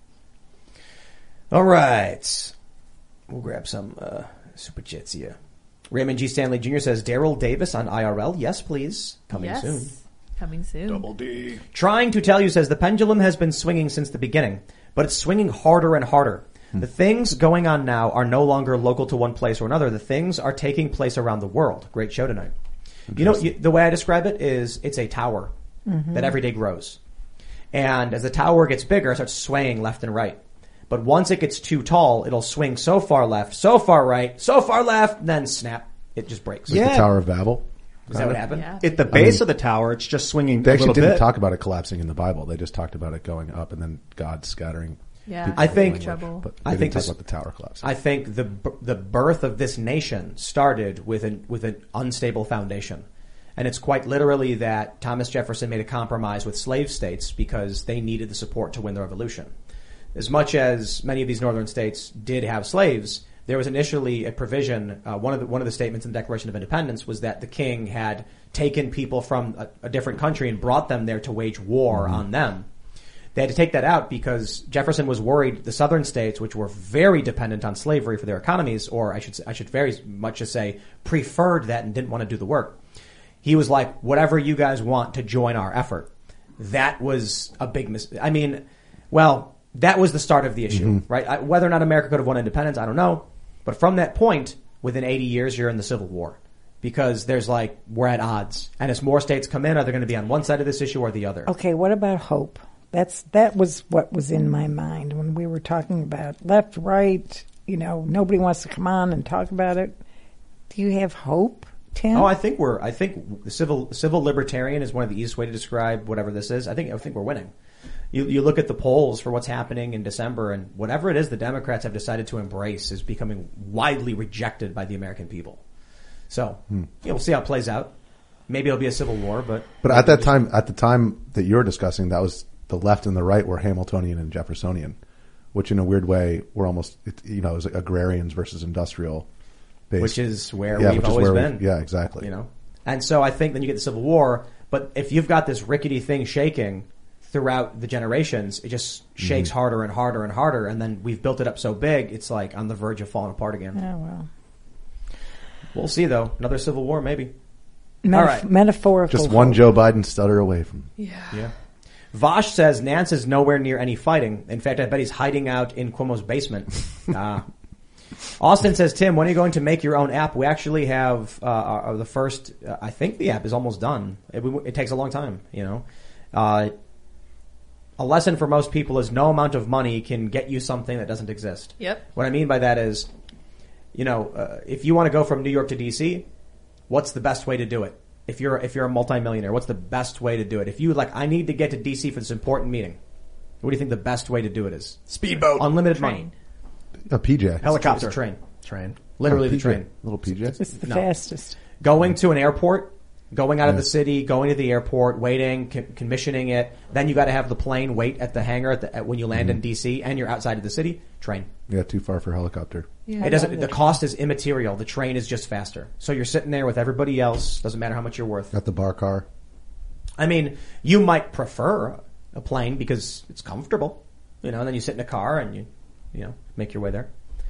All right. We'll grab some super chats here. Raymond G. Stanley Jr. says, Daryl Davis on IRL. Yes, please. Coming soon.
Coming soon.
Double D.
Trying to Tell You says, the pendulum has been swinging since the beginning, but it's swinging harder and harder. The things going on now are no longer local to one place or another. The things are taking place around the world. Great show tonight. You know, the way I describe it is it's a tower that every day grows. And as the tower gets bigger, it starts swaying left and right. But once it gets too tall, it'll swing so far left, so far right, so far left, then snap. It just breaks.
Like the Tower of Babel.
Is that what happened?
Yeah.
At the base of the tower, it's just swinging
They
a
actually
little
didn't
bit.
talk about it collapsing in the Bible. They just talked about it going up and then God scattering.
Yeah,
people
I think-
with
trouble.
But
I
they
think
didn't
this-
talk about the tower collapsing.
I think the birth of this nation started with an unstable foundation. And it's quite literally that Thomas Jefferson made a compromise with slave states because they needed the support to win the revolution. As much as many of these northern states did have slaves, there was initially a provision. One of the statements in the Declaration of Independence was that the king had taken people from a different country and brought them there to wage war on them. They had to take that out because Jefferson was worried the southern states, which were very dependent on slavery for their economies, or I should very much just say preferred that and didn't want to do the work. He was like, whatever you guys want to join our effort. That was a big that was the start of the issue, right? Whether or not America could have won independence, I don't know. But from that point, within 80 years, you're in the Civil War. Because there's we're at odds. And as more states come in, are they going to be on one side of this issue or the other?
Okay, what about hope? That was what was in my mind when we were talking about left, right, nobody wants to come on and talk about it. Do you have hope, Tim?
Oh, I think the civil libertarian is one of the easiest way to describe whatever this is. I think we're winning. You look at the polls for what's happening in December, and whatever it is the Democrats have decided to embrace is becoming widely rejected by the American people. So, we'll see how it plays out. Maybe it'll be a civil war, but
at the time that you're discussing, that was the left and the right were Hamiltonian and Jeffersonian, which in a weird way were almost, it was like agrarians versus industrial based.
Which is where we've always been.
Yeah, exactly.
And so I think then you get the Civil War, but if you've got this rickety thing shaking throughout the generations, it just shakes harder and harder and harder, and then we've built it up so big, it's like on the verge of falling apart again.
Oh, well.
We'll see, though. Another Civil War, maybe.
All right. Metaphorical.
Just one Joe Biden stutter away from.
Yeah. Vosh says Nance is nowhere near any fighting. In fact, I bet he's hiding out in Cuomo's basement. Austin says, Tim, when are you going to make your own app? We actually have the first. I think the app is almost done. It takes a long time, A lesson for most people is no amount of money can get you something that doesn't exist.
Yep.
What I mean by that is, if you want to go from New York to DC, what's the best way to do it? If you're a multimillionaire, what's the best way to do it? If you I need to get to DC for this important meeting, what do you think the best way to do it is?
Speedboat.
Unlimited
Train.
money.
A PJ.
Helicopter. It's a train. Literally the train.
Little PJ.
It's the fastest.
Going to an airport, going out of the city, going to the airport, waiting, commissioning it. Then you got to have the plane wait at the hangar when you land in DC, and you're outside of the city. Train.
Yeah, too far for helicopter.
Yeah,
It doesn't. The cost is immaterial. The train is just faster. So you're sitting there with everybody else. Doesn't matter how much you're worth.
Got the bar car.
I mean, you might prefer a plane because it's comfortable, and then you sit in a car and you make your way there.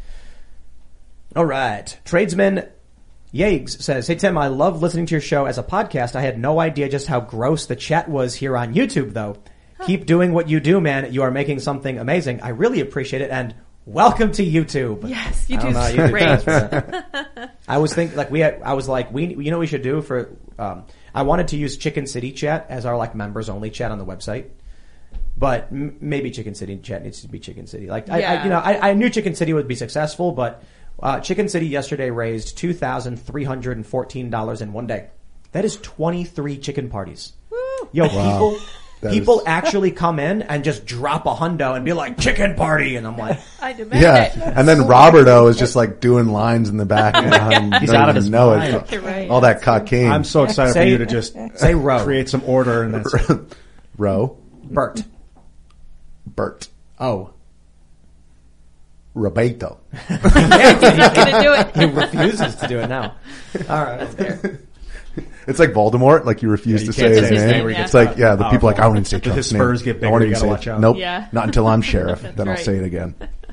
All right. Tradesman Yags says, hey, Tim, I love listening to your show as a podcast. I had no idea just how gross the chat was here on YouTube, though. Keep doing what you do, man. You are making something amazing. I really appreciate it. And welcome to YouTube.
Yes, YouTube's great.
I was thinking, we should do for, I wanted to use Chicken City Chat as our like members only chat on the website. But maybe Chicken City Chat needs to be Chicken City. Like, I knew Chicken City would be successful, but Chicken City yesterday raised $2,314 in one day. That is 23 chicken parties. Woo. Yo, wow. People actually come in and just drop a hundo and be like, chicken party. And I'm like,
I demand it.
And then Roberto is just like doing lines in the back.
He's out of his mind.
Right.
All that cocaine.
I'm so excited for you to just
say row.
Create some order. And that's
Row.
Bert. Oh.
Roberto.
He's not going to do it.
He refuses to do it now. All right, that's fair.
It's like Voldemort, like you refuse to say his name. It's like, the people like, I won't even say Trump's name.
His spurs get bigger, you gotta watch out.
Nope,
Yeah.
not until I'm sheriff. Then
right.
I'll say it again.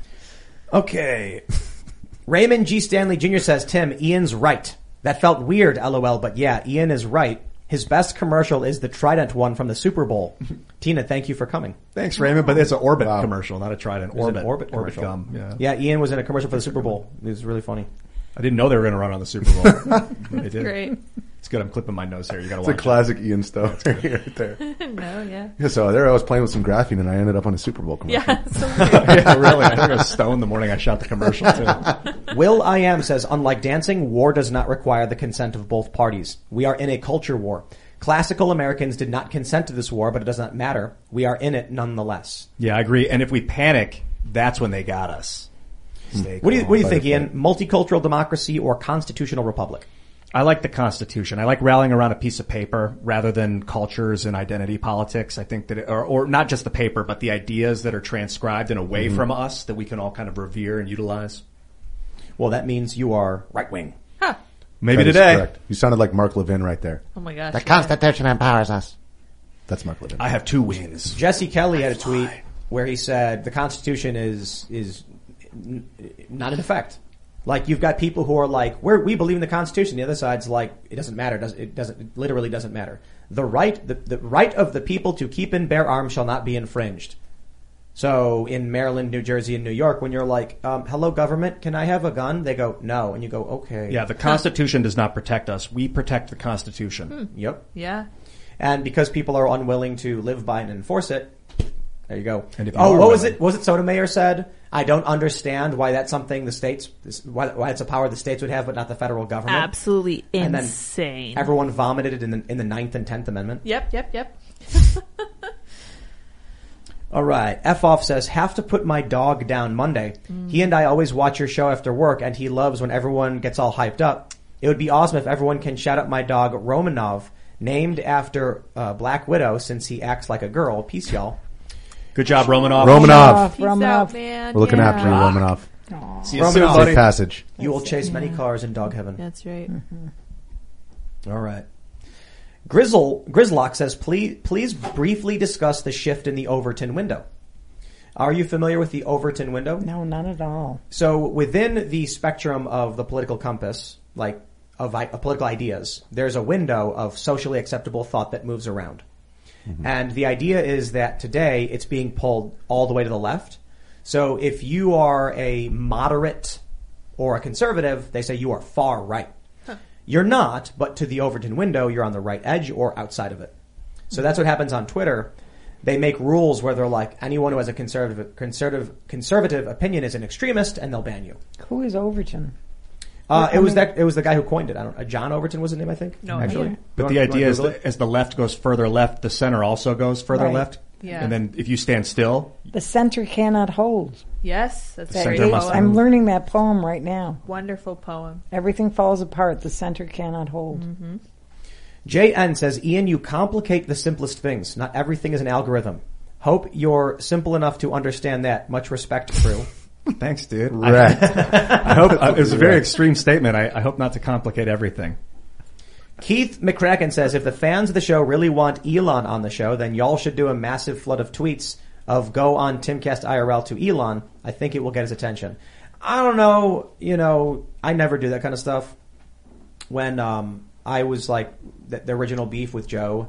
Okay. Raymond G. Stanley Jr. says, Tim, Ian's right. That felt weird, LOL, but yeah, Ian is right. His best commercial is the Trident one from the Super Bowl. Tina, thank you for coming.
Thanks, Raymond, but it's an Orbit commercial, not a Trident.
Orbit
commercial.
Gum. Yeah, Ian was in a commercial for the Super Bowl. It was really funny.
I didn't know they were going to run on the Super Bowl. They did.
Great.
It's good. I'm clipping my nose here. You got to
It's
watch
a classic Ian Stowe right there.
No, yeah.
Yeah, so there I was playing with some graphene and I ended up on a Super Bowl commercial.
Yeah, so weird.
Yeah, really. I think I was stoned the morning I shot the commercial too.
Will I Am says, unlike dancing, war does not require the consent of both parties. We are in a culture war. Classical Americans did not consent to this war, but it does not matter. We are in it nonetheless.
Yeah, I agree. And if we panic, that's when they got us.
What do you think, Ian? Multicultural democracy or constitutional republic?
I like the Constitution. I like rallying around a piece of paper rather than cultures and identity politics. I think that, or not just the paper, but the ideas that are transcribed and away from us that we can all kind of revere and utilize.
Well, that means you are right wing.
Huh.
Maybe
That is
today.
correct. You sounded like Mark Levin right there.
Oh my gosh.
The Constitution empowers us.
That's Mark Levin.
I have two wings.
Jesse Kelly had a tweet where he said the Constitution is not in effect. Like, you've got people who are like, we believe in the Constitution. The other side's like, it doesn't matter. It literally doesn't matter. The right of the people to keep and bear arms shall not be infringed. So in Maryland, New Jersey, and New York, when you're like, hello government, can I have a gun? They go, no. And you go, okay.
Yeah, the Constitution does not protect us. We protect the Constitution.
Yep.
Yeah.
And because people are unwilling to live by and enforce it, there you go.
And if you
what was it? Was it Sotomayor said? I don't understand why that's something the states, why it's a power the states would have, but not the federal government.
Absolutely
And then
insane.
everyone vomited it in the 9th and 10th Amendment.
Yep.
All right. F off says, have to put my dog down Monday. He and I always watch your show after work, and he loves when everyone gets all hyped up. It would be awesome if everyone can shout out my dog Romanov, named after Black Widow, since he acts like a girl. Peace, y'all.
Good job, Romanov.
Peace out, man.
We're looking after you, Romanov.
See you soon, buddy.
Safe passage.
You will chase many cars in dog heaven.
That's right.
All right. Grizzlock says, please briefly discuss the shift in the Overton window. Are you familiar with the Overton window?
No, not at all.
So within the spectrum of the political compass, like of political ideas, there's a window of socially acceptable thought that moves around. Mm-hmm. And the idea is that today it's being pulled all the way to the left. So if you are a moderate or a conservative, they say you are far right. You're not, but to the Overton window, you're on the right edge or outside of it. So that's what happens on Twitter. They make rules where they're like, anyone who has a conservative opinion is an extremist, and they'll ban you.
Who is Overton?
It was the guy who coined it. John Overton was his name, I think.
No,
actually.
But the idea is that as the left goes further left, the center also goes further
Right.
left.
Yeah.
And then if you stand still,
The center cannot hold.
Yes, that's
The
a great
center must
poem.
I'm learning that poem right now.
Wonderful poem.
Everything falls apart. The center cannot hold.
Mm-hmm.
JN says, Ian, you complicate the simplest things. Not everything is an algorithm. Hope you're simple enough to understand that. Much respect, crew.
thanks, dude.
Right.
I hope it was a very extreme statement. I hope not to complicate everything.
Keith McCracken says, if the fans of the show really want Elon on the show, then y'all should do a massive flood of tweets of go on Timcast IRL to Elon. I think it will get his attention. I don't know. I never do that kind of stuff. When I was like the original beef with Joe,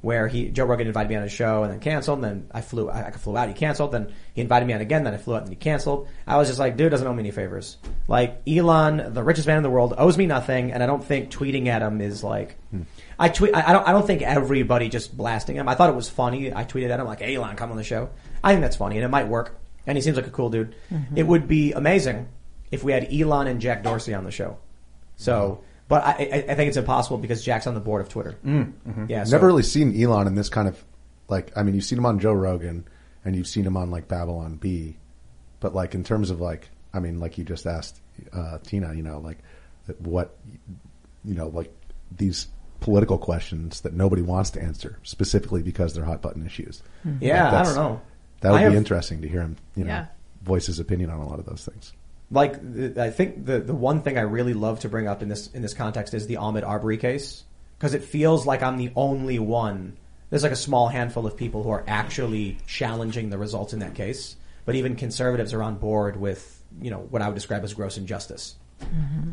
where Joe Rogan invited me on his show and then canceled, and then I flew out, he canceled, then he invited me on again, then I flew out and he canceled. I was just like, dude doesn't owe me any favors. Like, Elon, the richest man in the world, owes me nothing, and I don't think tweeting at him is like, I don't think everybody just blasting him. I thought it was funny. I tweeted at him like, hey Elon, come on the show. I think that's funny and it might work. And he seems like a cool dude. Mm-hmm. It would be amazing if we had Elon and Jack Dorsey on the show. So, but I think it's impossible because Jack's on the board of Twitter.
Mm-hmm.
Yeah,
never really seen Elon in this kind of, like, I mean, you've seen him on Joe Rogan and you've seen him on like Babylon Bee, but like in terms of like, I mean, like you just asked Tina, you know, like what, you know, like these political questions that nobody wants to answer specifically because they're hot button issues.
Mm-hmm. Yeah, I don't know.
That would be interesting to hear him, you know,
Yeah.
voice his opinion on a lot of those things.
Like, I think the one thing I really love to bring up in this context is the Ahmaud Arbery case, because it feels like I'm the only one. There's like a small handful of people who are actually challenging the results in that case, but even conservatives are on board with, you know, what I would describe as gross injustice.
Mm-hmm.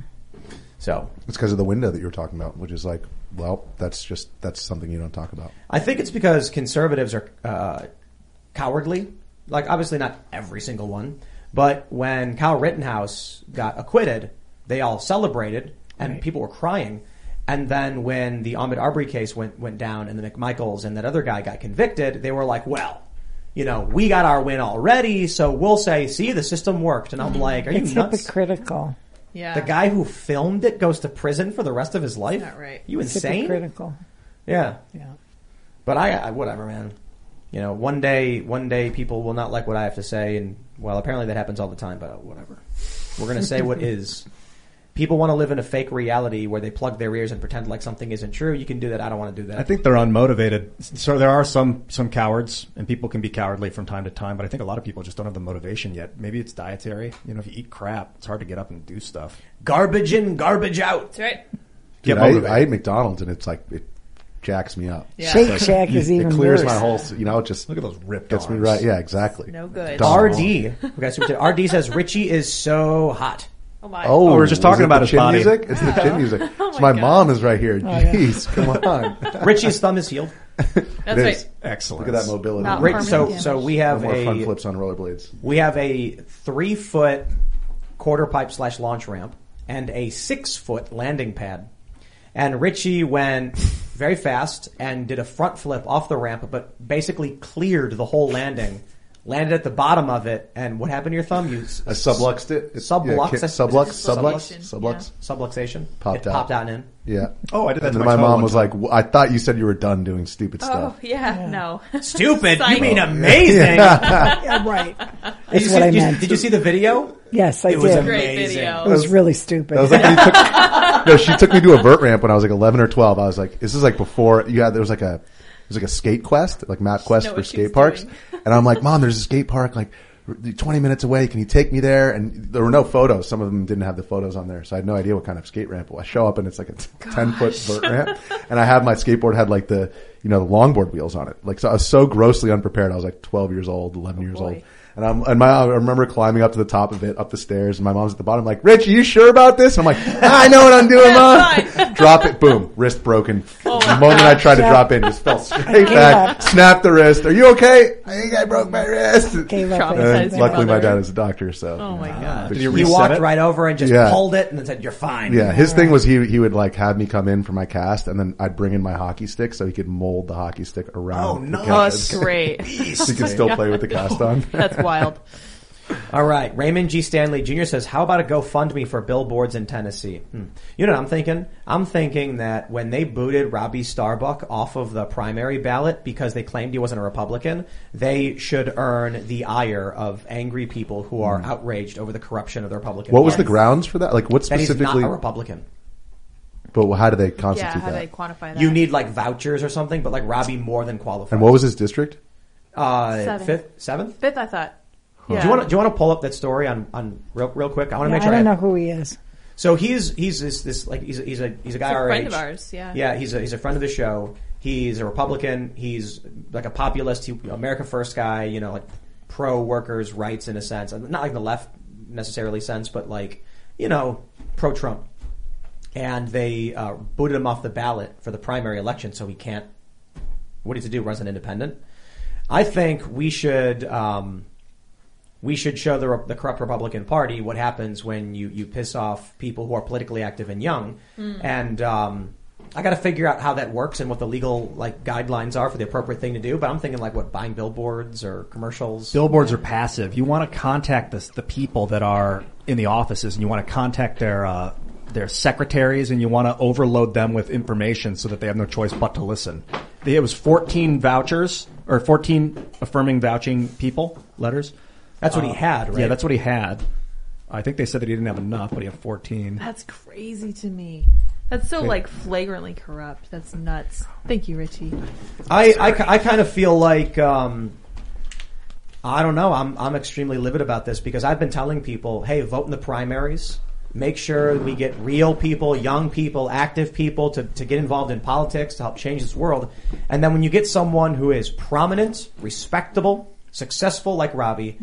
So
it's because of the window that you were talking about, which is like, well, that's something you don't talk about.
I think it's because conservatives are cowardly. Like, obviously not every single one. But when Kyle Rittenhouse got acquitted, they all celebrated and people were crying. And then when the Ahmaud Arbery case went down and the McMichaels and that other guy got convicted, they were like, well, you know, we got our win already, so we'll say, see, the system worked. And I'm like, are you nuts?
It's hypocritical.
Yeah.
The guy who filmed it goes to prison for the rest of his life?
That's not right.
You
It's
insane?
hypocritical.
Yeah.
Yeah.
But I whatever, man. You know, one day people will not like what I have to say, and, well, apparently that happens all the time, but whatever. We're going to say what is. People want to live in a fake reality where they plug their ears and pretend like something isn't true. You can do that. I don't want to do that.
I think they're unmotivated. So there are some cowards, and people can be cowardly from time to time, but I think a lot of people just don't have the motivation yet. Maybe it's dietary. You know, if you eat crap, it's hard to get up and do stuff.
Garbage in, garbage out.
That's right.
Dude, I eat McDonald's and it's like, it jacks me up.
Yeah.
Shake Shack is even worse.
It clears my whole, you know, it just
look at those ripped
gets me
arms.
right. Yeah, exactly.
No good.
RD. RD says Richie is so hot.
Oh my.
Oh,
we were just talking about his
chin
body.
music. It's the chin music.
Oh
So
my
my
God.
mom is right here. Jeez, come on.
Richie's thumb is healed.
That's
It
right.
is.
Excellent.
Look at that mobility.
Not
Rich,
permanent
so
damage.
we have
No more front
a
flips on rollerblades.
we have a 3-foot quarter pipe / launch ramp and a 6-foot landing pad. And Richie went very fast and did a front flip off the ramp, but basically cleared the whole landing. Landed at the bottom of it, and what happened to your thumb? You
I subluxed it.
Sublux?
Sublux.
Subluxation.
Popped
It
out.
popped out and in.
Yeah.
Oh, I did that
And
to
then
my
my
toe
mom
one
was
time.
like, I thought you said you were done doing stupid
Oh,
stuff.
yeah. No.
Stupid? You
Psych.
mean amazing?
Yeah, right. That's what I meant.
Did you see the video?
Yes, I
It was
did.
Great
amazing.
video.
It was really stupid.
That was like she took me to a vert ramp when I was like 11 or 12. I was like, this is like before there was like a skate quest, like map quest
know
for
what she's
skate parks.
doing.
And I'm like, Mom, there's a skate park like 20 minutes away. Can you take me there? And there were no photos. Some of them didn't have the photos on there. So I had no idea what kind of skate ramp. I show up and it's like a 10-foot vert ramp. And I have my skateboard had like the longboard wheels on it. Like, so I was so grossly unprepared. I was like 12 years old, 11 years
boy.
old. And I remember climbing up to the top of it, up the stairs, and my mom's at the bottom like, Rich, are you sure about this? And I'm like, I know what I'm doing, Mom. Drop it, boom, wrist broken.
Oh
The moment I tried to drop in, just fell straight back, snapped the wrist. Are you okay? I think I broke my wrist.
Gave up.
Traumatized your
Luckily my
mother.
dad is a doctor, so.
Oh my God.
Did you
He
reset
walked
it?
right over and just
Yeah.
pulled it and then said, "You're fine."
Yeah, his thing was he would like have me come in for my cast, and then I'd bring in my hockey stick so he could mold the hockey stick around.
Oh,
the
nice.
Oh,
cast.
that's great.
So he could still play with the cast on.
That's wild.
All right. Raymond G. Stanley Jr. says, how about a GoFundMe for billboards in Tennessee? You know what I'm thinking? I'm thinking that when they booted Robbie Starbuck off of the primary ballot because they claimed he wasn't a Republican, they should earn the ire of angry people who are outraged over the corruption of the Republican
What was the
Party.
grounds for that? Like, what
That he's
specifically?
not a Republican.
But how do they
Yeah,
constitute
how do they
that?
quantify that?
You need like vouchers or something, but like Robbie more than qualifies.
And what was his district?
Fifth, seventh?
Fifth, I thought.
Do
Yeah.
you want to pull up that story on real quick? I want to
Yeah,
make sure
I don't know who he is.
So he's this like he's a guy
He's a
our
friend
age.
of ours, yeah.
Yeah, he's a friend of the show. He's a Republican. He's like a populist, America First guy. You know, like pro workers' rights in a sense, not like the left necessarily sense, but like pro Trump. And they booted him off the ballot for the primary election, so he can't what does he do? Runs an independent. I think we should show the corrupt Republican Party what happens when you piss off people who are politically active and young. And I got to figure out how that works and what the legal guidelines are for the appropriate thing to do. But I'm thinking buying billboards or commercials.
Billboards are passive. You want to contact the people that are in the offices, and you want to contact their secretaries, and you want to overload them with information so that they have no choice but to listen. It was 14 vouchers or 14 affirming vouching people letters.
That's what he had, right?
Yeah, that's what he had. I think they said that he didn't have enough, but he had 14.
That's crazy to me. That's so flagrantly corrupt. That's nuts. Thank you, Richie.
I kind of feel like I don't know. I'm extremely livid about this because I've been telling people, hey, vote in the primaries. Make sure we get real people, young people, active people to get involved in politics to help change this world. And then when you get someone who is prominent, respectable, successful like Robbie,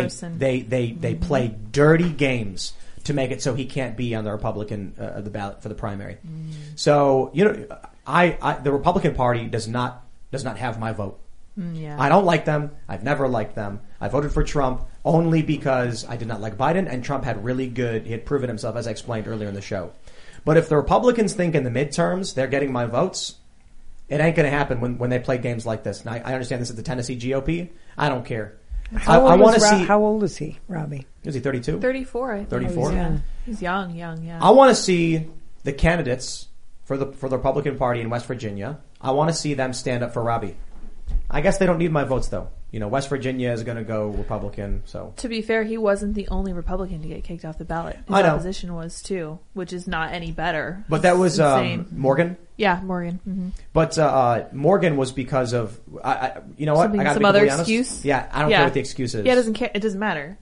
they play dirty games to make it so he can't be on the Republican the ballot for the primary. So the Republican Party does not have my vote. I don't like them. I've never liked them. I voted for Trump only because I did not like Biden, and Trump he had proven himself, as I explained earlier in the show. But if the Republicans think in the midterms they're getting my votes, it ain't going to happen when they play games like this. And I understand this is the Tennessee GOP. I don't care.
How old is he, Robbie?
Is he 32?
34, I think.
34?
Yeah. He's young, yeah.
I want to see the candidates for the Republican Party in West Virginia. I want to see them stand up for Robbie. I guess they don't need my votes, though. West Virginia is going to go Republican, so.
To be fair, he wasn't the only Republican to get kicked off the ballot. His opposition was, too, which is not any better.
But that was Morgan?
Yeah, Morgan. Mm-hmm.
But Morgan was because of, you know what? I
some other excuse?
Yeah, I don't care what the excuse is.
Yeah, it doesn't matter.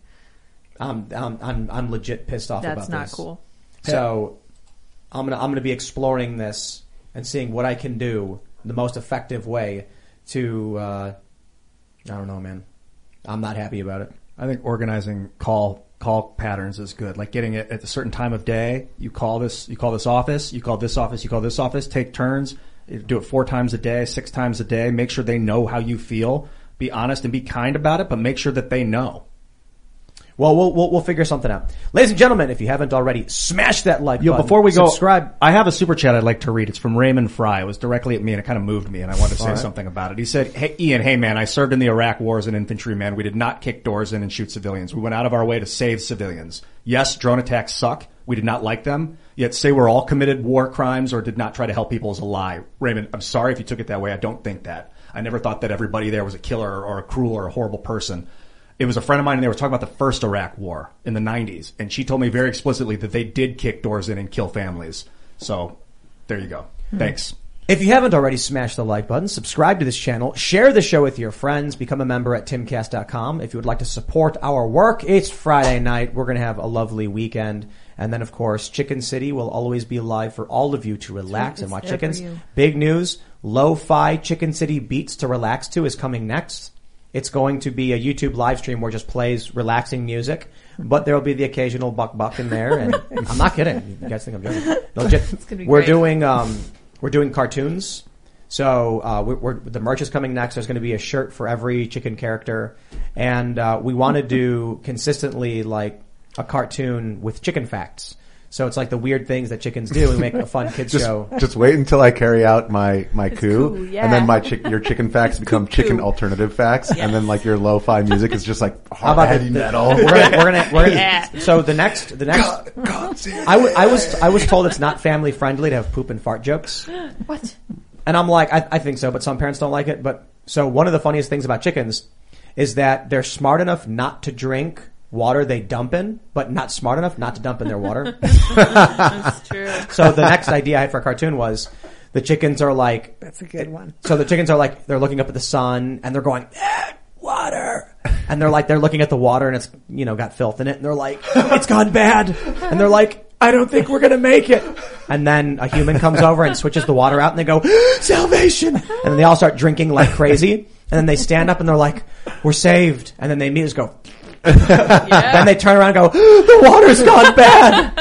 I'm legit pissed off about this.
That's not cool.
So I'm gonna be exploring this and seeing what I can do the most effective way to I don't know, man. I'm not happy about it.
I think organizing call patterns is good. Like getting it at a certain time of day. You call this office, you call this office, you call this office. Take turns. Do it 4 times a day, 6 times a day. Make sure they know how you feel. Be honest and be kind about it, but make sure that they know.
Well, we'll figure something out. Ladies and gentlemen, if you haven't already, smash that like button.
Before we go,
subscribe.
I have a super chat I'd like to read. It's from Raymond Fry. It was directly at me and it kind of moved me and I wanted to say something about it. He said, hey, Ian, hey man, I served in the Iraq war as an infantryman. We did not kick doors in and shoot civilians. We went out of our way to save civilians. Yes, drone attacks suck. We did not like them. Yet say we're all committed war crimes or did not try to help people is a lie. Raymond, I'm sorry if you took it that way. I don't think that. I never thought that everybody there was a killer or a cruel or a horrible person. It was a friend of mine and they were talking about the first Iraq war in the 90s. And she told me very explicitly that they did kick doors in and kill families. So there you go. Thanks.
If you haven't already, smash the like button, subscribe to this channel, share the show with your friends, become a member at timcast.com. If you would like to support our work, it's Friday night. We're going to have a lovely weekend. And then, of course, Chicken City will always be live for all of you to relax and watch chickens. Big news, lo-fi Chicken City beats to relax to is coming next. It's going to be a YouTube live stream where it just plays relaxing music, but there will be the occasional buck in there. And I'm not kidding. You guys think I'm joking? Legit. We're doing cartoons. So the merch is coming next. There's going to be a shirt for every chicken character, and we want to do consistently like a cartoon with chicken facts. So it's like the weird things that chickens do. We make a fun kids show.
Just wait until I carry out my coup,
yeah.
and then your chicken facts become chicken alternative facts, and then like your lo-fi music is just like heavy metal.
We're gonna. So the next. I was told it's not family friendly to have poop and fart jokes.
What?
And I'm like, I think so, but some parents don't like it. But so one of the funniest things about chickens is that they're smart enough not to drink water they dump in, but not smart enough not to dump in their water.
That's true.
So the next idea I had for a cartoon was the chickens are like...
That's a good one.
So the chickens are like, they're looking up at the sun and they're going, water. And they're looking at the water and it's, got filth in it. And they're like, it's gone bad. And they're like, I don't think we're going to make it. And then a human comes over and switches the water out and they go, salvation. And then they all start drinking like crazy. And then they stand up and they're like, we're saved. And then they immediately go... Then they turn around and go, the water's gone bad.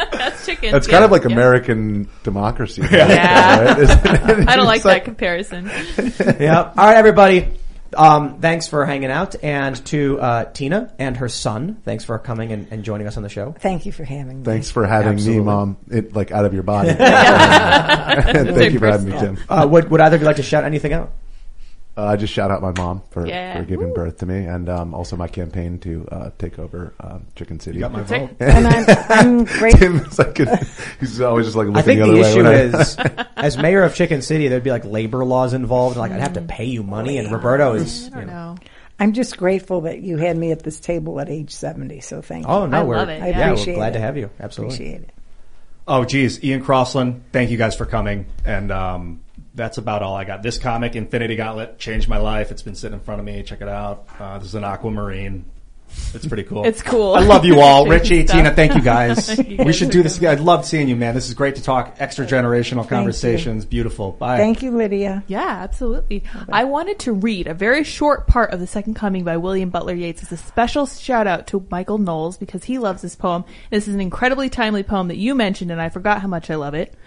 chickens.
It's kind of like American democracy.
Yeah.
Right?
I don't like that comparison.
Yeah. All right, everybody. Thanks for hanging out, and to Tina and her son, thanks for coming and joining us on the show.
Thank you for having me.
Thanks for having
Absolutely.
me, Mom. It like out of your body. Thank you for having me, Tim.
Would either of you like to shout anything out?
I just shout out my mom for
Yeah.
giving birth to me, and also my campaign to take over Chicken City.
You got my vote.
And I'm great.
Tim's like, he's always just like looking
I think
the other
the
way.
issue
when
is, as mayor of Chicken City, there'd be like labor laws involved. Like I'd have to pay you money, and Roberto is.
I don't know.
I'm just grateful that you had me at this table at age 70. So thank you.
Oh no,
I
we're
love it,
I
yeah.
appreciate
we're glad
it.
to have you. Absolutely.
Appreciate it.
Oh, geez. Ian Crossland, thank you guys for coming. And that's about all I got. This comic, Infinity Gauntlet, changed my life. It's been sitting in front of me. Check it out. This is an aquamarine. It's pretty cool.
It's cool.
I love you all.
Change
Richie,
stuff.
Tina, thank you guys.
You guys
We should
are
do this
good.
again. I loved seeing you, man. This is great to talk. Extra generational conversations.
you.
Beautiful. Bye.
Thank you, Lydia.
Yeah, absolutely. I wanted to read a very short part of The Second Coming by William Butler Yeats as a special shout out to Michael Knowles because he loves this poem. This is an incredibly timely poem that you mentioned and I forgot how much I love it.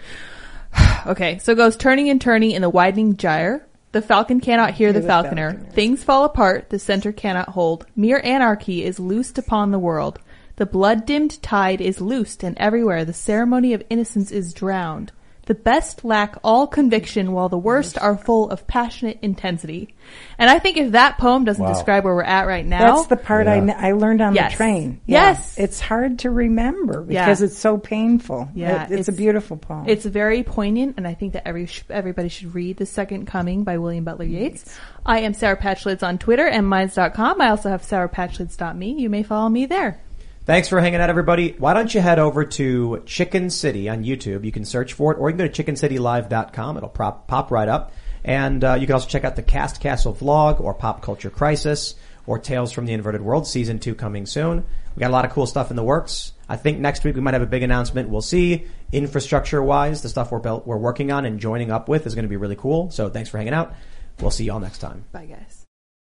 Okay, so it goes turning and turning in the widening gyre. The falcon cannot hear the falconer. Things fall apart, the center cannot hold. Mere anarchy is loosed upon the world. The blood-dimmed tide is loosed, and everywhere the ceremony of innocence is drowned. The best lack all conviction, while the worst are full of passionate intensity. And I think if that poem doesn't describe where we're at right now...
That's the part I learned on the train.
Yes.
It's hard to remember because it's so painful.
Yeah.
It's a beautiful poem.
It's very poignant, and I think that everybody should read The Second Coming by William Butler Yeats. I am Sour Patch Lids on Twitter and minds.com. I also have sourpatchlids.me. You may follow me there.
Thanks for hanging out, everybody. Why don't you head over to Chicken City on YouTube? You can search for it, or you can go to chickencitylive.com. It'll pop right up. And you can also check out the Cast Castle vlog, or Pop Culture Crisis, or Tales from the Inverted World, Season 2 coming soon. We got a lot of cool stuff in the works. I think next week we might have a big announcement. We'll see. Infrastructure-wise, the stuff we're working on and joining up with is going to be really cool. So thanks for hanging out. We'll see you all next time.
Bye, guys.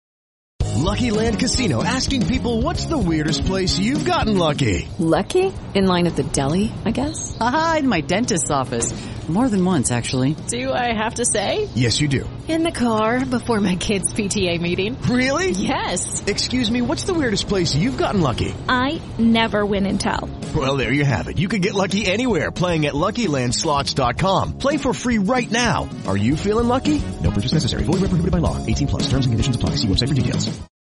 Lucky Land Casino, asking people, what's the weirdest place you've gotten lucky?
Lucky? In line at the deli, I guess?
Aha, in my dentist's office. More than once, actually.
Do I have to say?
Yes, you do.
In the car before my kids' PTA meeting.
Really?
Yes.
Excuse me, what's the weirdest place you've gotten lucky?
I never win and tell.
Well, there you have it. You can get lucky anywhere, playing at LuckyLandSlots.com. Play for free right now. Are you feeling lucky? No purchase necessary. Void where prohibited by law. 18+. Terms and conditions apply. See website for details.